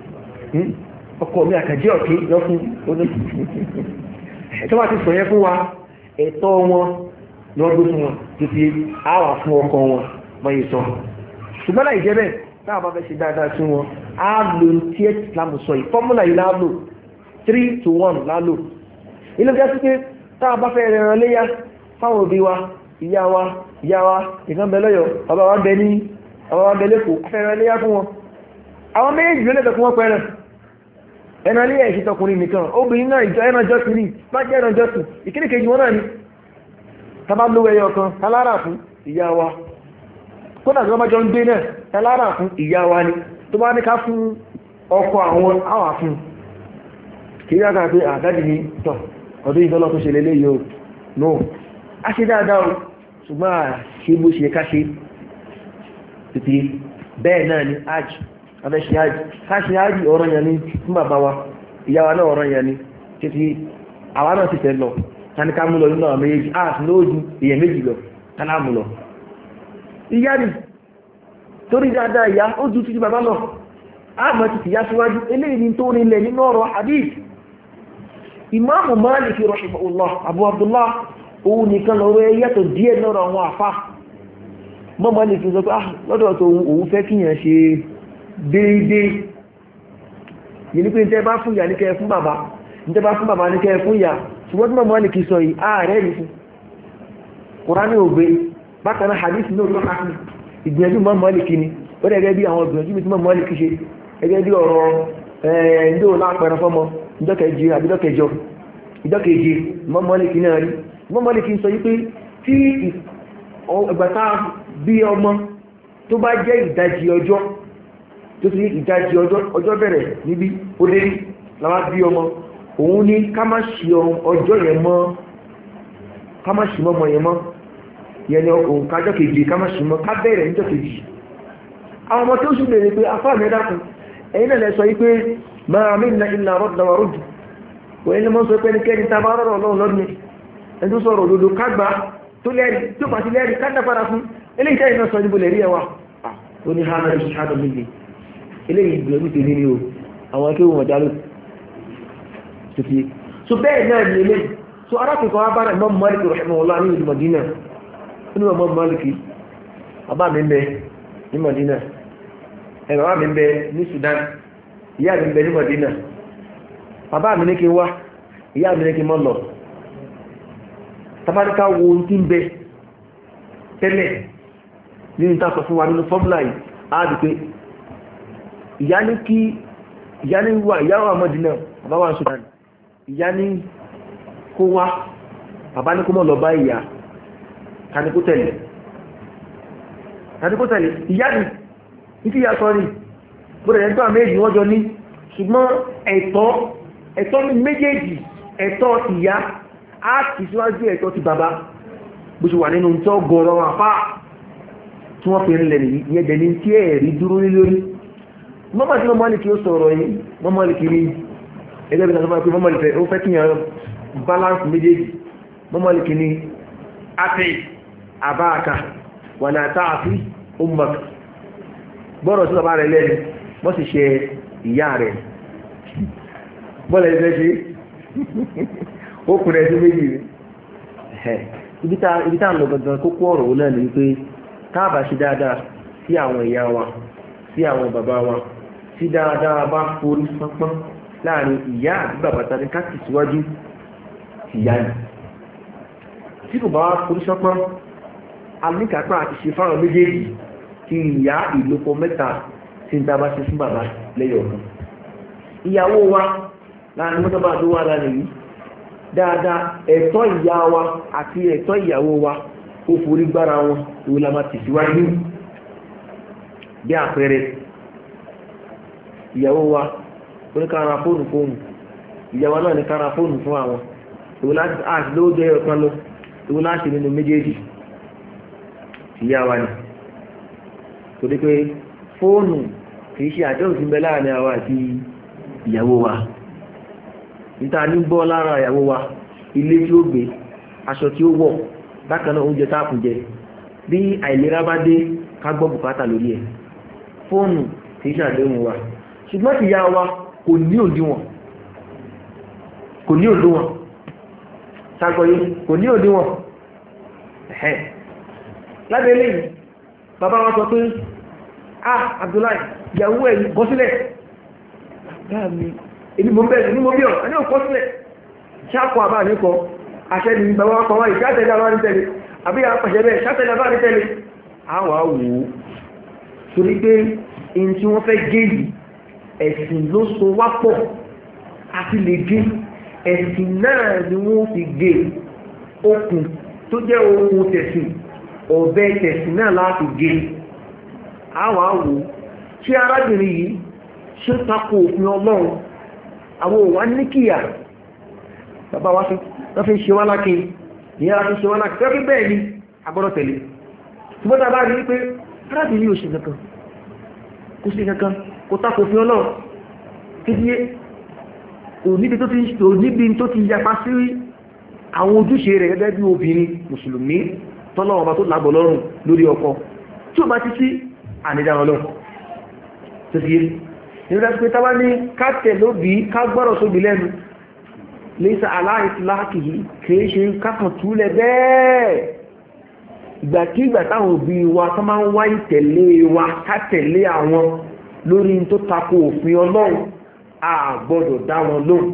ọkọ mi àkàjẹ́ ọ̀kẹ́ lọ fún ẹ̀tọ́ wà ti sọ yẹn fún wa ẹ̀tọ́ wọn lọ́dún fún wọn tó fi àwà fún ọkọ wọn mọ́yé sọ ṣùgbọ́n láì jẹ́ bẹ́ẹ̀ táwọn bá fẹ́ ṣe dáadáa sí wọn á lò tí ẹ̀ lámù sọ yìí fọ́múlà yìí lálò three to one lálò ilé ìjẹ́ sí pé táwọn bá fẹ́ rẹran léyá fáwọn òbí wa ìyá wa ìyá wa ìkan bẹ lọ́yọ̀ bàbá wa bẹ ní bàbá wa bẹ lẹ́kọ̀ọ́ afẹ́ràn léyá fún wọn àwọn méjì ló lẹ́bẹ̀ fún wọn pẹ́rẹ̀ ẹran léyá ìṣètọkùnrin nìkan obìnrin náà ìjọ ẹran jọ́sìn ní má jẹ́ ẹran jọ́sìn ìkíní kejì wọn náà ni tábà lówó ẹyọ kan talára fún ìyá wa kódà tí wọ́n bá jọ ń gbé náà talára fún ìyá wa ni tó bá ní ká fún ọkọ àwọn àwà fún kí yá kan pé àdájì ní tọ̀ ọdún ìdọ́lọ́ tó ṣe lélẹ́ yóò no a ṣe dáadáa o ṣùgbọ́n a ṣe bó ṣe ká ṣe títí bẹ́ẹ̀ náà ni hajj abẹ́ṣe hajj ká ṣe hajj ọ̀rọ̀ yẹn ni fún bàbá wa ìyá wa náà ọ̀rọ̀ yẹn ni títí àwa náà ti fẹ́ lọ tani ká mú lọ nínú àwọn méjì áàtì lóòjú èyàn méjì lọ tánà mú lọ ìyá ni torí dáadáa ìyá ó ju títí bàbá lọ àmọ́ ti tìyá síwájú eléyìí ni tó nílẹ̀ nínú ọ̀rọ̀ hadith Imam Malik rahimahullah Abu Abdullah òun nìkan lọ́rọ̀ ẹyẹ́tọ̀ díẹ̀ lọ́rọ̀ àwọn àfá mọ́ Malik sọ pé ah lọ́dọ̀ tó òun fẹ́ kíyàn ṣe déédéé yìí ní pé ní tẹ́ bá fún ìyá ní kẹ́ fún bàbá ní tẹ́ bá fún bàbá ní kẹ́ fún ìyá ṣùgbọ́n tí mọ́ Malik sọ yìí ààrẹ rí fún Kùránì ògbé bákan náà hadith náà ló hàn ìgbìyànjú mọ́ Malik ni ó dẹ̀ gẹ́gẹ́ bí àwọn ìgbìyànjú tí mọ́ Malik ṣe gẹ́gẹ́ bí ọ̀rọ̀ ẹ̀ẹ́dó lápẹẹrẹ fọ́mọ ìjọ́kẹjì àbídọ́kẹjọ ìjọ́kẹjì mọ́ Malik náà rí mọ́ Malik sọ yí pé tí ìgbàtà bí ọmọ tó bá jẹ́ ìdajì ọjọ́ tó ti ìdajì ọjọ́ bẹ̀rẹ̀ níbi ó dé láwá bí ọmọ òun ní ká má ṣì ọjọ́ yẹn mọ́ ká má ṣì mọ́mọ́ yẹn mọ́ yẹn ni òun kájọ́ kejì ká má ṣì mọ́ ká bẹ̀rẹ̀ níjọ́ kejì àwọn ọmọ tó ṣù lè rí pé afá mi dákun ẹ̀yin náà lẹ sọ yí pé máa mí nà ìlà rọ́dà wà rúdù wọ́n ní mọ́ sọ pé ẹnikẹ́ni tá a bá rọ̀rọ̀ lọ́wọ́ lọ́dún ẹni tó sọ̀rọ̀ òdodo kágbá tó lẹ́rìí tó pàtí lẹ́rìí ká dápadà fún eléyìí tẹ́yìn náà sọ níbo lẹ́rí ẹwà ó ní hàn náà ṣáàdọ̀ méje eléyìí gbẹ̀rú tèmi ni o àwọn akéwò wọn jálò títí so bẹ́ẹ̀ náà ni eléyìí so arákùnkàn wa bára Imam Malik rahimahullah ní ìlú Madina nínú Imam Malik bàbá mi ń bẹ ní Madina ẹ̀rọ bàbá mi ń bẹ ní Sudan ìyá mi ń bẹ ní Madina bàbá mi ní kí n wá ìyá mi ní kí n mọ́ lọ tàbáríká wo ohun tí ń bẹ tẹ́lẹ̀ nínú ìtàkọ̀ fún wa nínú fọ́mùlà yìí áàdì pé ìyá ní kí ìyá ní wà ìyáwó àmọ́dínà bàbá wà ń Sudan ìyá ní kó wá bàbá ní kó mọ́ lọ bá ìyá kanikó tẹ̀lé kanikó tẹ̀lé ìyá ní ìtí ìyá sọ ní bọ́dẹ̀ yẹn tó àmì èjì wọ́n jọ ní ṣùgbọ́n ẹ̀tọ́ ẹ̀tọ́ ní méjèèjì ẹ̀tọ́ ti ìyá á ti síwájú ẹ̀tọ́ ti bàbá bó ṣe wà nínú tó gọ̀ọ̀rọ̀ àpá tí wọ́n fẹ́rin lẹ̀ nìyí ìyẹn jẹ́ ní tí ẹ̀rí dúró ní lórí mọ́mọ́ tí mọ́mọ́ kí ó sọ̀rọ̀ yìí mọ́mọ́ kí rí ẹgbẹ́ bí i pé mọ́mọ́ fẹ́ ó fẹ́ kí yàn balance méjèèjì mọ́mọ́ kí ní àti àbáàkà wà ní àtààfí ummak gbọ́rọ̀ sí bàbá rẹ̀ lẹ́nu wọ́n sì ṣe ìyá rẹ̀ bọ́ọ̀lù ẹgbẹ́ ṣe ó kùnrin ẹ̀sìn méjì rẹ̀ ibi tá à ń lọ gangan kókó ọ̀rọ̀ òun náà ni pé káàbà ṣe dáadáa sí àwọn ìyá wa sí àwọn bàbá wa tí dáadáa bá forí sánpọ́n láàrin ìyá àti bàbá tàbí káàkiri síwájú ìyá ni tí kò bá wá forí sánpọ́n alíkàpá àti ṣe fáwọn méjèèjì tí ìyá ìlòpọ̀ mẹ́ta tí ń dábá ṣe fún bàbá lẹ́yọ̀ ọ̀kan ìyàwó wa láàrin mọ́tọ́bà tó wà láàrin yìí dáadáa ẹ̀tọ́ ìyá wa àti ẹ̀tọ́ ìyàwó wa ó forí gbára wọn ìwò la máa tẹ̀síwájú bí àpẹẹrẹ ìyàwó wa oníkára fóònù fóònù ìyàwó náà ní kára fóònù fún àwọn ìwò láti àti ló jẹ́ ọ̀kan lọ ìwò láti nínú méjèèjì ìyá wa ni torí pé fóònù kìí ṣe àjọ́ òsínbẹ́ láàrin àwa àti ìyàwó wa níta ní bọ́ lára ìyàwó wa ilé tí ó gbé aṣọ tí ó wọ̀ bákan náà oúnjẹ táàkùn jẹ bí àìlera bá dé ká gbọ́ bùkátà lórí ẹ̀ fóònù kìí ṣàdéhùn wa ṣùgbọ́n ti yá wa kò ní òdiwọ̀n kò ní òdiwọ̀n ṣàgbọ́yé kò ní òdiwọ̀n ẹ̀hẹ́ lábẹ́ eléyìí bàbá wa sọ pé ah Abdullahi ìyàwó ẹ̀ bọ́ sílẹ̀ dáàmì èmi mọ̀ bẹ́ẹ̀ ní mo bí ọ̀ ní òkọ́ sílẹ̀ ṣáàkọ̀ àbá níkọ àṣẹ ni bàbá wa kọwàá ìṣàtẹ̀lẹ̀ àbá ní tẹ́lẹ̀ àbí àpàṣẹ bẹ́ẹ̀ ṣàtẹ̀lẹ̀ àbá ní tẹ́lẹ̀ àwà wò ó torí pé in tí wọ́n fẹ́ gé yìí ẹ̀sìn ló so wá pọ̀ àti lè gé ẹ̀sìn náà ni wọ́n fi gé okùn tó jẹ́ okùn tẹ̀sìn ọ̀bẹ tẹ̀sìn náà láti gé àwà wò ó ṣé arábìnrin yìí ṣe tako òfin Ọlọ́run àwọn òwà ní kíyà bàbá wá fi ṣe wá lákín ní ara fi ṣe wá lákín tẹ́kí bẹ́ẹ̀ ni agbọ́dọ̀ tẹ̀lé ṣùgbọ́n bá rí pé arábìnrin ò ṣe kankan kò ṣe kankan kò tako òfin Ọlọ́run títí níbi tó ti yapa sí àwọn ojúṣe rẹ̀ gẹ́gẹ́ bí obìnrin mùsùlùmí tọ́lọ́wọ́n bá tó lágbọ̀ lọ́rùn lórí ọkọ tí ó bá ti sí ànídáwọn lọ tó fi nígbà pé tàbá ní káàtẹ̀ lóbi kágbọ́rọ̀ sóbi lẹ́nu lẹ́sà aláìsíláàkì kìí ṣe kákan túlẹ̀ bẹ́ẹ̀ ìgbàkígbà táwọn òbí wa tó máa ń wá ìtẹ̀lé wa kátẹ̀lé àwọn lórí tó tako òfin Ọlọ́run a gbọ́dọ̀ dá wọn lóhùn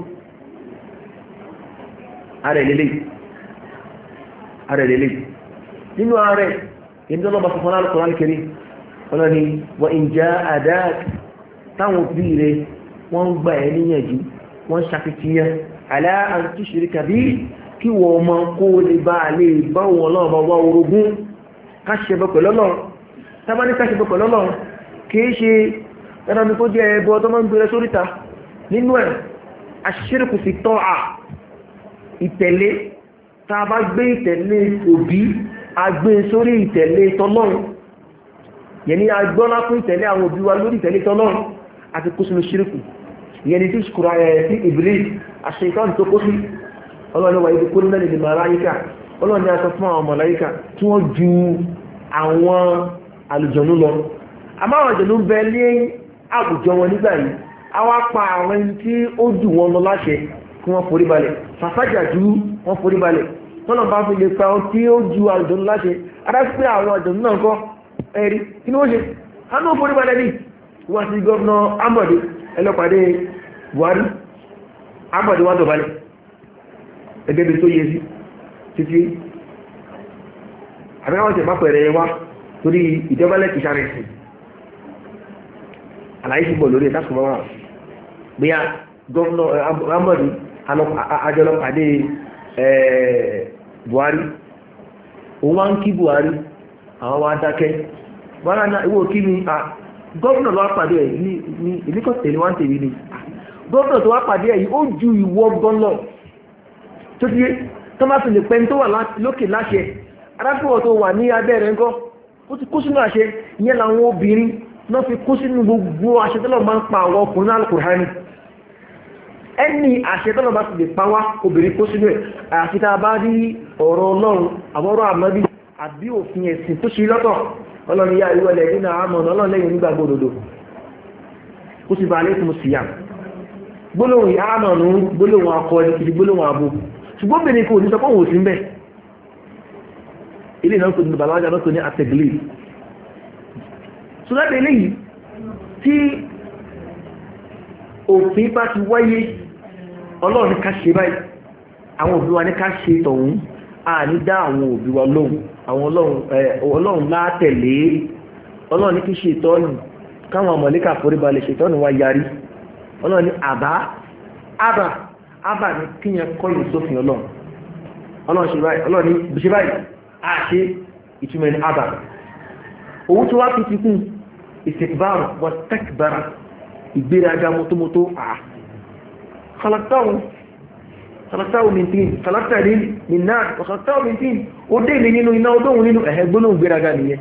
ààrẹ lélẹ̀ ààrẹ lélẹ̀ nínú ààrẹ ìdánlọ́bà fún Al-Qur'an Al-Karim ọlọ́ni wa in jahadaka táwọn òbí rẹ̀ wọ́n ń gbà ẹ́ níyànjú wọ́n ṣàfihàn ala an tushrika bí kí wọ́n mọ kó lè bá lè bá wọn lọ́wọ́ bá wá orogún káṣẹ́bọ̀ pẹ̀lọ́lọ́ tábá ní káṣẹ́bọ̀ pẹ̀lọ́lọ́ kìí ṣe ẹ̀rọ ní kó jẹ́ ẹbọ tó máa ń gbẹ̀rẹ̀ sóríta nínú ẹ̀ aṣírìkù fi tọ́ à ìtẹ̀lé tá a bá gbé ìtẹ̀lé òbí a gbé sórí ìtẹ̀lé tọ́lọ́run yẹni agbọ́lá fún ìtẹ̀lé àwọn òbí wa lórí ìtẹ̀lé tọ́lọ́run àti kó sínú ṣírìkù yẹni tí ṣùkúra ẹ̀ sí Iblis àṣeyìtọ́nù tó kó sí ọlọ́run wà ibi kó nílẹ̀ ní màláíkà ọlọ́run ni a sọ fún àwọn màláíkà tí wọ́n ju àwọn àlùjọ̀nú lọ àmọ́ àwọn àlùjọ̀nú ń bẹ ní àwùjọ wọn nígbà yìí àwọn apá àwọn ẹni tí ó jù wọn lọ láṣẹ kí wọ́n forí balẹ̀ fàfájà ju wọ́n forí balẹ̀ tọ́nà bá fi lè pa ohun tí ó ju àlùjọ̀nú láṣẹ adájú pé àwọn àlùjọ̀nú náà kọ́ ẹ̀rí kí ni wọ́n ṣe hánú forí balẹ̀ ní wọ́n ti gọ́ọ̀nà Ambode ẹlọ́pàdé Buhari Ambode wọ́n dọ̀balẹ̀ ẹgbẹ́ bí tó yẹ sí títí àbẹ́wọ́n tẹ̀ má pẹ̀rẹ̀ wá torí ìjọbalẹ̀ kìí sáré sí àlàyé sí bọ̀ lórí ẹ̀tàkùnmọ́ wọn bí i gọ́ọ̀nà Ambode ajọ́lọ́pàdé Buhari òun wá ń kí Buhari àwọn wá dákẹ́ bọ́lá náà ìwò kí ni gọ́ọ̀nà lọ́wọ́ pàdé ẹ̀ ní ìlíkọ̀ tẹ̀lé wá ń tèrí ni gọ́ọ̀nà tó wá pàdé ẹ̀ yìí ó ju ìwọ gọ́ọ̀nà tó ti yé tó má fi lè pẹ́ tó wà lókè láṣẹ arákùnrin tó wà ní abẹ́rẹ́ ńkọ́ ó ti kó sínú àṣẹ ìyẹn làwọn obìnrin náà fi kó sínú gbogbo àṣẹ tọ́lọ̀ máa ń pa àwọn ọkùnrin Al-Qur'ani ẹni àṣẹ tọ́lọ̀ bá ti lè pa wá obìnrin kó sínú ẹ̀ àti tá a bá rí ọ̀rọ̀ Ọlọ́run àbọ̀rọ̀ àmọ́bí àbí òfin ẹ̀sìn tó ṣe lọ́tọ̀ Ọlọ́run yá ìwọlẹ̀ nínú àmọ́ Ọlọ́run lẹ́yìn nígbàgbọ́ òdodo ó sì bá alékùn síyàm gbólóhùn àmọ̀nù gbólóhùn akọ ní kìí gbólóhùn abo ṣùgbọ́n bèèrè kò ní sọ fún òsì ń bẹ̀ ilé náà kò ní bàbá náà kò ní àtẹ̀gbélé ṣùgbọ́n eléyìí tí òfin bá ti wáyé ọlọ́run ní ká ṣe báyìí àwọn òbí wa ní ká ṣe tọ̀hún a ní dá àwọn òbí wa lóhùn àwọn ọlọ́run látẹ̀lé ọlọ́run ní kí ṣe ìtọ́nù káwọn ọmọlẹ́kà foríbalẹ̀ ṣe ìtọ́nù wa yarí ọlọ́run ní àbá àbà àbà ní kíyàn kọ́yìn sófin ọlọ́run ọlọ́run ṣe báyìí ọlọ́run ní bí ṣe báyìí a ṣe ìtumọ̀ ní àbà owó tó wá fi ti kún ìsìnkbára wọ́n tẹ́kbára ìgbéraga mọ́tómọ́tó à khalaqtahu khalaqtahu min tin khalaqtani min nar wa khalaqtahu min tin ó dé mi nínú iná odóhun nínú ẹ̀hẹ́ gbónáhùn gbéraga nìyẹn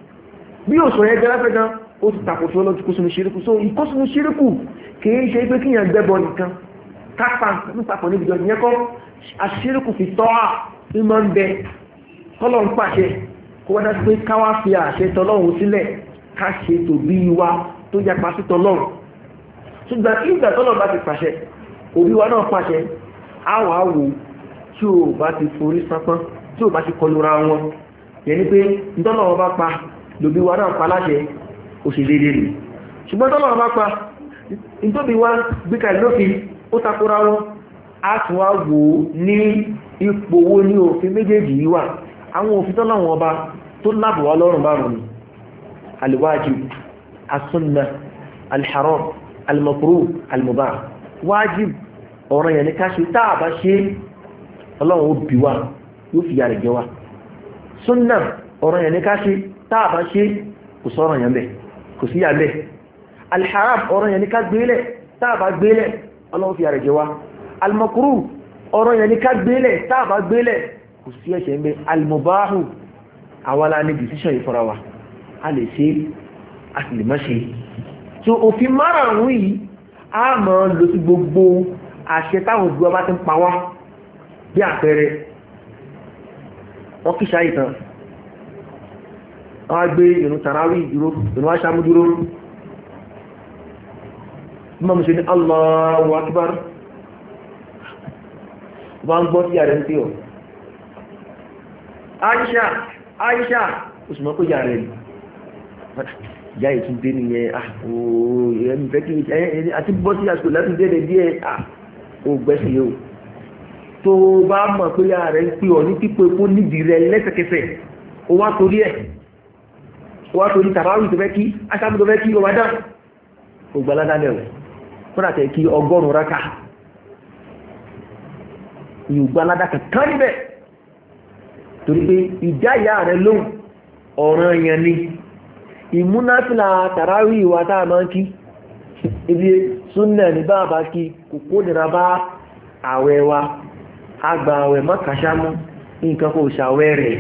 bí ó sọ yẹn gẹ́gẹ́ fẹ́ gan ó ti tàkò tó lọ́jú kóṣùnú ṣíríkù so ìkóṣùnú ṣíríkù kìí ṣe pé kíyàn gbẹ́bọ nìkan kápá nípapọ̀ níbi jọ ìyẹn kọ́ aṣíríkù fi tọ́ à ní máa ń bẹ kọ́lọ̀ ń pàṣẹ kó wọ́n dá sí pé káwá fi àṣẹ tọlọ́run sílẹ̀ ká ṣe tò bí wa tó yapa sí tọlọ́run ṣùgbọ́n ìgbà tọ́lọ́run bá ti pàṣẹ òbí wa náà pàṣẹ àwọ̀ àwò tí ó bá ti forí sápán tí ó bá ti kọlura wọn yẹni pé tọ́lọ́run bá pa lòbí wa náà pa láṣẹ òṣèlédè rẹ̀ ṣùgbọ́n tọ́lọ́run bá pa ìtóbi wa gbíkà lófin ó takora wọn a tún wá wò ní ipò wo ní òfin méjèèjì yìí wà àwọn òfin tọ́lọ́run ọba tó lábọ̀ wá lọ́rùn bárùn ni alwajib as-sunna al-haram al-makruh al-mubah wájib ọ̀rọ̀ yẹn ní ká ṣe táà bá ṣe ọlọ́run ó bí wa yóò fi yà rẹ̀ jẹ wa sunna ọ̀rọ̀ yẹn ní ká ṣe táà bá ṣe kò sọ́rọ̀ yẹn bẹ̀ kò sí yà bẹ̀ al-haram ọ̀rọ̀ yẹn ní ká gbélẹ̀ táà bá gbélẹ̀ ọlọ́run fi yà rẹ̀ jẹ wa al-makruh ọ̀rọ̀ yẹn ní ká gbélẹ̀ táà bá gbélẹ̀ kò sí ẹ̀ṣẹ̀ ń bẹ̀ al-mubahu àwọn alá ní decision ìfọ́ra wa a lè ṣe a sì lè má ṣe so òfin márùn-ún yìí a máa lò sí gbogbo àṣẹ táwọn òbí wa bá ti ń pa wá bí àpẹẹrẹ wọ́n kí ṣáyì tán wọ́n á gbé ìrun tàráwì dúró ìrun aṣámú dúró mọ́ mú ṣe ní Allahu Akbar wọ́n ń gbọ́ sí ààrẹ ń pè ọ́ Aisha Aisha òṣùmọ́ kó yà rẹ̀ ìyá ìtún dé nìyẹn ẹ̀mí fẹ́ kí àti bọ́ sí àsìkò láti dé díẹ̀ ó gbẹ́sì yóò tó bá mọ̀ pé yà rẹ̀ ń pè ọ́ ní pípò epo nídìí rẹ̀ lẹ́sẹ̀kẹsẹ̀ ó wá torí ẹ̀ ó wá torí tàbáwì tó fẹ́ kí aṣáàmù tó fẹ́ kí ọwá dán ó gbà ládàlẹ̀ ọ̀ fúnra tẹ̀ kí ọgọ́rùn-ún rákà ìgbà ládàkà kan níbẹ̀ torí pé ìjà ìyá rẹ̀ lóhùn ọ̀ràn yẹn ni ìmúnáfílà tàráwì ìwà táà máa ń kí ibi súnnà ní bàbá kí kòkó nìra bá àwẹ̀ wa àgbà àwẹ̀ mọ́kàṣámú nǹkan kò ṣàwẹ́ rẹ̀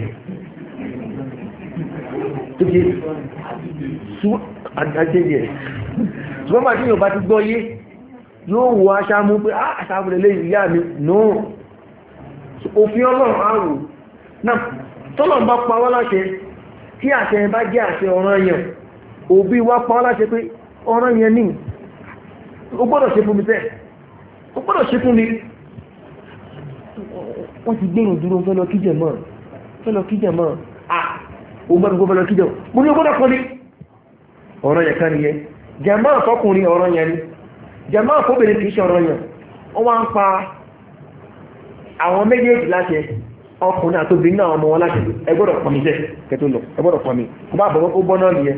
ṣùgbọ́n máa tí yóò bá ti gbọ́ yé yóò wọ aṣámú pé aṣámú lè ìyá mi náà òfin ọlọ́run àwò náà tọ́lọ̀ bá pa wá láṣẹ tí àṣẹ bá jẹ́ àṣẹ ọ̀ranyàn òbí wá pa wá láṣẹ pé ọ̀ranyàn ní o gbọ́dọ̀ ṣe fún mi tẹ́ o gbọ́dọ̀ ṣe fún mi wọ́n ti gbẹ̀rùn dúró fẹ́ lọ kíjẹ̀ mọ́ fẹ́ lọ kíjẹ̀ mọ́ ah o gbọ́dọ̀ kó fẹ́ lọ kíjẹ̀ mo ní o gbọ́dọ̀ kọ́ ní ọ̀ranyàn kan nìyẹn jàmá àkọkùnrin ọ̀ranyàn ni jàmá àkóbìnrin kìí ṣe ọ̀ranyàn wọ́n wá ń pa àwọn méjèèjì láṣẹ ọkùnrin àtòbìnrin náà ọmọ wọn láti ẹgbọ́dọ̀ pọ̀mí jẹ́ kẹtò lọ ẹgbọ́dọ̀ pọ̀mí kò bá bọ̀wọ́ ó bọ́ náà nìyẹn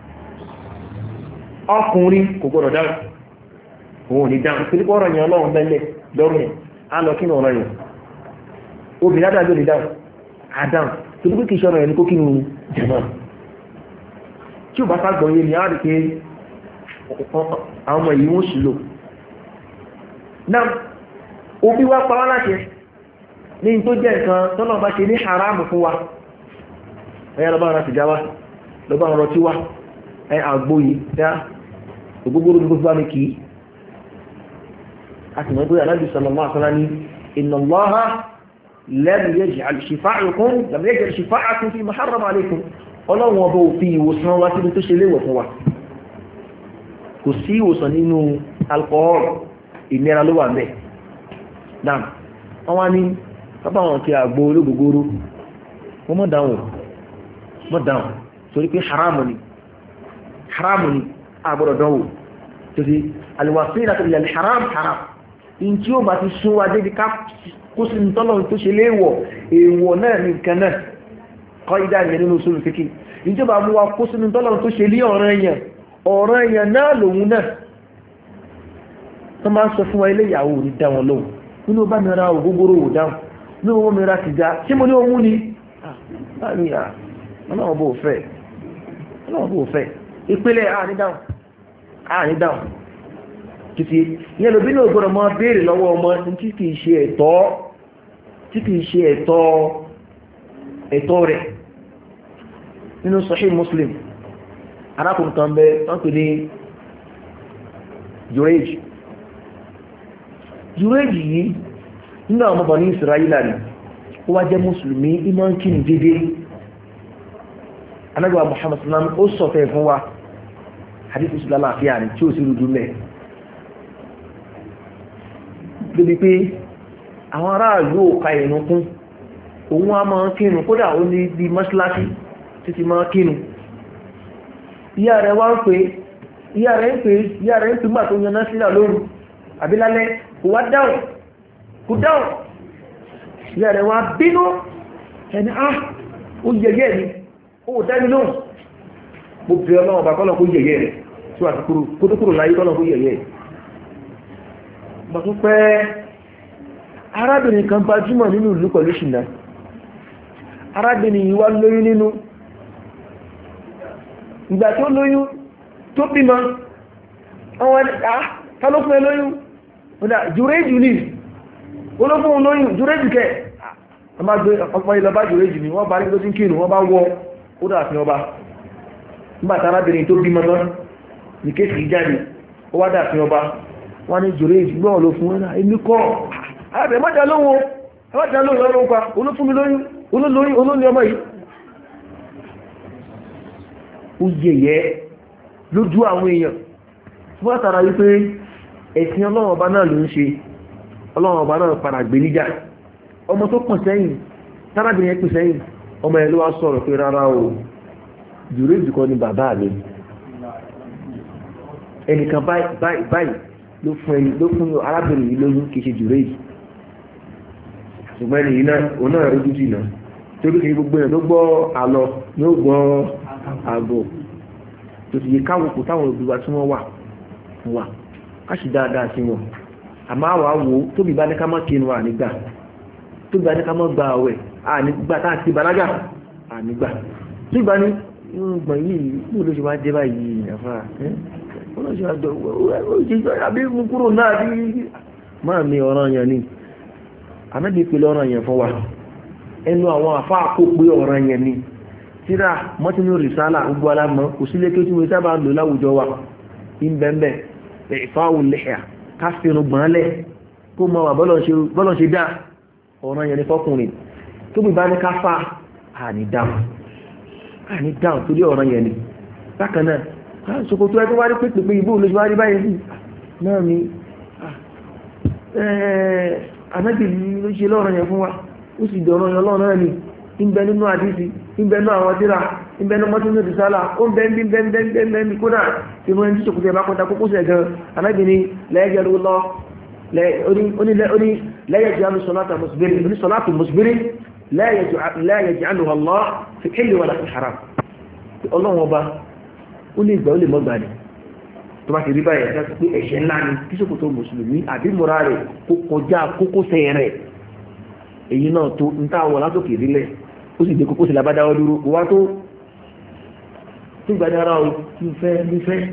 ọkùnrin kò gbọ́dọ̀ dáhùn òun ní dáhùn tí ọ̀rọ̀ yẹn ọlọ́run mẹ́lẹ̀ lọ́rùn yẹn á lọ kí ní ọ̀rọ̀ yẹn obìnrin adájọ́ ní dáhùn àdáhùn tó ní kí ìṣọ́rọ̀ yẹn ní kó kí ní jẹ̀mọ́ tí ò bá ságbọ̀n yé ni á rí pé àwọn ọmọ yìí wọ́n sì lò náà òbí wá pa wá láṣẹ ní tó jẹ́ nǹkan tọ́lọ̀ bá ṣe ní haramu fún wa ẹ̀yà lọ́bá ọ̀rọ̀ sìgá wá lọ́bá ọ̀rọ̀ tí wá ẹ àgbò yìí dá ògbógbóró ní gbogbo àmì kìí a sì mọ́ pé Ànábì sallallahu alaihi wasallam ní inna Allaha lam yaj'al shifa'akum lam yaj'al shifa'akum fi ma harrama alaykum ọlọ́run ọba òfin ìwòsàn wá síbi tó ṣe léwọ̀ fún wa kò sí ìwòsàn nínú alcohol ìnira ló wà mẹ́ dáa wọ́n wá ní bàbá wọn ti àgbo olóògbògbòrò wọ́n mọ́ dáhùn mọ́ dáhùn torí pé haramu ni haramu ni àgbọ̀dọ̀ dánwò torí alwasila ila al-haram haram in tí ó bá ti sún wa débi ká kó sí tọ́lọ̀ tó ṣe léèwọ̀ èèwọ̀ náà ní nǹkan náà kọ́ ìdá ìyẹn nínú usul fiqh in tí ó bá mú wa kó sí tọ́lọ̀ tó ṣe lé ọ̀ràn èèyàn ọ̀ràn èèyàn náà lòun náà tó máa ń sọ fún wa ilé ìyàwó ní dá wọn lóhùn nínú bá mi ra ògógóró wò dáhùn nínú owó mi ra sìgá tí mo ní ohun ní ọlọ́wọ́ bó fẹ́ ọlọ́wọ́ bó fẹ́ ìpínlẹ̀ ànídáhùn ànídáhùn títí ìyẹn lòbí náà gbọ́dọ̀ máa béèrè lọ́wọ́ ọmọ tí kìí ṣe ẹ̀tọ́ tí kìí ṣe ẹ̀tọ́ ẹ̀tọ́ rẹ̀ nínú Sahih Muslim arákùnrin kan bẹ wọ́n pè ní Jurayj Jurayj yìí nínú àwọn ọmọ ní Israẹla ni ó wá jẹ́ mùsùlùmí ìmọ̀ kí ní dédé anágbà Muhammad sallam ó sọ̀tẹ̀ fún wa hadith islam àfíà ní tí ó sì rújú mẹ́ débi pé àwọn aráàlú òka ìrìn kún òun a máa kírun kódà ó ní bí mọ́ṣíláṣí títí máa kírun ìyá rẹ̀ wá ń pè ìyá rẹ̀ ń pè ìyá rẹ̀ ń pè gbà tó yan náà sílà lóru àbílálẹ́ kò wá dáhùn kò dáhùn ìyá rẹ̀ wá bínú ẹni ah ó yẹ̀yẹ́ ni ó dáni lóhùn mo bẹ̀ ọlọ́run bá kọ́lọ̀ kó yẹ̀yẹ́ rẹ̀ tí wà kó tó kúrò láyé kọ́lọ̀ kó yẹ̀yẹ́ bàtú pẹ́ arábìnrin kan gbajúmọ̀ nínú ìlú pẹ̀lú ṣìnà arábìnrin yìí wá lóyún nínú ìgbà tó lóyún tó bímọ àwọn ẹ̀ká ká ló fún ẹ lóyún ọ̀dá Jùrẹ́jù ní olófún lóyún Jùrẹ́jù kẹ́ wọ́n bá gbé ọpọ̀ ilẹ̀ bá Jùrẹ́jù ní wọ́n bá ní lóṣín kírù wọ́n bá wọ́ ó dà sí ọba nígbàtà arábìnrin tó bímọ náà ní kéèkì jáde ó wá dà sí ọba wọ́n ní Jùrẹ́jù gbọ́n ló fún ẹ́nà èmi kọ́ ààbẹ̀ mọ́ta lóhun ẹwọ́ta lóhun lọ́rọ̀ pa olófún mi lóyún olólóyún olóní ọmọ yìí ó yẹ̀yẹ́ lójú àwọn èèyàn wọ́n tàrà wípé ẹ̀sìn ọlọ́run ọba náà ló ń ṣe ọlọ́run ọba náà padà gbé níjà ọmọ tó pọ̀ sẹ́yìn tárábìnrin ẹ̀ pè sẹ́yìn ọmọ ẹ̀ ló wá sọ̀rọ̀ pé rárá o Jùrẹ́jù kọ́ ni bàbá mi ẹnìkan báyìí ló fún ẹni ló fún arábìnrin yìí lóyún kìí ṣe Jùrẹ́jù ṣùgbọ́n ẹni yìí náà òun náà rójú jì náà torí kìí gbogbo èèyàn tó gbọ́ àlọ́ yóò gbọ́ àbọ̀ tó ti yẹ káwọn kò táwọn òbí wa tí wọ́n wà wà káṣì dáadáa sí wọn àmọ́ àwọ̀ àwò tóbi bá ní ká mọ́ kí inú ànígbà tóbi bá ní ká mọ́ gba àwẹ̀ ànígbà tá àti ìbàlágà ànígbà nígbà ní ìgbọ̀n yìí ní olóṣù wá jẹ́ báyìí àfáà olóṣù àjọ àbí mú kúrò náà bí máa mi ọ̀ràn yẹn ni àmẹ́bí pẹ̀lú ọ̀ràn yẹn fún wa ẹnu àwọn àfáà kó pé ọ̀ràn yẹn ni tíra mọ́tínú rìsálà gbogbo alámọ́ kò sílé kí tí wọ́n sábà lò láwùjọ wa ìbẹ̀m̀bẹ̀ ìfáwò lẹ́yà káfíìnù gbọ́nlẹ̀ kó mọ́ wà bọ́lọ̀ ṣe dá ọ̀ràn yẹn ni fọ́kùnrin tó bí bá ní káfà àní dáhùn àní dáhùn torí ọ̀ràn yẹn ni bákan náà ṣòkòtò ẹ tó wá rí pépèpé ìbò olóṣù wá rí báyìí sí náà ni ànábì ló ṣe lọ́ràn yẹn fún wa ó sì dọ̀rọ̀ yẹn lọ́ràn náà ni ìbẹ nínú àdísì ìbẹ nínú àwọn tíra ìbẹ nínú mọ́tún ní ìsálà ó ń bẹ ń bí ń bẹ ń bẹ ń bẹ ń bẹ ń bí kódà tí wọ́n ń tí ṣòkòtò ẹ̀bá kọta kókó sẹ̀ gan anábìnrin lẹ́yẹ̀jẹ̀ ló lọ lẹ́yẹ̀jẹ̀ alù sọ́látà mùsùlùmí ní sọ́látà mùsùlùmí lẹ́yẹ̀jẹ̀ alù Allah fi kílì wà láti haram ọlọ́run ọba ó lè gbà ó lè mọ́gbà ni tó bá ti rí báyìí ẹ̀ṣẹ́ pé ẹ̀ṣẹ̀ ńlá ni kí ṣòkòtò mùsùlùmí àbí múra rẹ̀ kó kọjá kókósẹ̀ rẹ̀ èyí náà tó ń táwọn látòkè rílẹ̀ ó sì dé kókó sí labádáwọ́ dúró wá tó tí gbàdára o tí fẹ́ ní fẹ́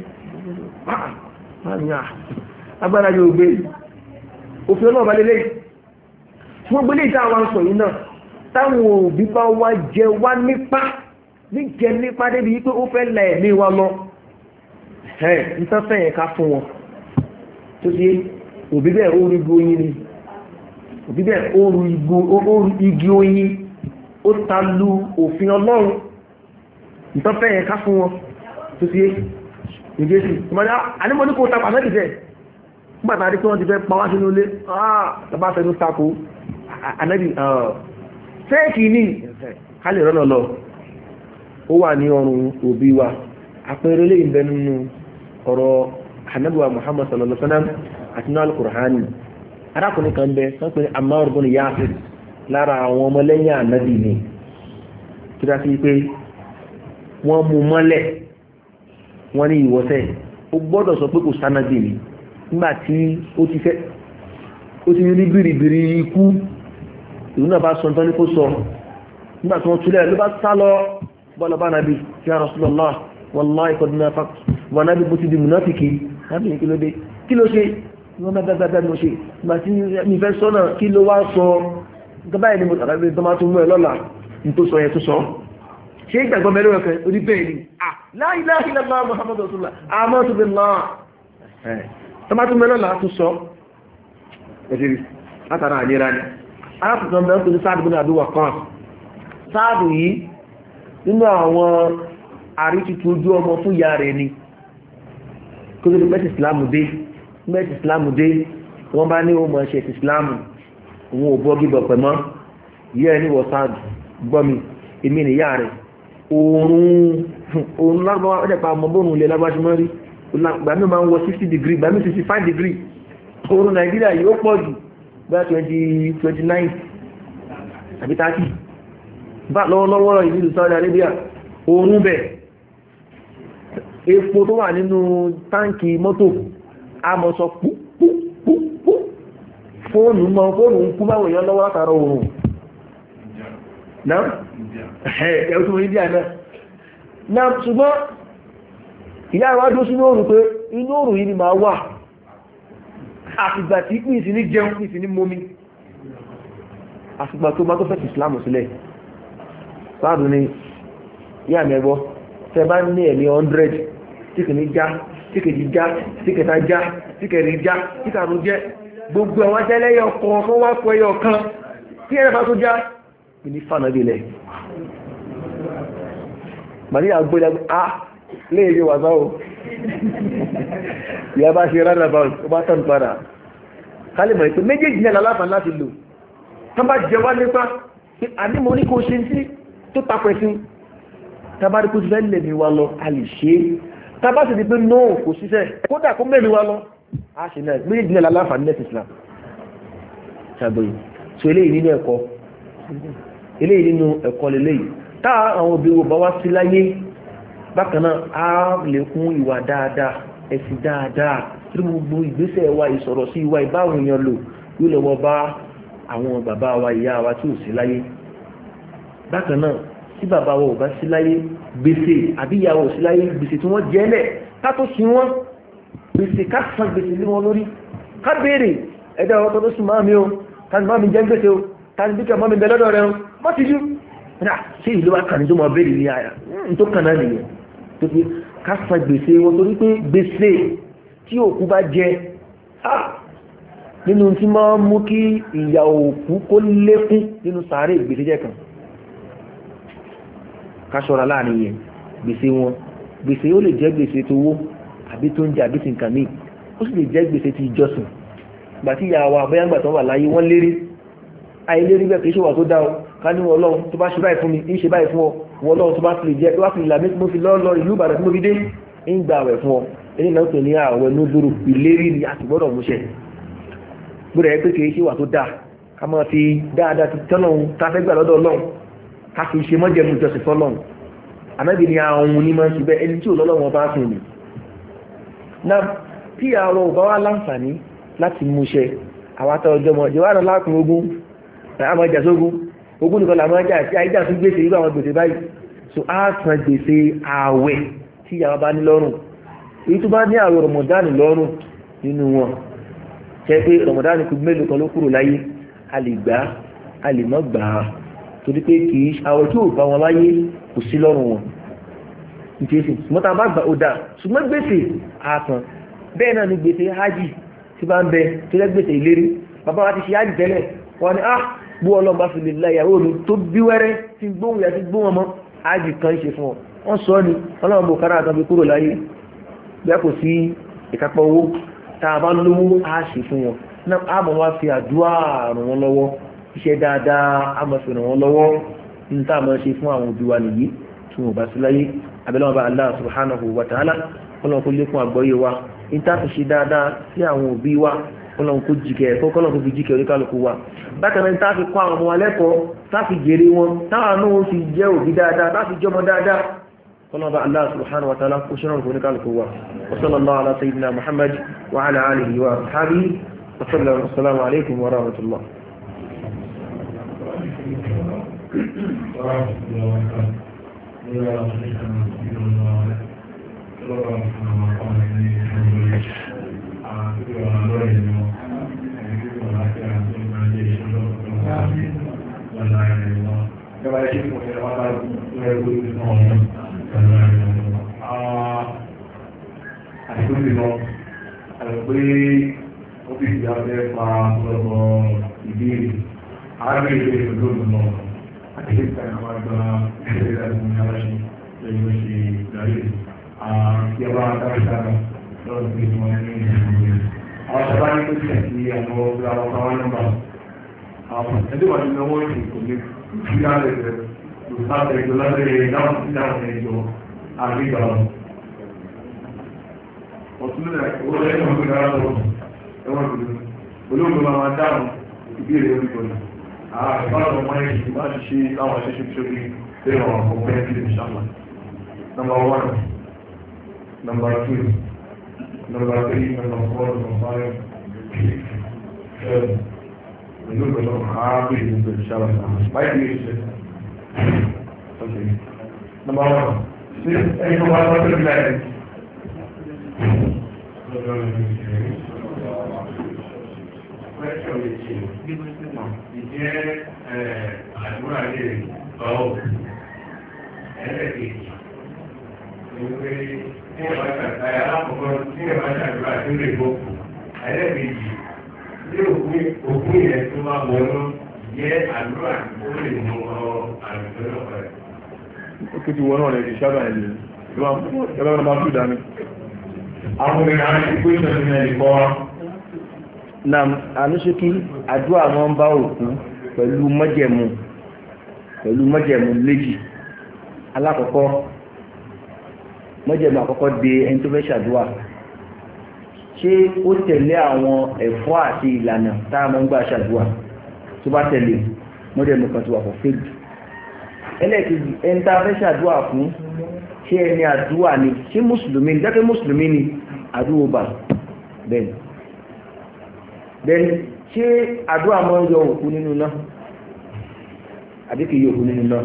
agbára yóò gbé òfin ọlọ́ọ̀bá lélẹ̀ wọ́n gbélé ìtàwọn sọ yìí náà táwọn òbí bá wá jẹ wá nípa ní jẹ nípa débi pé ó fẹ́ lẹ̀ ní wa lọ ẹ̀ ń tán fẹ́ yẹn ká fún wọn tó ṣe òbí bẹ́ẹ̀ ó rí gbóyin ni òbí bẹ́ẹ̀ oru igi oyin ó ta lu òfin ọlọ́run ìtọ́fẹ́ yẹn ká fún wọn tó sí ìgbésí ìmọ̀dá anímọ̀ ní kò tapà mẹ́tìfẹ́ nígbàtà rí kí wọ́n ti fẹ́ pa wá sínú ilé ah tàbá fẹ́nu tako anábì fẹ́ẹ̀kì ní ká lè rọ́nà lọ ó wà ní ọrùn òbí wa àpẹẹrẹ lè bẹ nínú ọ̀rọ̀ anábì wa Muhammad sallallahu alaihi wasallam àti náà al-Qur'ani arákùnrin kan bẹ sọ pé Ammar ibn Yasir lára àwọn ọmọlẹ́yìn ànábì ni kí dá sí pé wọ́n mú mọ́lẹ̀ wọ́n ní ìwọ́sẹ̀ ó gbọ́dọ̀ sọ pé kò sánàbì ni nígbà tí ó ti fẹ́ ó ti rí bìrìbìrì ikú ìlú náà bá sọ tán ní kó sọ nígbà tí wọ́n túlẹ̀ ló bá sá lọ bọ́lọ̀ bá nàbí ya Rasulullah wallahi qad nafaqtu wà nábì bó ti di munafiki nábì ní kí ló dé kí ló ṣe wọ́n bá dáadáa mo ṣe ìgbà tí mi fẹ́ sọ́nà kí ló wá sọ gbọ́bá ẹni mo tàbí tó máa tún mú ẹ lọ́la ní tó sọ yẹ tó sọ ṣe ìgbàgbọ́ mẹ́rin ọ̀kẹ́ orí bẹ́ẹ̀ ni la ilaha illallah Muhammadur Rasulullah amantu billah tó máa tún mẹ́ lọ́la tó sọ ẹ̀sìrì látara àníra ni arákùnrin mẹ́rin tó ní Sáàdù bin Abi Waqqas Sáàdù yìí nínú àwọn àrítutù ojú ọmọ fún ìyá rẹ̀ ni kó tó ní mẹ́sì ìsìlámù dé mẹ́sì ìsìlámù dé wọ́n bá ní ọmọ ẹ̀ṣẹ̀ ìsìlámù òun ò bọ́ gbígbọ̀ pẹ̀mọ́ yẹ́ ẹni wọ̀ Sáàdù gbọ́mi èmi nìyá rẹ̀ oòrùn lágbàwà ọjọ́pá ọmọ bóòrùn ilẹ̀ lágbàṣí mọ́ rí gbàmí ma ń wọ sixty degree gbàmí sixty-five degree oòrùn Nàìjíríà yóò pọ̀ jù bẹ́ẹ̀ twenty twenty-nine àbí thirty bá lọ́wọ́lọ́wọ́ ìlú Saudi Arabia oòrùn bẹ̀ epo tó wà nínú táǹkì mọ́tò a mọ́ sọ púpúpú fóònù mọ́ fóònù ń kú báwọn èèyàn lọ́wọ́ látara oòrùn náà ẹ̀ẹ́ tó India náà náà ṣùgbọ́n ìyá ìwádó sínú oòrùn pé inú oòrùn yìí ni máa wà àfìgbà tí pín ìsìn ní jẹun pín ìsìn ní momi àfìgbà tó bá tó fẹ́ Islam sílẹ̀ sáàdù ni yà mẹ́gbọ́ tẹ bá ní ẹ̀mí one hundred tí kì ní já tí kì ní já tí kẹta já tí kẹrin já tí kàrún jẹ́ gbogbo àwọn jẹ́lẹ́yọ kan tó wá kọ ẹyọ kan tí ẹ̀rẹ́ bá tó já ní fánàbílẹ̀ maria gbọ́dá a léèrè wà sáwọ́ ìyá bá ṣe rárá bá ó bá tán padà kálìmọ̀ ìpé méjèèjì ní aláfà láti lò tán bá jẹ wá nípa ànímọ̀ ní kò ṣe sí tó tapẹ̀ sí tàbárí kó ti fẹ́ lè mi wá lọ a lè ṣe tàbá sì di pé náà kò síṣẹ́ kódà kó mẹ́rin wá lọ a ṣe náà méjèèjì ní aláfà ní ẹ̀sìn Islam ṣàgbọ́yìn so eléyìí nínú ẹ̀kọ́ eléyìí nínú ẹ̀kọ́ lélẹ́yìí táà àwọn obìnrin bá wá sí láyé bákanáà á lè kún ìwà dáadáa ẹ̀sìn dáadáa tí gbogbo ìgbésẹ̀ wa ìsọ̀rọ̀ sí ìwà ìbáwọn èèyàn lò yóò lè wọ́n bá àwọn bàbá wa ìyá wa tí ò sí láyé bákanáà tí bàbá wa ò bá sí láyé gbèsè àbí ìyá wa ò sí láyé gbèsè tí wọ́n jẹ́lẹ̀ ká tó sí wọn gbèsè ká san gbèsè lé wọn lórí ká béèrè ẹ̀dá ọ̀tọ̀ tó sùn máa mi o ká sì máa mi jẹ́ gbèsè o tàbí bí kẹmọ́ mi bẹ lọ́dọ̀ rẹ̀ mọ́ ti jú ṣe ìlú wa kàní tó mọ̀ bèèrè ní àyà tó kànáà nìyẹn tó fi kásà gbèsè wọn torí pé gbèsè tí òkú bá jẹ nínú tí máa mú kí ìyà òkú kó lékún nínú sàárè gbèsè jẹ́ kan káṣọ́ra láàrin yẹn gbèsè wọn gbèsè ó lè jẹ́ gbèsè tó wó àbí tó ń jẹ àbí tí nǹkan míì ó sì lè jẹ́ gbèsè ti ìjọsìn gbà tí ìyá wa bóyá gbà tó wà láyé wọ́n lérí àìlérí bẹ́ẹ̀ kìí ṣe wà tó dá o ká ní wọn lọ́wọ́ tó bá ṣe báyìí fún mi ń ṣe báyìí fún ọ wọn lọ́wọ́ tó bá fi lè jẹ́ tó bá fi ìlàmí tí mo fi lọ́ọ́ ìlú Ìbàdàn tí mo fi dé ń gba àwẹ̀ fún ọ èyí náà pè ní àwẹ̀ nódòrò ìlérí ni a sì gbọ́dọ̀ múṣẹ gbọ́dọ̀ yẹ pé kìí ṣe wà tó dá ká máa fi dáadáa ti tọ́lọ́run ká fẹ́ gbà lọ́dọ̀ Ọlọ́run ká fi ṣe mọ́jẹ̀mú ìjọsìn fọ́lọ́run ànábì ni àwọn ohun ní máa ń ṣe bẹ́ẹ̀ ẹni tí ò lọ́lọ́wọ́ bá sùn ni náà tí àwọn ò bá wá láǹfààní láti múṣẹ àwọn atọ́ ọjọ́ mọ̀ jẹ́ wà lọ láàkùn ogun àmọ́ ìjà sógún ogun nìkan làmọ́ ìjà àti àìjà tún gbèsè irú àwọn gbèsè báyìí so a san gbèsè ààwẹ̀ tí ìyàwó bá ní lọ́rùn èyí tó bá ní àwẹ̀ rọmọdánì lọ́rùn nínú wọn jẹ́ pé rọmọdánì kú mélòó kan ló kúrò láyé a lè gbà a lè mọ́ gbà á torí pé kì í àwẹ̀ tí ò bá wọn láyé kò sí lọ́rùn wọn ìtẹ́sìn mọ́ta bá gbà ó dà ṣùgbọ́n gbèsè àtàn bẹ́ẹ̀ náà ni gbèsè hajj tí bá ń bẹ tó lẹ́ gbèsè ìlérí bàbá wa ti ṣe hajj tẹ́lẹ̀ wọ́n ni ah bú ọlọ́mbà fi lè láyàwó mi tó bí wẹ́rẹ́ tí gbóhùn yà ti gbóhùn ọmọ ájì kan ṣe fún ọ wọ́n sọ ni ọlọ́mbà kára àtàn fi kúrò láyé bí a kò sí ìkápọ̀ owó tá a bá lówó á ṣe fún wọn náà á mọ̀ wá fi àdúrà ràn wọ́n lọ́wọ́ iṣẹ́ dáadáa á mọ̀ fi ràn wọ́n lọ́wọ́ ní tá a mọ̀ ṣe fún àwọn òbí wa nìyí tí wọ́n bá sí láyé abẹ́lẹ́wọ̀n bá Allah subhanahu wa ta'ala kọ́lọ́n kó lékún àgbọ́yé wa ní tá a fi ṣe dáadáa sí àwọn òbí wa kọ́lọ́n kó jìkẹ́ ẹ̀kọ́ kọ́lọ́n kó fi jìkẹ́ oríkálukú wa bákan náà tá a fi kọ́ àwọn ọmọ wa lẹ́kọ̀ọ́ tá a fi jèrè wọn táwọn náà fi jẹ́ òbí dáadáa tá a fi jọmọ dáadáa kọ́lọ́n bá Allah subhanahu wa ta'ala kó ṣẹ́ràn kó oríkálukú wa wa sallallahu ala sayyidina Muhammad wa ala alihi wa ashabihi wa sallam assalamu alaikum wa rahmatullah. Olóògbé máa dáhùn ìbéèrè orí bọ̀lá. Àbáwọn ọmọ ẹ̀ṣì bá ti ṣe láwọn ṣẹ́ṣẹ́ ṣókè lẹ́rọ ọ̀pọ̀ ẹ̀kìlì ìṣàlá. Number one, number two, number three, number four, number five, six, seven. Olóògbé lọ́wọ́ ààbò ìlú ìṣàlá. Báyìí ní ìṣẹ́. Okay. Number one, ṣe ẹni tó wá lọ́tọ́ ìlú láì Question is, ìjẹ́ àdúrà lè báwọ̀ ẹlẹ́gbẹ̀ẹ́ ìwé tí ẹ̀bá ṣàtàrí alákọ̀ọ́kọ́ tí ẹ̀bá ṣàdúrà tó lè gbókù ẹlẹ́gbẹ̀ẹ́ tí òkú yẹn tó máa wọnú jẹ́ àdúrà tó lè mú ọ àdúrà lọ́pọ̀ rẹ̀. Ó kí ti wọ́n náà rẹ̀ ìṣàbà ẹ̀lẹ́ ìjọba máa tún dání. Àwọn ènìyàn ti pé ìṣẹ̀lẹ̀ ẹ̀kọ́ na àníṣókí àdúrà wọn bá òkú pẹ̀lú májẹ̀mú pẹ̀lú májẹ̀mú méjì alákọ̀ọ́kọ́ májẹ̀mú àkọ́kọ́ de ẹni tó fẹ́ ṣàdúrà ṣé ó tẹ̀lé àwọn ẹ̀fọ́ àti ìlànà tá a máa ń gbà ṣàdúrà tó bá tẹ̀lé májẹ̀mú kan tó wà fọ́ fèjì ẹlẹ́ẹ̀kejì ẹni tá a fẹ́ ṣàdúrà fún ṣé ẹni àdúrà ni ṣé mùsùlùmí ni dákẹ́ mùsùlùmí ni àdúrà bá bẹ́ẹ̀ then ṣé àdúrà máa ń yọ òkú nínú náà àbí kìí yọ òkú nínú náà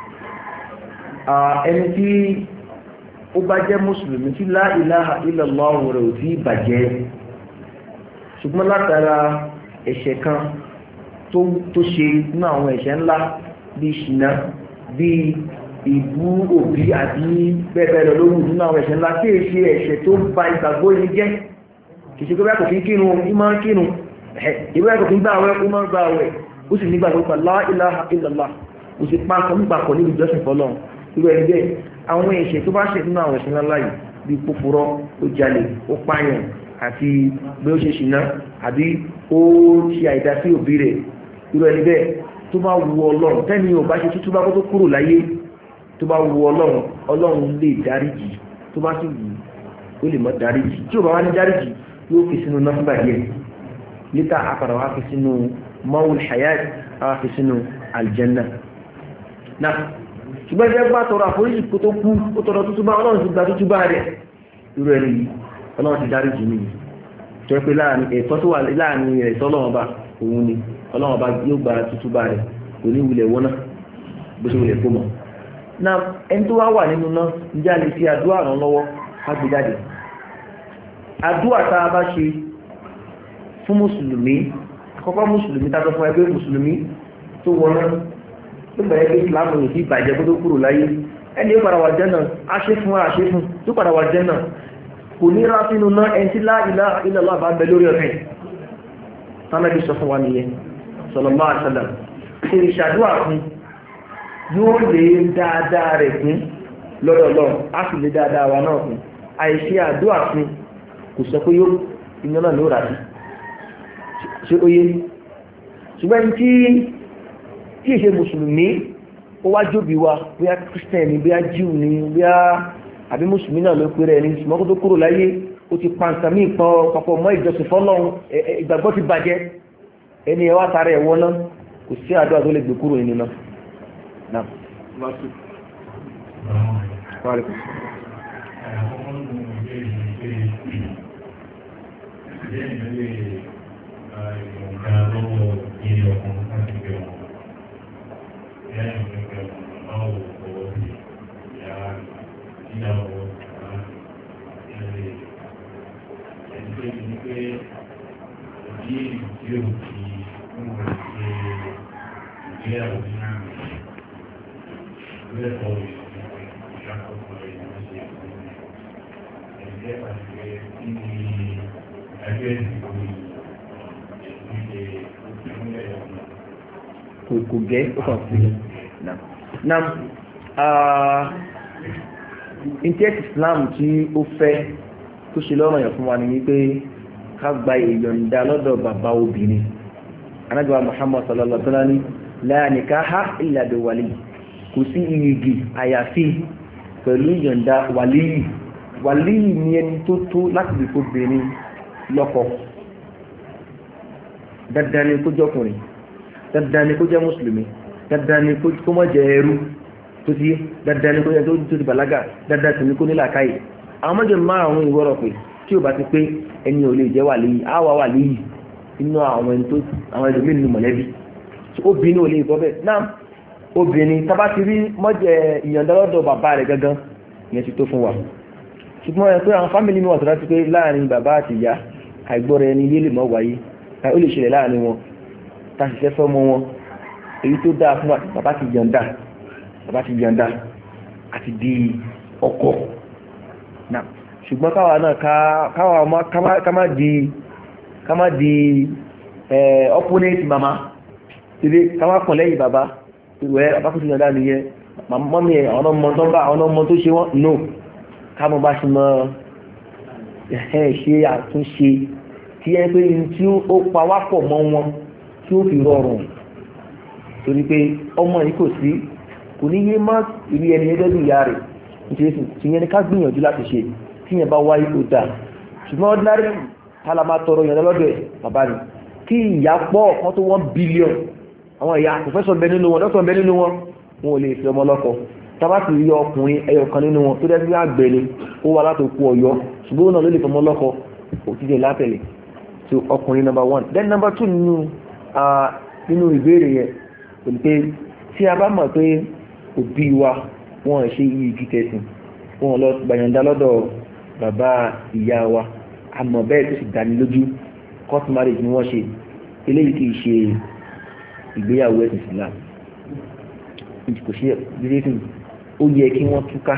ẹni tí ó bá jẹ́ mùsùlùmí tí la ilaha illallah rẹ̀ ò tí bàjẹ́ ṣùgbọ́n látara ẹ̀ṣẹ̀ kan tó ṣe nínú àwọn ẹ̀ṣẹ̀ ńlá bíi ṣìnà bíi ìbú òbí àti bẹ́ẹ̀ bẹ́ẹ̀ lọ lóhùn nínú àwọn ẹ̀ṣẹ̀ ńlá tí èṣe ẹ̀ṣẹ̀ tó ba ìgbàgbọ́ ẹni jẹ́ kìí kó bá kò kí ń kírun ìmọ̀ ń kírun ìwé kò kí ń gbà àwẹ̀ ó máa ń gbà àwẹ̀ ó sì nígbà tó pa la ilaha illallah ó sì pa nǹkan nígbà kan níbi ìjọsìn fọlọ́run irú ẹni bẹ́ẹ̀ àwọn ẹ̀ṣẹ̀ tó bá ṣe nínú àwọn ẹ̀ṣẹ̀ ńlá yìí bíi púpurọ́ ó jalè ó pààyàn àti bí ó ṣe ṣìnà àbí ó ṣe àìdá sí òbí rẹ̀ irú ẹni bẹ́ẹ̀ tó bá wu ọlọ́run tẹ́ni ò bá ṣe tútú bá kó tó kúrò láyé tó bá wu ọlọ́run ọlọ́run lè dáríjì tó bá sì wù ó lè mọ́ dáríjì tí ò bá wá ní dáríjì yóò fi sínú nọ́mbà díẹ̀ níta àpàrà wá fi sínú mawul hayat wá fi sínú aljanna náà ṣùgbọ́n jẹ́ bá tọrọ àforíjì kó tó kú ó tọrọ tútú bá ọlọ́run ti gba tútú bá rẹ̀ irú ẹni yìí ọlọ́run ti dáríjì nìyí tó yẹ pé láàrin ẹ̀tọ́ tó wà láàrin rẹ̀ tọ́lọ́run bá òun ni ọlọ́run bá yóò gba tútú bá rẹ̀ kò ní wulẹ̀ wọ́nà bó ṣe wulẹ̀ kó mọ̀ náà ẹni tó wá wà nínú náà ń jáde sí àdúrà ràn lọ́wọ́ á gbé jáde àdúrà tá a bá ṣe fún mùsùlùmí àkọ́kọ́ mùsùlùmí tàbí fún ẹgbẹ́ mùsùlùmí tó wọná tó bẹ̀rẹ̀ pé ìsìlámù yìí sí ìbàjẹ́ kó tó kúrò láyé ẹni ó padà wà jẹ́ náà á ṣe fún á ṣe fún tó padà wà jẹ́ náà kò ní rá sínú náà ẹni tí la ilaha illallah bá bẹ lórí ọ̀fẹ́ tánàbí sọ fún wa nìyẹn sallallahu alaihi wasallam ṣe ìṣàdúrà fún yóò lè dáadáa rẹ̀ fún lọ́dọ̀ lọ́run á sì lè dáadáa wa náà fún àìṣe àdúrà fún kò sọ pé iná náà ló rà sí ṣe ó yé ṣùgbọ́n tí tí ìṣe mùsùlùmí ó wá jóbi wa bóyá kírísítẹ̀nì bóyá jíù ni bóyá àbí mùsùlùmí náà ló péré ẹni ṣùgbọ́n kó tó kúrò láyé ó ti pa nǹkan míì pọn papọ̀ mọ́ ìjọsìn fọ́lọ́run ìgbàgbọ́ ti bàjẹ́ ẹni ẹ̀ wá tara ẹ̀ wọ́n náà kò sí àdúrà tó lè gbé kúrò nínú náà. Kò gẹ́ ó kàn sí náà intanet Islam tí ó fẹ́ tó ṣe lọ́rọ̀ yẹn fún wa ni wípé ká gba ìyọ̀ǹda lọ́dọ̀ bàbá obìnrin Ànábì wa Muhammad sallallahu alaihi wa sallam la nikaha illa bi wali kò sí iyìgì àyàfi pẹ̀lú ìyọ̀ǹda wàlíyì wàlíyì ni ẹni tó tó láti lè kó obìnrin lọ́kọ dandan ni kó jọkùnrin dandan ni kó jẹ́ mùsùlùmí dandan ni kó má jẹ́ ẹrú tó ti dandan ni kó jẹ́ tó ti bàlágà dandan sì ni kó nílà káyì àwọn mọ́jọ márùn-ún ìwọ́rọ̀ pé tí ò bá ti pé ẹni ò lè jẹ́ wàlíyì á wà wàlíyì inú àwọn ẹni tó àwọn ẹlòmíì nínú mọ̀lẹ́bí obìnrin ò lè bọ́ bẹ́ẹ̀ náà obìnrin tábà ti rí mọ́jẹ ìyọ̀ǹda lọ́dọ̀ bàbá rẹ̀ gangan ìyẹn ti tó fún wa ṣùgbọ́n ẹ pé àwọn fámìlì mi wà tó dájú pé láàrin bàbá àti ìyá àìgbọ́ra ẹni ilé lè mọ́ wáyé ó lè ṣẹlẹ̀ láàrin wọn tá a sì fẹ́ fọ́mọ wọn èyí tó dáa fún wa bàbá ti yọ̀ǹda bàbá ti yọ̀ǹda àti di ọkọ náà ṣùgbọ́n káwa náà káwa ká má di ká má di opponent mama tìrí ká má pọ̀ lẹ́yìn bàbá ìwẹ́ bàbá kò ti yọ̀ǹda nìyẹn mọ́mí ẹ̀ àwọn ọmọ tó ń bá àwọn ọmọ tó ṣe wọ́n no ká mọ́ bá ṣe mọ́ ṣe àtúnṣe tí ẹ pé tí ó pa wá pọ̀ mọ́ wọn tí ó fi rọrùn torí pé ọmọ yìí kò sí kò ní yé má ìrí ẹni ẹgbẹ́ bí ìyá rẹ̀ nítorí tí yẹn ni ká gbìyànjú láti ṣe tí yẹn bá wáyé tó dáa ṣùgbọ́n ordinary tálà máa tọrọ yẹn lọ́dọ̀ ẹ̀ bàbá rẹ̀ kí ìyá pọ̀ kan tó wọ́n bílíọ̀n àwọn ìyá professor bẹ nínú wọn doctor bẹ nínú wọn wọn ò lè fi ọmọ lọ́kọ tábà sì rí ọkùnrin ẹyọ kan nínú wọn tó dẹ́ sí àgbẹ̀ ni ó wà láti òkú Ọ̀yọ́ ṣùgbọ́n náà ló lè fọmọ lọ́kọ òtítẹ̀ látẹ̀lẹ̀ so ọkùnrin number one then number two nínú nínú ìbéèrè yẹn kò ní pé tí a bá mọ̀ pé òbí wa wọ́n ṣe yí igi tẹ̀sìn wọn lọ gbàyànjá lọ́dọ̀ bàbá ìyá wa àmọ́ bẹ́ẹ̀ tó sì dání lójú court marriage ni wọ́n ṣe eléyìí kì í ṣe ìgbéyàwó ẹ̀sìn Islam kò ṣe ìgbésẹ̀ ó yẹ kí wọ́n túká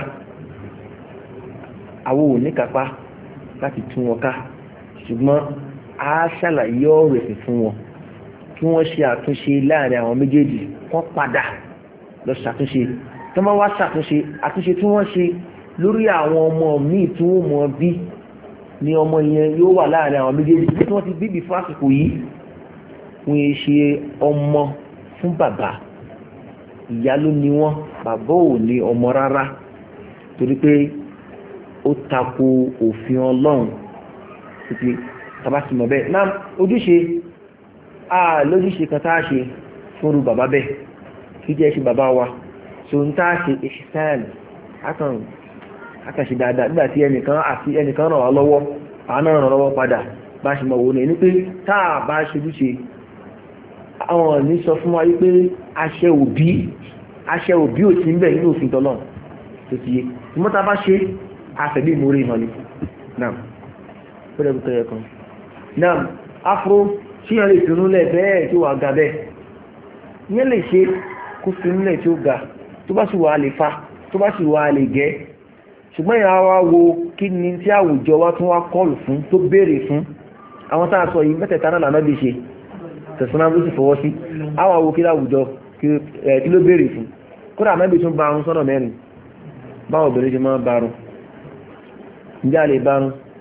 àwọn ò ní kápá láti tún wọn ká ṣùgbọ́n a ṣàlàyé ọ̀rọ̀ ẹ̀sìn fún wọn kí wọ́n ṣe àtúnṣe láàrin àwọn méjèèjì wọ́n padà lọ ṣàtúnṣe tí wọ́n wá ṣàtúnṣe àtúnṣe tí wọ́n ṣe lórí àwọn ọmọ míì tí wọ́n mọ̀ bí ni ọmọ yẹn yóò wà láàrin àwọn méjèèjì tí wọ́n ti bíbí fún àsìkò yìí wọ́n yẹ ṣe ọmọ fún bàbá ìyá ló ní wọ́n bàbá ò ní ọmọ rárá torí pé ó tako òfin Ọlọ́run títí tabasi mọ̀ bẹ́ẹ̀ náà ojúṣe a lójúṣe kan tá a ṣe fúnru bàbá bẹ́ẹ̀ kí jẹ́ ṣe bàbá wa so ń tá a ṣe ìṣẹ́sẹ́ẹ̀lì akàṣe dáadáa nígbà tí ẹnìkan àti ẹnìkan ràn wá lọ́wọ́ àwọn náà ràn lọ́wọ́ padà bá ṣe mọ̀ wò ní pé tá a bá ṣe ojúṣe àwọn ní sọ fún wa wípé àṣẹ òbí àṣẹ òbí ò sí ń bẹ̀ nínú òfin tọ́lọ̀ tó ti yé ìmọ́ta bá ṣe àfẹ̀bí ìmúrí ìhàn ni náà ó lẹ́bù tẹ́yẹ kan náà afro tí yẹn lè finúlẹ̀ bẹ́ẹ̀ tí ó wà ga bẹ́ẹ̀ yẹn lè ṣe kó finúlẹ̀ tí ó ga tó bá sì wà lè fa tó bá sì wà lè gẹ́ ṣùgbọ́n ìyá wa wo kí ni tí àwùjọ wa tún wá kọlù fún tó béèrè fún àwọn tá a sọ yìí mẹ́tẹ̀ẹ̀ta náà lànà bí ṣe tẹ̀sánà ló sì fọwọ́ sí àwọn àwo kí láwùjọ kí ló béèrè fún kódà mẹ́bí tún bá arun sọ́nà mẹ́rin báwọn obìnrin ṣe máa bá arun ǹjẹ́ a lè bá arun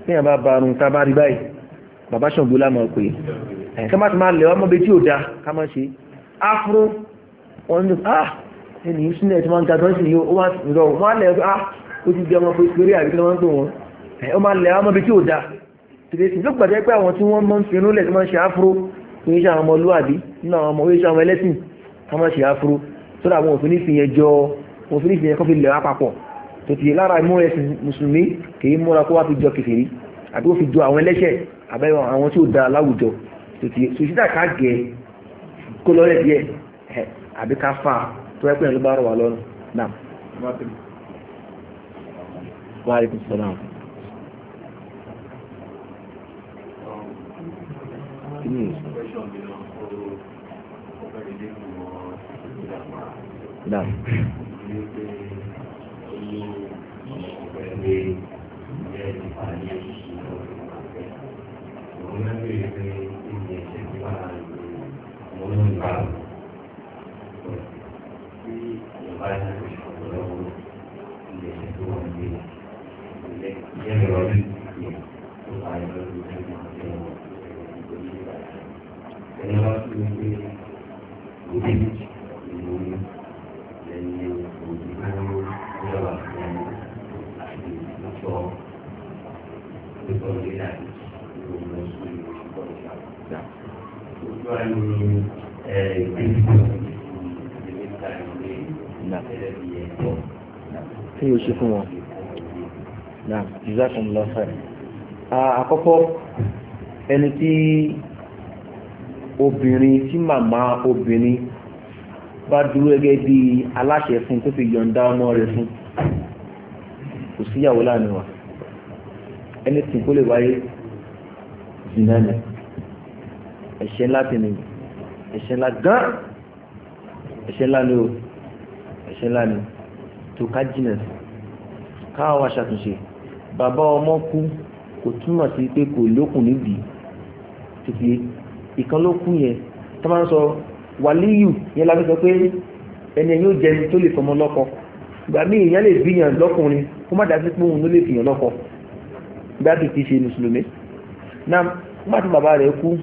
tí yàn bá barun tá bá rí báyìí bàbá Ṣàngó lámọ̀ pé ẹ̀ ká má ti máa lẹ̀ ọmọ bẹ tí ò da ká má ṣe afro wọn ní ah ẹni yìí sínú ẹ̀ tí wọ́n ń ga dán sí yìí ó wá rọ wọ́n á lẹ̀ ah ó ti di ọmọ pé péré àbí kí wọ́n ń pè wọ́n ẹ̀ ó máa lẹ̀ ọmọ bẹ tí ò da tìrẹsì ló gbàdé pé àwọn tí wọ́n máa ń fi irun lẹ̀ tí wọ́n ń ṣe afro kò ní ṣe àwọn ọmọlúwàbí nínú àwọn ọmọ oríṣi àwọn ẹlẹ́sìn ká má ṣe afro tó dà wọn òfin ní fi yẹn jọ òfin ní fi yẹn kọ́ fi lẹ̀ wá papọ̀ tó ti lára ìmúra ẹ̀sìn mùsùlùmí kì í múra kó wá fi jọ kèfèrí àbí ó fi jọ àwọn ẹlẹ́ṣẹ̀ àbẹ́wọ̀ àwọn tí ó da láwùjọ tó ti sòṣìṣẹ́ ká gẹ̀ kó lọ́rẹ̀ díẹ̀ àbí ká fà tó ẹ́ pé ẹ̀ ló bá rọ̀ wá lọ́rùn náà. Wa alaikum salaam. Náà. Tí yóò ṣe fún wọn. Náà, jazakumullahu khair. Àkọ́kọ́, ẹni tí obìnrin tí màmá obìnrin bá dúró gẹ́gẹ́ bí aláṣẹ fún tó fi yọ̀ǹda ọmọ rẹ̀ fún, kò síyàwó láàrin wa. Ẹni tí kó lè wáyé zina ni. Ẹ̀ṣẹ̀ ńlá ti nìyí. Ẹ̀ṣẹ̀ ńlá gán. Ẹ̀ṣẹ̀ ńlá ni o. Ẹ̀ṣẹ̀ ńlá ni. Tó ká jìnà sí káwọn wá ṣàtúnṣe bàbá ọmọ kú kò túmọ̀ sí pé kò lókùn níbi títí ìkan ló kú yẹn tó máa ń sọ wàlíyù yẹn lábẹ́ sọ pé ẹni yóò jẹ tó lè fọmọ lọ́kọ ìgbà míì èèyàn lè bíyàn lọ́kùnrin kó má dá sí pé òun ló lè fìyàn lọ́kọ ìgbà tí kì í ṣe mùsùlùmí náà nígbà tí bàbá rẹ̀ kú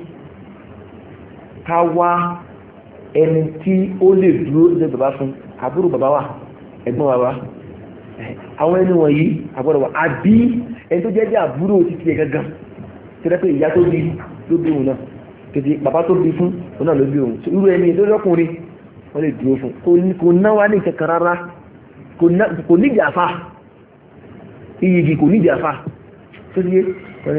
ká wá ẹni tí ó lè dúró lé bàbá fún àbúrò bàbá wa ẹ̀gbọ́n bàbá àwọn ẹni wọ̀nyí àgbọ̀dọ̀ wà àbí ẹni tó jẹ́ jẹ́ àbúrò títí ẹ̀ gangan tí rẹ́ pé ìyá tó bí ló bí òun náà kìí bàbá tó bí fún òun náà ló bí òun irú ẹni tó lọ́kùnrin wọ́n lè dúró fún kò náwá ní ìkẹ́kẹ́ rárá kò nídìí àfà iyìgì kò nídìí àfà tó ti yé wọ́n ni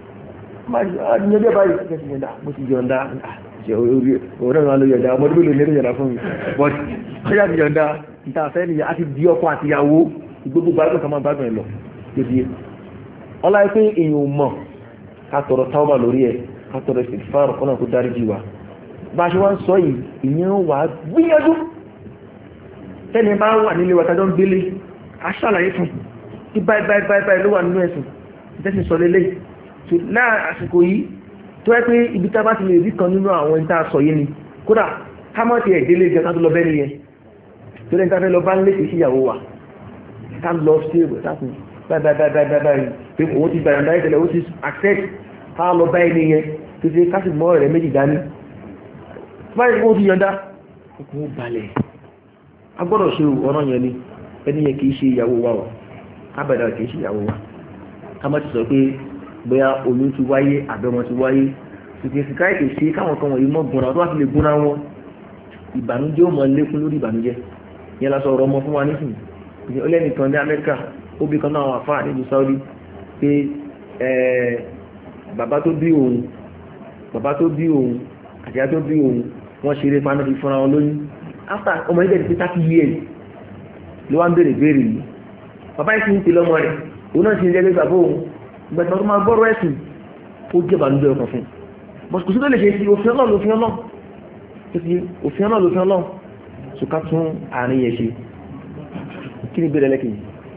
ah ní ọjọ́ báyìí ṣe ti yọ̀ǹda mo ti yọ̀ǹda ọ̀rẹ́ wọn ló yọ̀ǹda ọmọdé ló lè yọ̀ǹda fún mi but ọjọ́ ti yọ̀ǹda ìta fẹ́ ni a ti di ọkọ àti ìyàwó gbogbo gbádùn kan máa gbádùn ẹ̀ lọ lóbi ọlá pé èèyàn mọ̀ ká tọrọ táwọn lórí ẹ̀ ká tọrọ ìfàrọ̀ kọ́nà kó dárí jì wá bá a ṣe wá ń sọ yìí ìyẹn wà á gbìyànjú tẹ́ni bá wà nílé wa tájọ́ ń gbélé a ṣàlàyé fún tí báyìí báyìí báyìí báyìí ló wà nínú ẹ̀sùn ìtẹ́sí sọ lélẹ̀ tó láà àsìkò yìí tó ẹ́ pé ibi tá bá ti lè rí kan nínú àwọn ìta sọ yìí ni kódà ká mọ́ ti ẹ̀dẹ́lé jẹ ká tó lọ bẹ́ẹ̀ nìyẹn tó lẹ́ni tá fẹ́ lọ bá ń lé sí ìyàwó wa ká lọ sí ẹ̀rọ tákùn báyìí pé òun ti gbàyànjá ìtẹ̀lẹ̀ ó ti accept ká lọ bá ẹni yẹn tó ti kásì mọ́ rẹ̀ méjì dání báyìí wọ́n ti yọ̀ǹda ọkùn balẹ̀ a gbọ́dọ̀ ṣe ọ̀rọ̀ yẹn ni ẹni yẹn kìí ṣe ìyàwó wa ọ̀ kábẹ̀dà kìí ṣe ìyàwó wa ká má ti sọ pé bóyá oyún ti wáyé àbẹ̀mọ ti wáyé tòkè sí káyìí kìí ṣe káwọn kan wọ̀nyí mọ́ gbọ́nà tó wá fi lè gbóná wọn ìbànújẹ́ ó mọ lékún lórí ìbànújẹ́ yẹn lásọ ọ̀rọ̀ ọmọ fún wa nísìnyí ọlẹ́nìkan ní Amẹ́ríkà ó bí kan náà wà fáà nílùú Saudi pé bàbá tó bí òun bàbá tó bí òun àti àti tó bí òun wọ́n ṣeré paná fi fúnra wọn lóyún after ọmọ ilẹ̀ ti thirty years ló wá ń bèèrè béèrè yìí bàbá yìí ti ń tẹ̀lé ọmọ rẹ̀ òun náà ti ń jẹ́gbẹ́ bàbá òun gbẹ̀tọ̀ tó máa gbọ́rọ̀ ẹ̀sìn ó jẹ́ ìbànújẹ́ ọkàn fún bọ́sù kò sí tó lè ṣe sí òfin ọlọ́run òfin ọlọ́run òfin ọlọ́run òfin ọlọ́run ṣùkà tún àárín yẹn ṣe kí ni bẹ̀rẹ̀ lẹ́kìn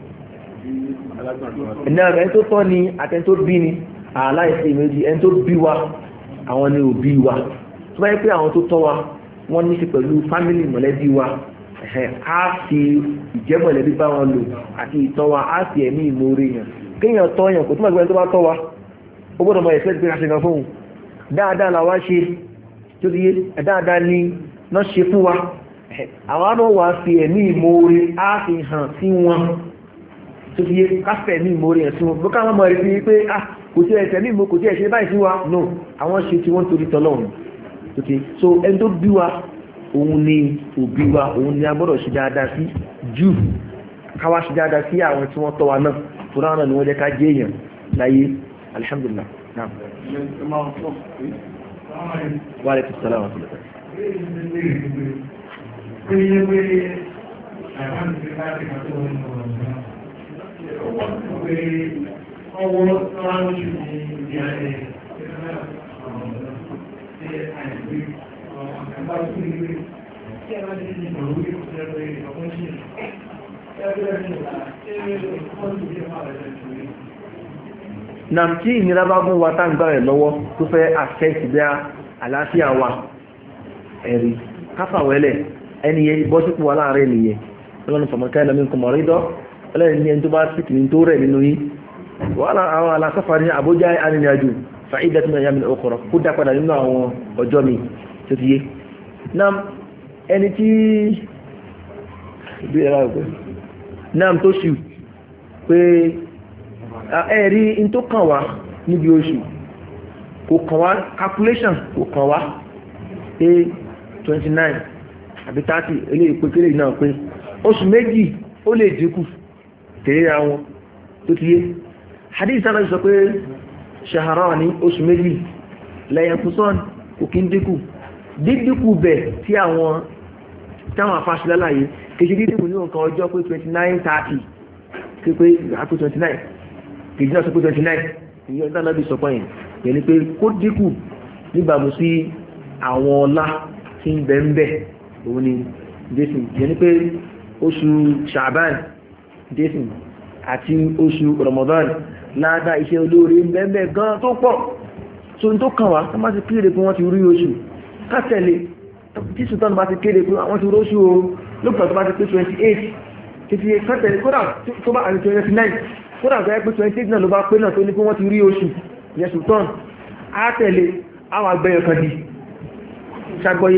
ẹ̀nà ẹni tó tọ́ ni àtẹni tó bí ni aláìsí méjì ẹni tó bí wa àwọn ni òbí wa tó bá yẹ pé àwọn tó tọ́ wa wọ́n ní ṣe pẹ̀lú fámílì mọ̀lẹ́bí wa á fi ìjẹ́ mọ̀lẹ́bí bá wọn lò àti ìtọ́ wa á fi ẹ̀mí ìmoore yàn kéèyàn tọ́ yàn kò túnmọ̀ sí ẹni tó bá tọ́ wa ó gbọ́dọ̀ mọ ẹ̀fẹ́ pé aṣe kan fún un dáadáa la wá ṣe tó ti yé dáadáa ni náà ṣe fún wa àwọn àná wà fi ẹ̀mí ìmoore á fi hàn sí wọn tó ti yé káfẹ́ ẹ̀mí ìmoore hàn sí wọn bó káwọn mọ̀ rí sí pé ah kò tí ẹ̀sẹ̀ mí mo kò tí ẹ̀ṣẹ̀ báyìí sí wa no àwọn ṣe tí wọ́n torí tọ́lọ́run tó ti so ẹni tó bí wa òun ni òbí wa òun ni a gbọ́dọ̀ ṣe dáadáa sí jù káwá ṣe dáadáa sí àwọn tí wọ́n tọ́ wa náà tó náà ni wọ́n jẹ́ ká jẹ́ èèyàn láyé alhamdulillah naam wa alaikum salaam wa rahmatullah ọwọ́ ráńjú ní ìdí ayé Nam tí ìnira bá gún wa tá ń gbá rẹ̀ lọ́wọ́ tó fẹ́ affect bí àlàáfíà wa ẹ̀rí káfàwẹ́lẹ̀ ẹni yẹ bọ́sípò wà láàrin ènìyàn ọlọ́run fọmọ̀ká ẹ̀lẹ́mí nǹkan mọ̀rídọ́ ọlọ́run ní ẹni tó bá síkì ní tó rẹ̀ nínú yí wọ́n àwọn alásáfà ní àbójá arìnrìnàjò fàídà tí wọ́n yá mi ọkọ̀rọ̀ kó dá padà nínú àwọn ọjọ́ mi tó ti yé nam ẹni tí nam tó ṣù pé ẹ̀rí in tó kàn wá níbi oṣù kò kàn wá calculation kò kàn wá pé twenty nine àbí thirty eléyìí pé kéré náà pé oṣù méjì ó lè dínkù tèrè àwọn tó ti yé hadith sábà sọ pé ṣaharán ní oṣù méjì lẹ́yìn kùsọ́n kò kí ń dínkù dídínkù bẹ̀ tí àwọn táwọn afáṣílálàyé kejì dídínkù ní nǹkan ọjọ́ pé twenty nine thirty kí pé àpò twenty nine kejì náà sọ pé twenty nine ìyẹn dáná bí sọ pọ́yìn yẹn ni pé kó dínkù níbàmú sí àwọn ọlá tí ń bẹ ń bẹ òun ni jésù yẹn ni pé oṣù ṣàbán jésù àti oṣù ramadan láàdá iṣẹ́ olóore ń bẹ ń bẹ gan tó pọ̀ tó ń tó kàn wá tó má ti kéde pé wọ́n ti rí oṣù kátẹ̀lé tí sultan bá ti kéde pé wọ́n ti róṣù o lókùnà tó bá ti pé twenty eight títí kátẹ̀lé kódà tó bá àti twenty nine kódà tó yẹ pé twenty eight náà ló bá pé náà tó ní pé wọ́n ti rí oṣù yẹn sultan á tẹ̀lé àwọn agbẹ́yọ kan di ṣàgbọ́yé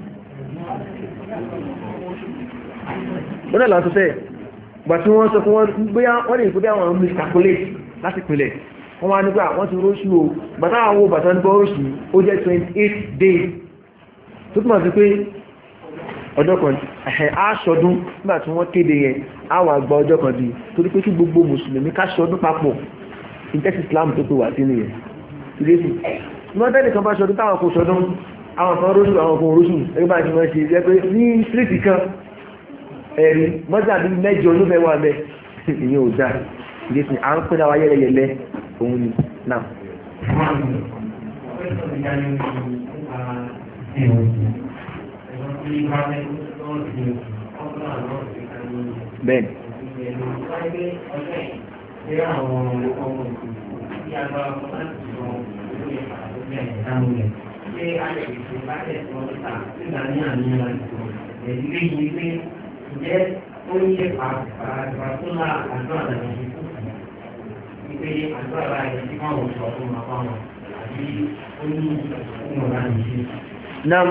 bọ́dẹ̀ láti fẹ́ gbà tí wọ́n sọ fún wọn bóyá wọ́n lè gbé àwọn miscalculate láti pìlẹ̀ wọ́n wá nígbà wọ́n ti róṣù o bàtà àwọn owó bàtà nígbà róṣù ó jẹ́ twenty eight days tó túnmọ̀ sí pé ọjọ́ kan ẹ̀hẹ̀ aṣọdún nígbà tí wọ́n kéde yẹn àwọn àgbà ọjọ́ kan di torí pé kí gbogbo mùsùlùmí ká ṣọdún papọ̀ ìtẹ́sí Islam tó pé wà sí nìyẹn ìrèsì wọ́n tẹ́lẹ̀ kan bá ṣọdún táwọn kò ṣọdún àwọn kan róṣù àwọn kan róṣù ẹgbẹ́ bá ti wọ́n ṣe jẹ́ pé ní síríìtì kan ẹ̀rí mọ́sàbí mẹ́jọ ló fẹ́ wà bẹ́ ìyẹn ò dáa ìrèsì à ń pín náà yẹ́lẹ́yẹ́lẹ́ òun ni náà. bẹ́ẹ̀ni. Ǹjẹ́ ó ń ṣe pàtàkùnlá àjọ àdàmọ̀ ìpé àjọ àbáyé tí wọ́n wọ́n sọ fún ọmọ ọmọ àbí ó ní ìwọ̀n láti ṣe. Nam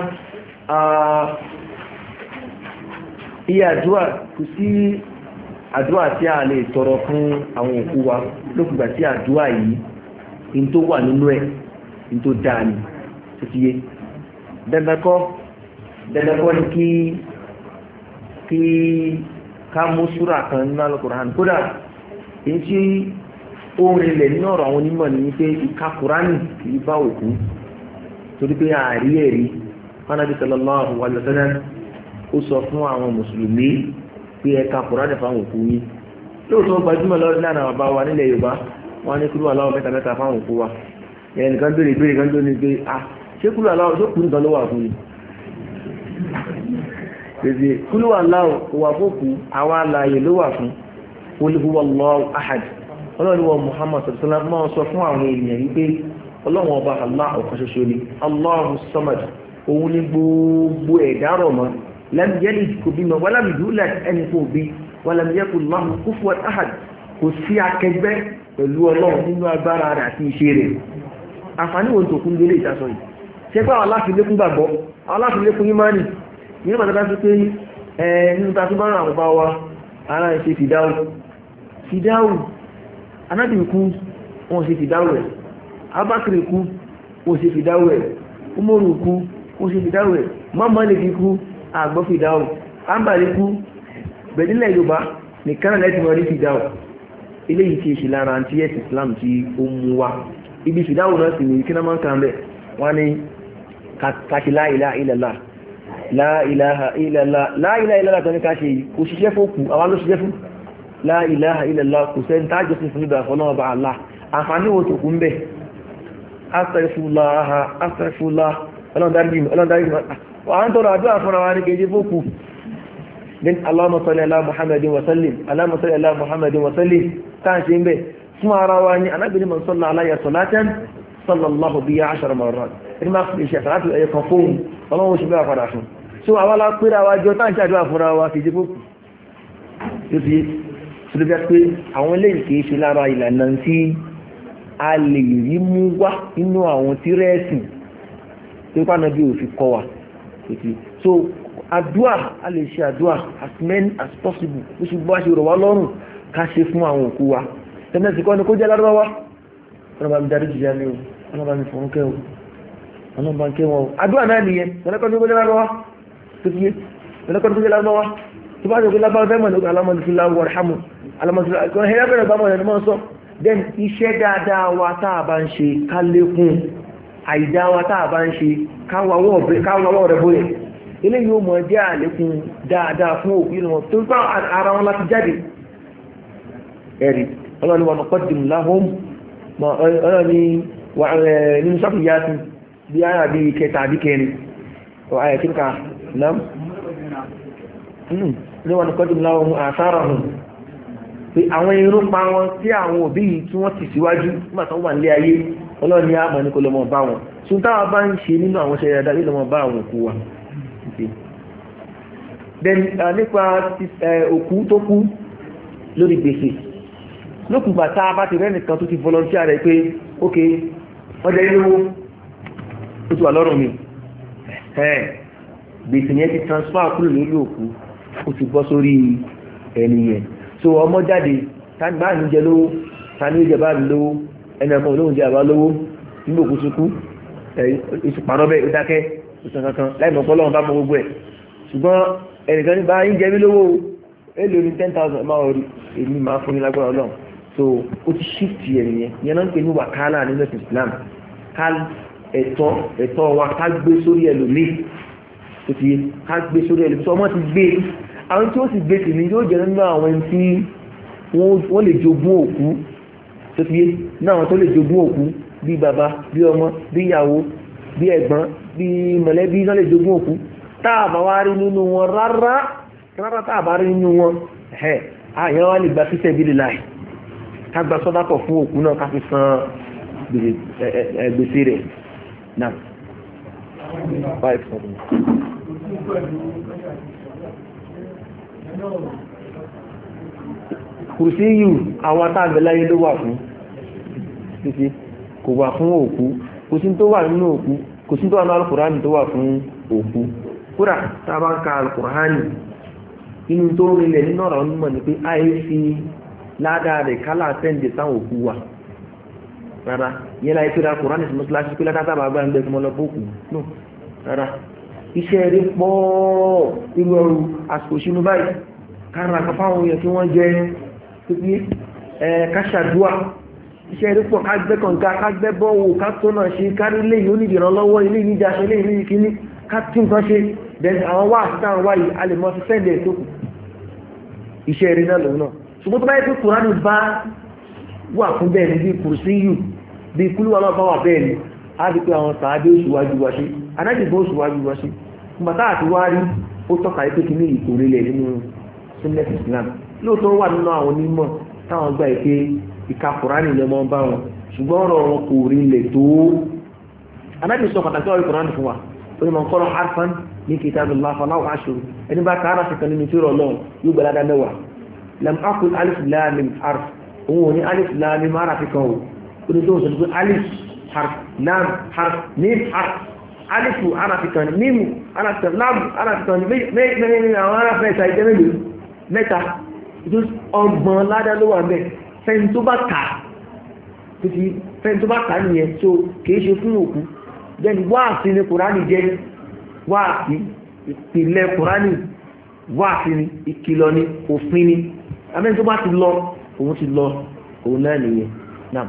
iye àdúrà kò sí àdúrà tí a lè tọrọ fún àwọn òkú wa lókùgbà tí àdúrà yìí in tó wà nínú ẹ̀ in tó dáa ni tó ti yé dandankọ́ dandankọ́ ni kí kí ká mú súrà kan nínú Al-Qur'an kódà èyí tí ó rinlẹ̀ nínú ọ̀rọ̀ àwọn onímọ̀ ní pé ìka Kùránì kìí bá òkú torí pé ààrí ẹ̀rí Ànábì sallallahu alaihi wasallam ó sọ fún àwọn mùsùlùmí pé ẹ̀ka Kùránì fáwọn òkú yìí lóòótọ́ gbajúmọ̀ lọ́rọ̀ lára bàbá wa nílẹ̀ Yorùbá wọn ní kúrò aláwọ̀ mẹ́ta mẹ́ta fáwọn òkú wa ẹnì kan béèrè béèrè kan tó ní pé ah ṣé kúrò aláwọ̀ tó kúrò kan ló wà fún mi pèsè kúrò aláwọ̀ wà fókù àwọn alààyè ló wà fún qul huwallahu ahad ọlọ́run Muhammad sallallahu alaihi wasallam máa sọ fún àwọn èèyàn wípé ọlọ́run ọba Allah ọ̀kan ṣoṣo ni Allahu samad òun ní gbogbo ẹ̀dá rọ̀ mọ́ lam yalid kò bímọ walam yulad ẹni kò bí walam yakul lahu kufuwan ahad kò sí akẹgbẹ́ pẹ̀lú ọlọ́run nínú agbára rẹ̀ àti iṣẹ́ rẹ̀ àǹfààní wọn tó kún lélẹ̀ ìtasọ yìí ṣe pé àwọn aláfilékún gbàgbọ́ àwọn aláfilékún ìmánì ní pàtàkì sí pé ẹ nínú ta tó bá rán àwọn bá wa ara ẹ̀ ṣe fìdáwù fìdáwù anábìrì kú wọn ṣe fìdáwù ẹ̀ abákìrì kú wọn ṣe fìdáwù ẹ̀ umoru kú wọn ṣe fìdáwù ẹ̀ mọ́mọ́lẹ́kì kú àgbọ́ fìdáwù ámbàlẹ́ kú bẹ̀dílẹ̀ Yorùbá nìkan lẹ́tì mọ́ rí fìdáwù eléyìí tí ìṣe lára àti ẹ̀sì Islam tí ó mú wá ibi fìdáwù náà sì ní kí náà máa ń kàn bẹ̀ wọ́n ní kàṣí la ilaha illallah la ilaha illallah la ilaha illallah tó ní ká ṣe yìí kò ṣiṣẹ́ fún òkú àwọn ló ṣiṣẹ́ fún la ilaha illallah kò sẹ́ni tájọ́ sí fún ìbà fọ́nà ọba Allah àǹfààní wo tó kú ń bẹ̀ astaghfirullah astaghfirullah ọlọ́ndarí wà ń tọrọ àdúrà fúnra wa ní kejì fókù then Allahumma salli ala Muhammadin wa sallim Allahumma salli ala Muhammadin wa sallim tá ṣe ń bẹ̀ fún ara wa ní anábìnrin man salla alayya salatan sallallahu biha ashara marrat ẹni máa fi ṣe àtàlátì ẹ̀yẹ kan fóun ọlọ́run ṣe bẹ́ẹ̀ padà fún so àwọn alápẹ́ra wa jọ tá ń ṣàdúrà fúnra wa kejì fókù tó fi ṣùgbọ́n pé àwọn eléyìí kìí ṣe lára ìlànà tí a lè rí mú wá nínú àwọn tírẹ́ẹ̀sì tó pàánà bí ò fi kọ́ wa so àdúà a lè ṣe àdúà as many as possible ó sì bọ́ ṣe rọ̀ wá lọ́rùn ká ṣe fún àwọn òkú wa tẹ́mẹ́sì kọ́ ni kó jẹ́ lárúbáwá ọlọ́ba mi darí jìyà mi o ọlọ́ba mi fọ̀rún kẹ́ o ọlọ́ba ń kẹ́ wọn o àdúà náà nìyẹn tẹ́lẹ́kọ́ ni kó jẹ́ lárúbáwá tó fi yé tẹ́lẹ́kọ́ ni kó jẹ́ lárúbáwá tó bá jẹ́ pé lábáwá fẹ́ mọ̀ ní alámọ̀lùfíà wọ̀rọ̀hámù alámọ̀lùfíà ẹ̀yà bẹ̀rẹ̀ bá mọ̀ ní mọ́ sọ then iṣẹ́ dáadáa wa táà bá ń ṣe ká lékún àìdá wa táà bá ń ṣe káwàwọ́ rẹ̀ bóyẹ̀ ilé yóò mọ̀ jẹ́ àlékún dáadáa fún òkú ìlú wọn tó bá ara wọn láti jáde ẹ̀rí ọlọ́ni wọn qaddim lahum ọlọ́ni nínú sáfìyà sí bí ara bí kẹta àbí kẹrin ọ̀hayà kí ká náà ní wọn qaddim lahum atharahum pé àwọn irúpa wọn tí àwọn òbí yìí tí wọ́n ti síwájú nígbàtí wọ́n wà nílé ayé ọlọ́ni àmọ́ ní kò lọ́mọ bá wọn tún táwọn bá ń ṣe nínú àwọn ṣẹlẹ̀ dáadáa lọ́mọ bá àwọn òkú wa then nípa òkú tó kú lórí gbèsè lókùngbà tá a bá ti rẹ́nìkan tó ti volunteer rẹ̀ pé ok wọ́n jẹ́ ilé-owó ó ti wà lọ́rùn mi gbèsè yẹn ti transfer kúrò lórí òkú ó ti bọ́ sórí ẹni yẹn so ọmọ jáde tani bá ní jẹ lówó tani ó jẹ bá ní lówó ẹni ọkọ̀ olóhùn jẹ àbá lówó nígbò kú súnkú ìsùpàrọ̀ bẹ́ẹ̀ ó dákẹ́ ìsàn kankan láì mọ̀ pọ́lọ́wọ́n bá mọ gbogbo ẹ̀ ṣùgbọ́n ẹnìkan ní bá ń jẹ mí lówó èlò ní ten thousand máa rí èmi máa fún ní lágbára ọlọ́run so ó ti shift ẹ̀rìn yẹn yẹn náà ń pè ní wàkálà nínú ẹ̀sìn Islam ká ẹ̀tọ́ ẹ̀tọ́ wa ká gbé sórí ẹlòmíì tó ti ká gbé sórí ẹlòmíì tó ọmọ ti gbé àwọn tí ó sì gbé sí ni yóò jẹ́ nínú àwọn ẹni tí wọ́n lè jogún òkú tó fi yé náà àwọn tó lè jogún òkú bí bàbá bí ọmọ bí ìyàwó bí ẹ̀gbọ́n bí mọ̀lẹ́bí náà lè jogún òkú táàbà wá rí nínú wọn rárá rárá táàbà rí nínú wọn ẹ̀ àyàn wá lè gba fífẹ́ bí láì ká gba sọ́dápọ̀ fún òkú náà ká fi san gbèsè rẹ̀ náà five seven. kùrùsí yìí àwọn atágbẹ̀láyé ló wà fún títí kò wà fún òkú kò sí tó wà nínú òkú kò sí tó wà ní alukùránì tó wà fún òkú kúrà tàbá ń ka alukùránì inú tó rílẹ̀ nínú ọ̀rọ̀ onímọ̀ ní pé àì fi ládàá rẹ̀ kálà tẹ́ǹdẹ̀ sáwọn òkú wà rárá yẹn láì pé alukùránì sí mọ́síláṣí pé ládàá tàbá gbá ń gbé fún ọlọ́pọ̀ òkú rárá iṣẹ́ rí pọ̀ irú ẹrù àsìkò sínú báyìí kára àkàfáwọn èèyàn tí wọ́n jẹ́ pípí káṣàdúà iṣẹ́ rí pọ̀ kágbẹ́ kànga kágbẹ́ bọ́wọ́ kátọ́nà ṣe kárí ilé yìí ó ní ìrànlọ́wọ́ ilé yìí jáṣẹ́ ilé yìí kíní kátí nǹkan ṣe bẹ̀rẹ̀ àwọn wá àti táwọn wáyìí a lè mọ́ fi sẹ́ndẹ̀ tó kù iṣẹ́ rí náà lòun náà ṣùgbọ́n tó bá yẹ pé Kùránì bá wà fún bẹ́ẹ̀ ni bí kùrùsíyù bí kúlúwà náà bá wà bẹ́ẹ̀ ni a rí pé àwọn sàádé òṣùwájú wa ṣe anájìbó òṣùwájú wa ṣe nígbàtá àti wá rí ó tọ́ka ipé kí ní ìkòrílẹ̀ nínú sunnah Islam lóòótọ́ wà nínú àwọn onímọ̀ táwọn gbà pé ìka Kùránì lọ́mọ bá wọn ṣùgbọ́n ọ̀rọ̀ wọn kò rílẹ̀ tó anájì sọ pàtàkì ọ̀rọ̀ Kùránì fún wa ó ní mọ̀ kọ́rọ̀ harfan ní kitabillah falahu ashru ẹni bá kára sí kan nínú tí rọ̀ lọ́wọ́ yóò gbà ládá mẹ́wàá lam aqul alif lam mim harf òun ò ní alif lam mim ara fi kan o ó ní tó ń sọ pé alif harf lam harf mim harf alifu ara fi kan mim ara fi kan lam ara fi kan mẹ́rin àwọn ará mẹ́ta ìjẹ́ mélòó mẹ́ta ọgbọ̀n ládá ló wà mẹ́ fẹ́ni tó bá kà títí fẹ́ni tó bá kà nìyẹn tó kìí ṣe fún òkú jẹ́ni wáàsí ni kùránì jẹ́ wáàsí ìpìlẹ̀ kùránì wáàsí ni ìkìlọ̀ ni òfin ni amẹ́ni tó bá ti lọ òun ti lọ òun náà nìyẹn náà.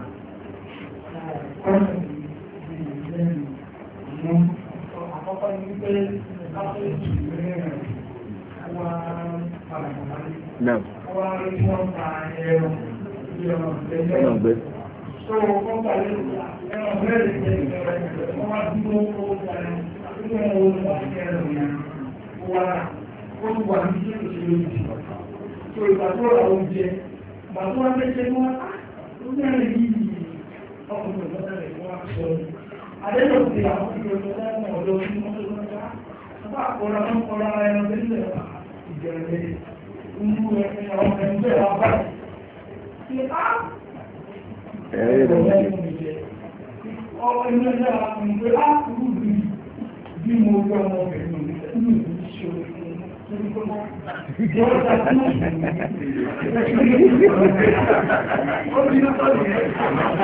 Àkọ́kọ́ ní wípé káfíń ìgbìmọ̀ àwọn àpàlàpàlà náà wọ́n rí tí wọ́n ta ẹ̀rọ ìrọ̀lẹ́ so wọ́n gbà lè ẹ̀rọ mẹ́rin jẹ́ ìrọ̀lẹ́ wọ́n wá dúró owó tààrẹ nínú owó tààrẹ ẹ̀rọ yẹn wà ó ti wà ní ṣe ìṣèlú ìjì so ìgbà tó ra oúnjẹ ìgbà tó wá pẹ́ṣẹ́ ní wọ́n ó bẹ̀rẹ̀ yìí ọkùnrin lọ́tẹ̀lẹ̀ wọ́n wá sọ adẹ́lọ́ ti àwọn ìrọ̀lẹ́ lẹ́wọ̀n ọ̀dọ́ sí mọ́tò lọ́tẹ̀ bá àkọ́ra wọn kọ́ra ẹ̀rọ tẹ́lẹ̀ ìjẹ̀rẹ̀ Ìlú ẹ̀yà ọmọ ẹgbẹ́ wa báyìí. Ṣé á? Ẹ̀rẹ́ ìdọ̀wọ́. Ọmọ ilé ẹgbẹ́ wa kò ní pé á kúrú bí bí mo gbé ọmọ ọ̀bẹ̀rẹ̀ mi ní ìlú ṣe orí tó mọ́. Ìjọ ọjà tí ó sì ní. Ó bí ó tọ́ ní ẹ̀.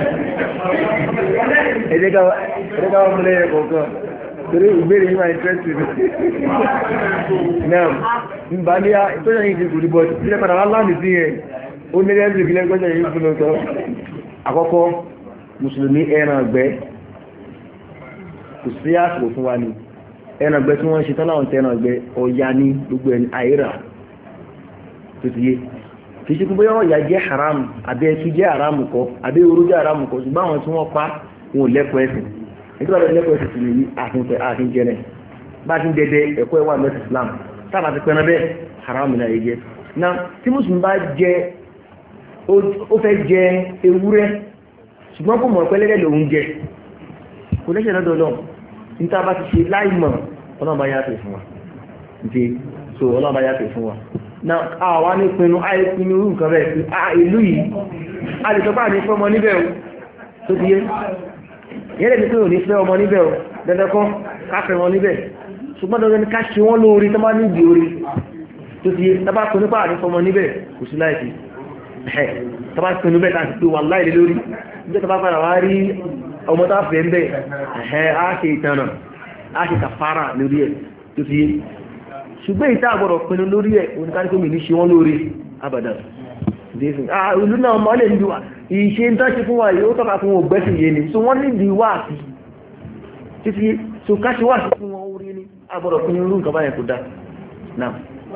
Ẹ̀jẹ̀ ká wọ́n múlẹ̀ ẹ̀kọ́ kan. Torí ìbéèrè yìí máa ìtẹ́sì rẹ̀. Náà, ń bá ní ìtọ́jà yìí ti kò rí bọ́ọ̀tì. Sílẹ̀ padà wá láàmì sí ẹ̀. Ó ní ẹ̀sìn ìpínlẹ̀ gbọ́jà yìí fún lọ́tọ́. Àkọ́kọ́, Mùsùlùmí ẹran ọ̀gbẹ́. Kò sí àsìkò fún wa ni. Ẹran ọ̀gbẹ́ tí wọ́n ṣe tán láwọn tẹ ẹran ọ̀gbẹ́ ọ̀ya ní gbogbo ẹni àìrà. Tó ti yé. Kì í ṣe pé ọ̀ya jẹ́ haram, àbí ẹtú jẹ́ haram kọ́, àbí oró jẹ́ haram kọ́, ṣùgbọ́n àwọn tí wọ́n pa wọn ò lẹ́kọ̀ọ́ ẹ̀sìn. Nígbà tó lẹ́kọ̀ọ́ ẹ̀sìn sì nìyí àfihàn àfihàn jẹ́ náà. Bá a ti ń dẹdẹ ẹ̀kọ́ ẹ̀wà mẹ́sì Islam. Tábà ti pẹ́ran bẹ́ẹ̀ haram náà yẹ jẹ́. Náà tí Mùsùlùmí bá jẹ ó fẹ́ jẹ ewúrẹ́ ṣùgbọ́n kò mọ̀ pẹ́lẹ́dẹ́ lòun jẹ. Kò lẹ́sẹ̀ lọ́dọ̀ lọ. Níta bá ti ṣe láìmọ̀ ọlọ́run bá yàtọ̀ fún wa. Nti so ọlọ́run bá yàtọ̀ fún wa. Náà àwa ní pinnu àyè pinnu irú nǹkan bẹ́ẹ̀ sí ìlú yìí. A lè sọ pé àní fọmọ níbẹ̀ o. Tó ti yé. Ìyẹn lè ní pé ò ní fẹ́ ọmọ níbẹ̀ o. Dandan kọ́ ká fẹ́ wọn níbẹ̀. Ṣùgbọ́n dandan ni ká ṣe wọ́n lórí tó bá ní ìdí orí. Tó ti yé. Tábà pinnu pé àní fọmọ níbẹ̀ kò sí láìsí. Tábà pinnu bẹ́ẹ̀ láti pé wà láìlé lórí. Níjẹ́ tábà padà wá rí ọmọ tá fẹ́ ń bẹ̀ á ṣe ìtanà á ṣe kàfàrà lórí ẹ̀ tó fi yé ṣùgbọ́n ìta àgbọ̀rọ̀ pinnu lórí ẹ̀ oníkáríkó mi ní ṣe wọ́n lórí abàdà ìlú náà mọ́ lè ní ìṣe ń tọ́ṣe fún wa yìí ó tọ́ka fún ògbẹ́sì yé ni so wọ́n ní ìdí wà sí títí so káṣí wà sí fún wọn orí ní àgbọ̀rọ̀ pinnu lórí nǹkan báyẹn kò dá náà.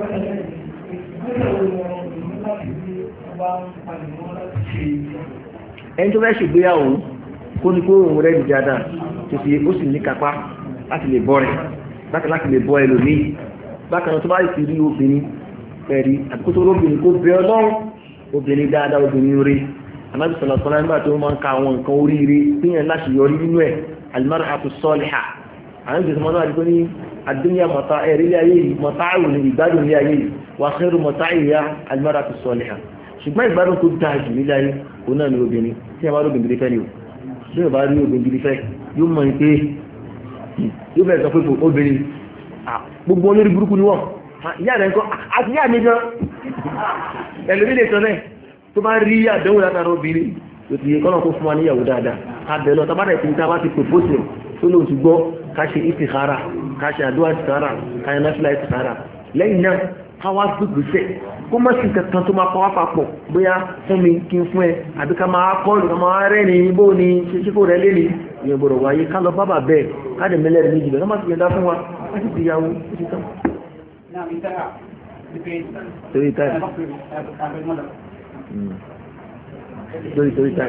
ẹni tó fẹ́ ṣègbéyàwó kó ní kó òun rẹ̀ ní dáadáa tó fi ó sì ní kápá láti lè bọ́ rẹ̀ láti láti lè bọ́ ẹlòmíì bákan tó bá sì rí obìnrin ẹ̀rí àti kó tó lóbìnrin kó bẹ ọlọ́run obìnrin dáadáa obìnrin rí anábì sọ̀rọ̀ sọ́lá nígbà tó máa ń ka àwọn nǹkan oríire tíyẹn láti yọrí nínú ẹ̀ al-mar'atu s-salihah àwọn ìgbésẹ̀ mọ́tò àti kó ní ad-dunya mọ̀tá ẹ̀rí ilé ayé yìí mọ̀tá àwòrán ìgbádùn ilé ayé yìí wa khairu mata'iha al-mar'atu s-salihah ṣùgbọ́n ìgbádùn tó dáa jù nílé ayé òun náà ni obìnrin tí a bá lóbìnrin fẹ́ ni o bí o bá rí obìnrin fẹ́ yóò mọ̀ ní pé yóò bẹ̀rẹ̀ sọ pé fò obìnrin gbogbo olórí burúkú ni wọ́n ìyá rẹ̀ ń kọ́ àti ìyá mi gan ẹlòmí lè sọ náà tó bá rí àdánwò látara obìnrin tó ti yẹ kọ́nà kó fún wa níyàwó dáadáa ká bẹ̀ lọ tábàdà ìpínlẹ̀ tá a bá ti pòpósì tó lóun ti gbọ́ ká ṣe ìtìkára ká ṣe àdúrà ìtìkára ká yẹn náfìlà ìtìkára lẹ́yìn náà ká wá gbégbèsè kó má sí kankan tó máa pa wá papọ̀ bóyá fún mi kí n fún ẹ àbí ká máa kọ́ọ̀lù ká máa rẹ́ ní bó ni ṣe kó rẹ̀ lé ní ìyẹn gbọ́dọ̀ wáyé ká lọ bábà bẹ́ẹ̀ ká dẹ̀ mẹ́lẹ̀ rẹ̀ méjì lọ má ti yẹn dá fún wa má sì ti yàwó ó ti tán. torí táì torí torí táì.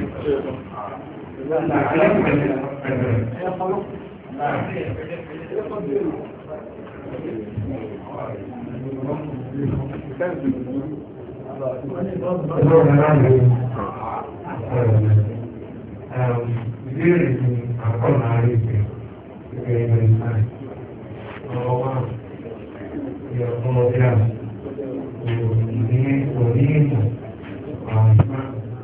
Ìbéèrè ni àkọ́nà ààrẹ ìgbẹ̀ ìgbẹ̀ ìgbẹ̀ ìsáì. Ọ̀rọ̀ wà ní ọ̀pọ̀ ọ̀dá òní ìmọ̀ àìmá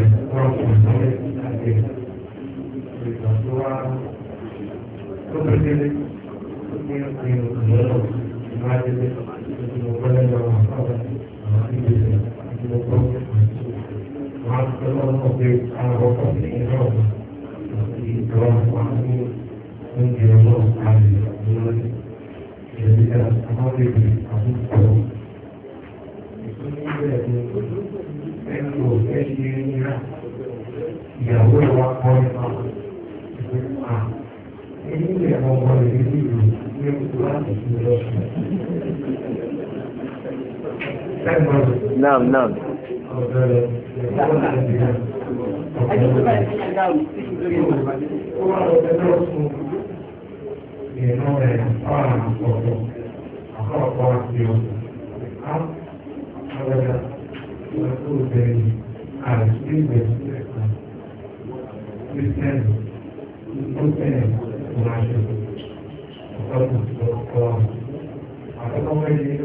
wọ́n kò sọ́lé àti ìgbà tó wá tó tó délé tó ní ìpín ìlọ́lọ́ ìmájélé ìdíwọ̀ pẹ́lẹ́ lọ́wọ́ àwọn ìgbésẹ̀ ìdíwọ̀ pọ́ wọ́n á tọ́lọ́ náà pé àwọn ọkọ̀ sí ìlọ́ ọ̀gbọ̀n àti ìjọba wà ní oúnjẹ ọlọ́run àlè lórí ìrẹ̀lẹ̀ àwọn bèbè àbúkọ̀ ìpínlẹ̀ ẹ̀kọ́ ẹ̀ṣẹ̀ ìrìnà ìyàwó ìwà kọ́ nípa ìpínlẹ̀ ilé ọmọ rẹ̀ ní ìlú ní oṣù láti fi lọ́sùn. Naam, naam. Ọ̀bẹ̀rẹ̀ ìgbàlódé ó wà lọ́pẹ́ lọ́sùn ìrìnà rẹ̀ fáwọn àpọ̀pọ̀ àpọ̀pọ̀ àti ọ̀pọ̀. However, what will be as business Christian open commercial for accommodation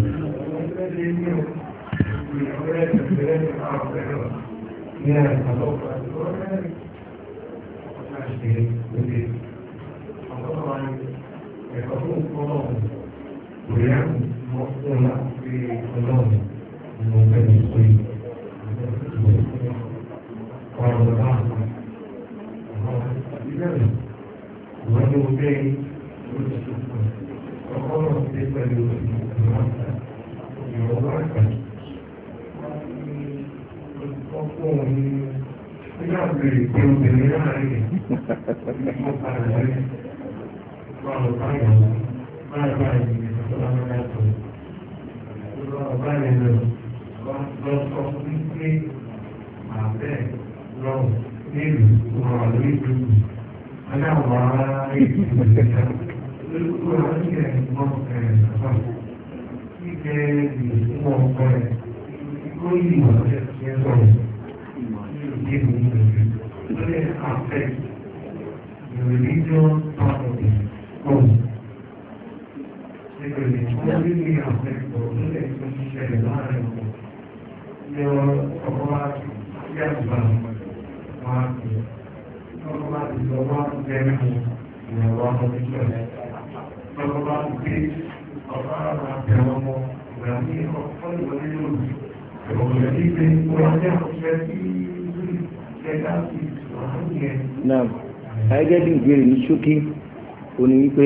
Naam, gẹ́gẹ́ bí ìbéèrè ní ṣókí ó ní wípé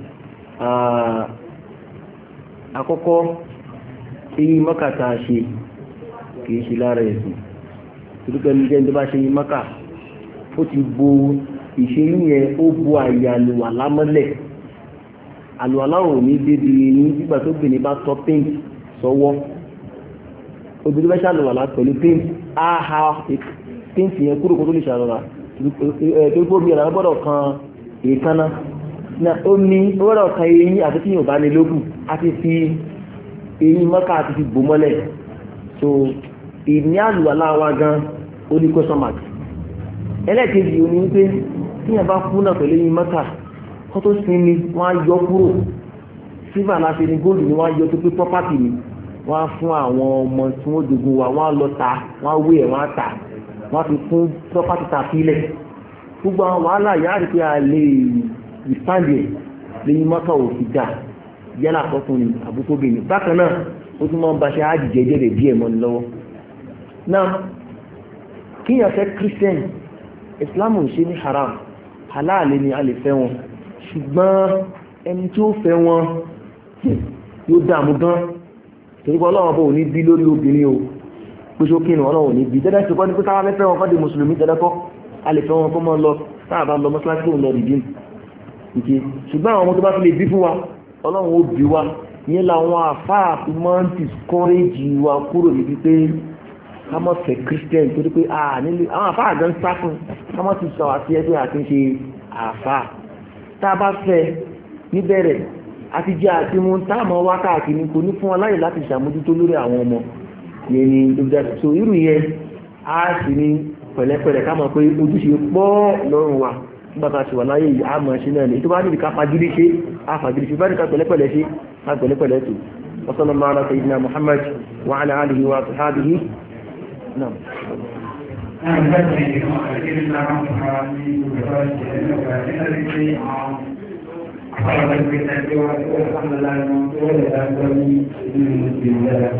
àkọ́kọ́ tí mọ́kàtà ṣe kìí ṣe lára ẹ̀sìn ìdúkẹ́ ní jẹ́ tó bá ṣe mọ́kà ó ti bo ìṣerú yẹn ó bo àyè àlùwàlá mọ́lẹ̀ àlùwàlá ò ní débi ní nígbà tó gbè ní bá tọ́ paint sọ́wọ́ obìnrin bá ṣàlùwàlá pẹ̀lú paint á ha paint yẹn kúrò kó tó lè ṣàlùwàlá tó gbó bí ọ̀nà gbọ́dọ̀ kan èékánná ó ní gbọ́dọ̀ kan eyín àti tí yóò bá ní lókù àti fi eyín mọ́ká àti fi bò mọ́lẹ̀ so ìní àlùwàlá wa gan ó ní question mark ẹlẹ́ẹ̀kejì ó ní wípé tí yẹn bá kú náà pẹ̀lú eyín mọ́ká kó tó sinmi wọ́n á yọ kúrò sílvà láti ní góòlù ni wọ́n á yọ tó pé property ni wọ́n á fún àwọn ọmọ tí wọ́n jogun wa wọ́n á lọ ta wọ́n á wé ẹ̀ wọ́n á ta wọ́n fi fún property ta sílẹ̀ gbogbo àwọn wàhálà yáà rí pé a lè ìsáǹdì lẹ́yìn mọ́tò òfin dà yálà àkọ́kùnrin àbúkóbìnrin bákan náà ó tún máa ń baṣẹ́ àjìjẹ́ jẹ́rẹ̀ díẹ̀ mọ́ ní lọ́wọ́ náà kíyàn fẹ́ christian islam ò ṣe ní haram halal ni a lè fẹ́ wọn ṣùgbọ́n ẹni tí ó fẹ́ wọn yóò dààmú gan torí pé ọlọ́run bò ní bí lórí obìnrin o pèsè òkè ní ọlọ́run ní bí dẹ́dẹ́ ṣe kọ́ ní pé káwá fẹ́ wọn kọ́ di mùsùlùmí dẹ́dẹ́ kọ́ a lè fẹ́ wọn kọ́ mọ́ lọ sáàbà lọ mọ́sálásí òun lọ rìdíìn ìké ṣùgbọ́n àwọn ọmọ tó bá fi lè bí fún wa ọlọ́run ó bí wa ìyẹn làwọn àfáà fi máa ń discourage wa kúrò níbi pé ká mọ̀ fẹ́ christian torí pé a nílé àwọn àfáà gan sá fún ká mọ̀ ti sọ àti ẹgbẹ́ àti ṣe àfáà tá a bá fẹ́ níbẹ̀rẹ̀ àti jẹ́ àti mú táàmù wákàtí kò ní fún wa láyè láti ṣàmójútó lórí àwọn ọmọ yẹn ni lóbi so irú yẹn á sì ní pẹ̀lẹ́pẹ̀lẹ́ ká mọ̀ pé ojúṣe pọ̀ lọ́rùn wa nígbà tá a ṣe wà láyé yìí á mọ̀ ṣe náà ní tó bá níbi ká fagídí ṣe á fagídí ṣe bá ní ká pẹ̀lẹ́pẹ̀lẹ́ ṣe á pẹ̀lẹ́pẹ̀lẹ́ tó wasallallahu ala sayyidina Muhammad wa ala alihi wa sahbihi naam náà lẹ́sìn ìdíkan àti ìrìnlá máa ń fara ní ìgbẹ̀rọ ìṣẹ̀lẹ̀ nígbà nígbà tí àwọn àpàlàgbẹ̀ tẹ́gbẹ́ wá tí ó sàmàlà ẹ̀mọ́ tó wọ́n lè dágbọ́ ní ìlú ìlú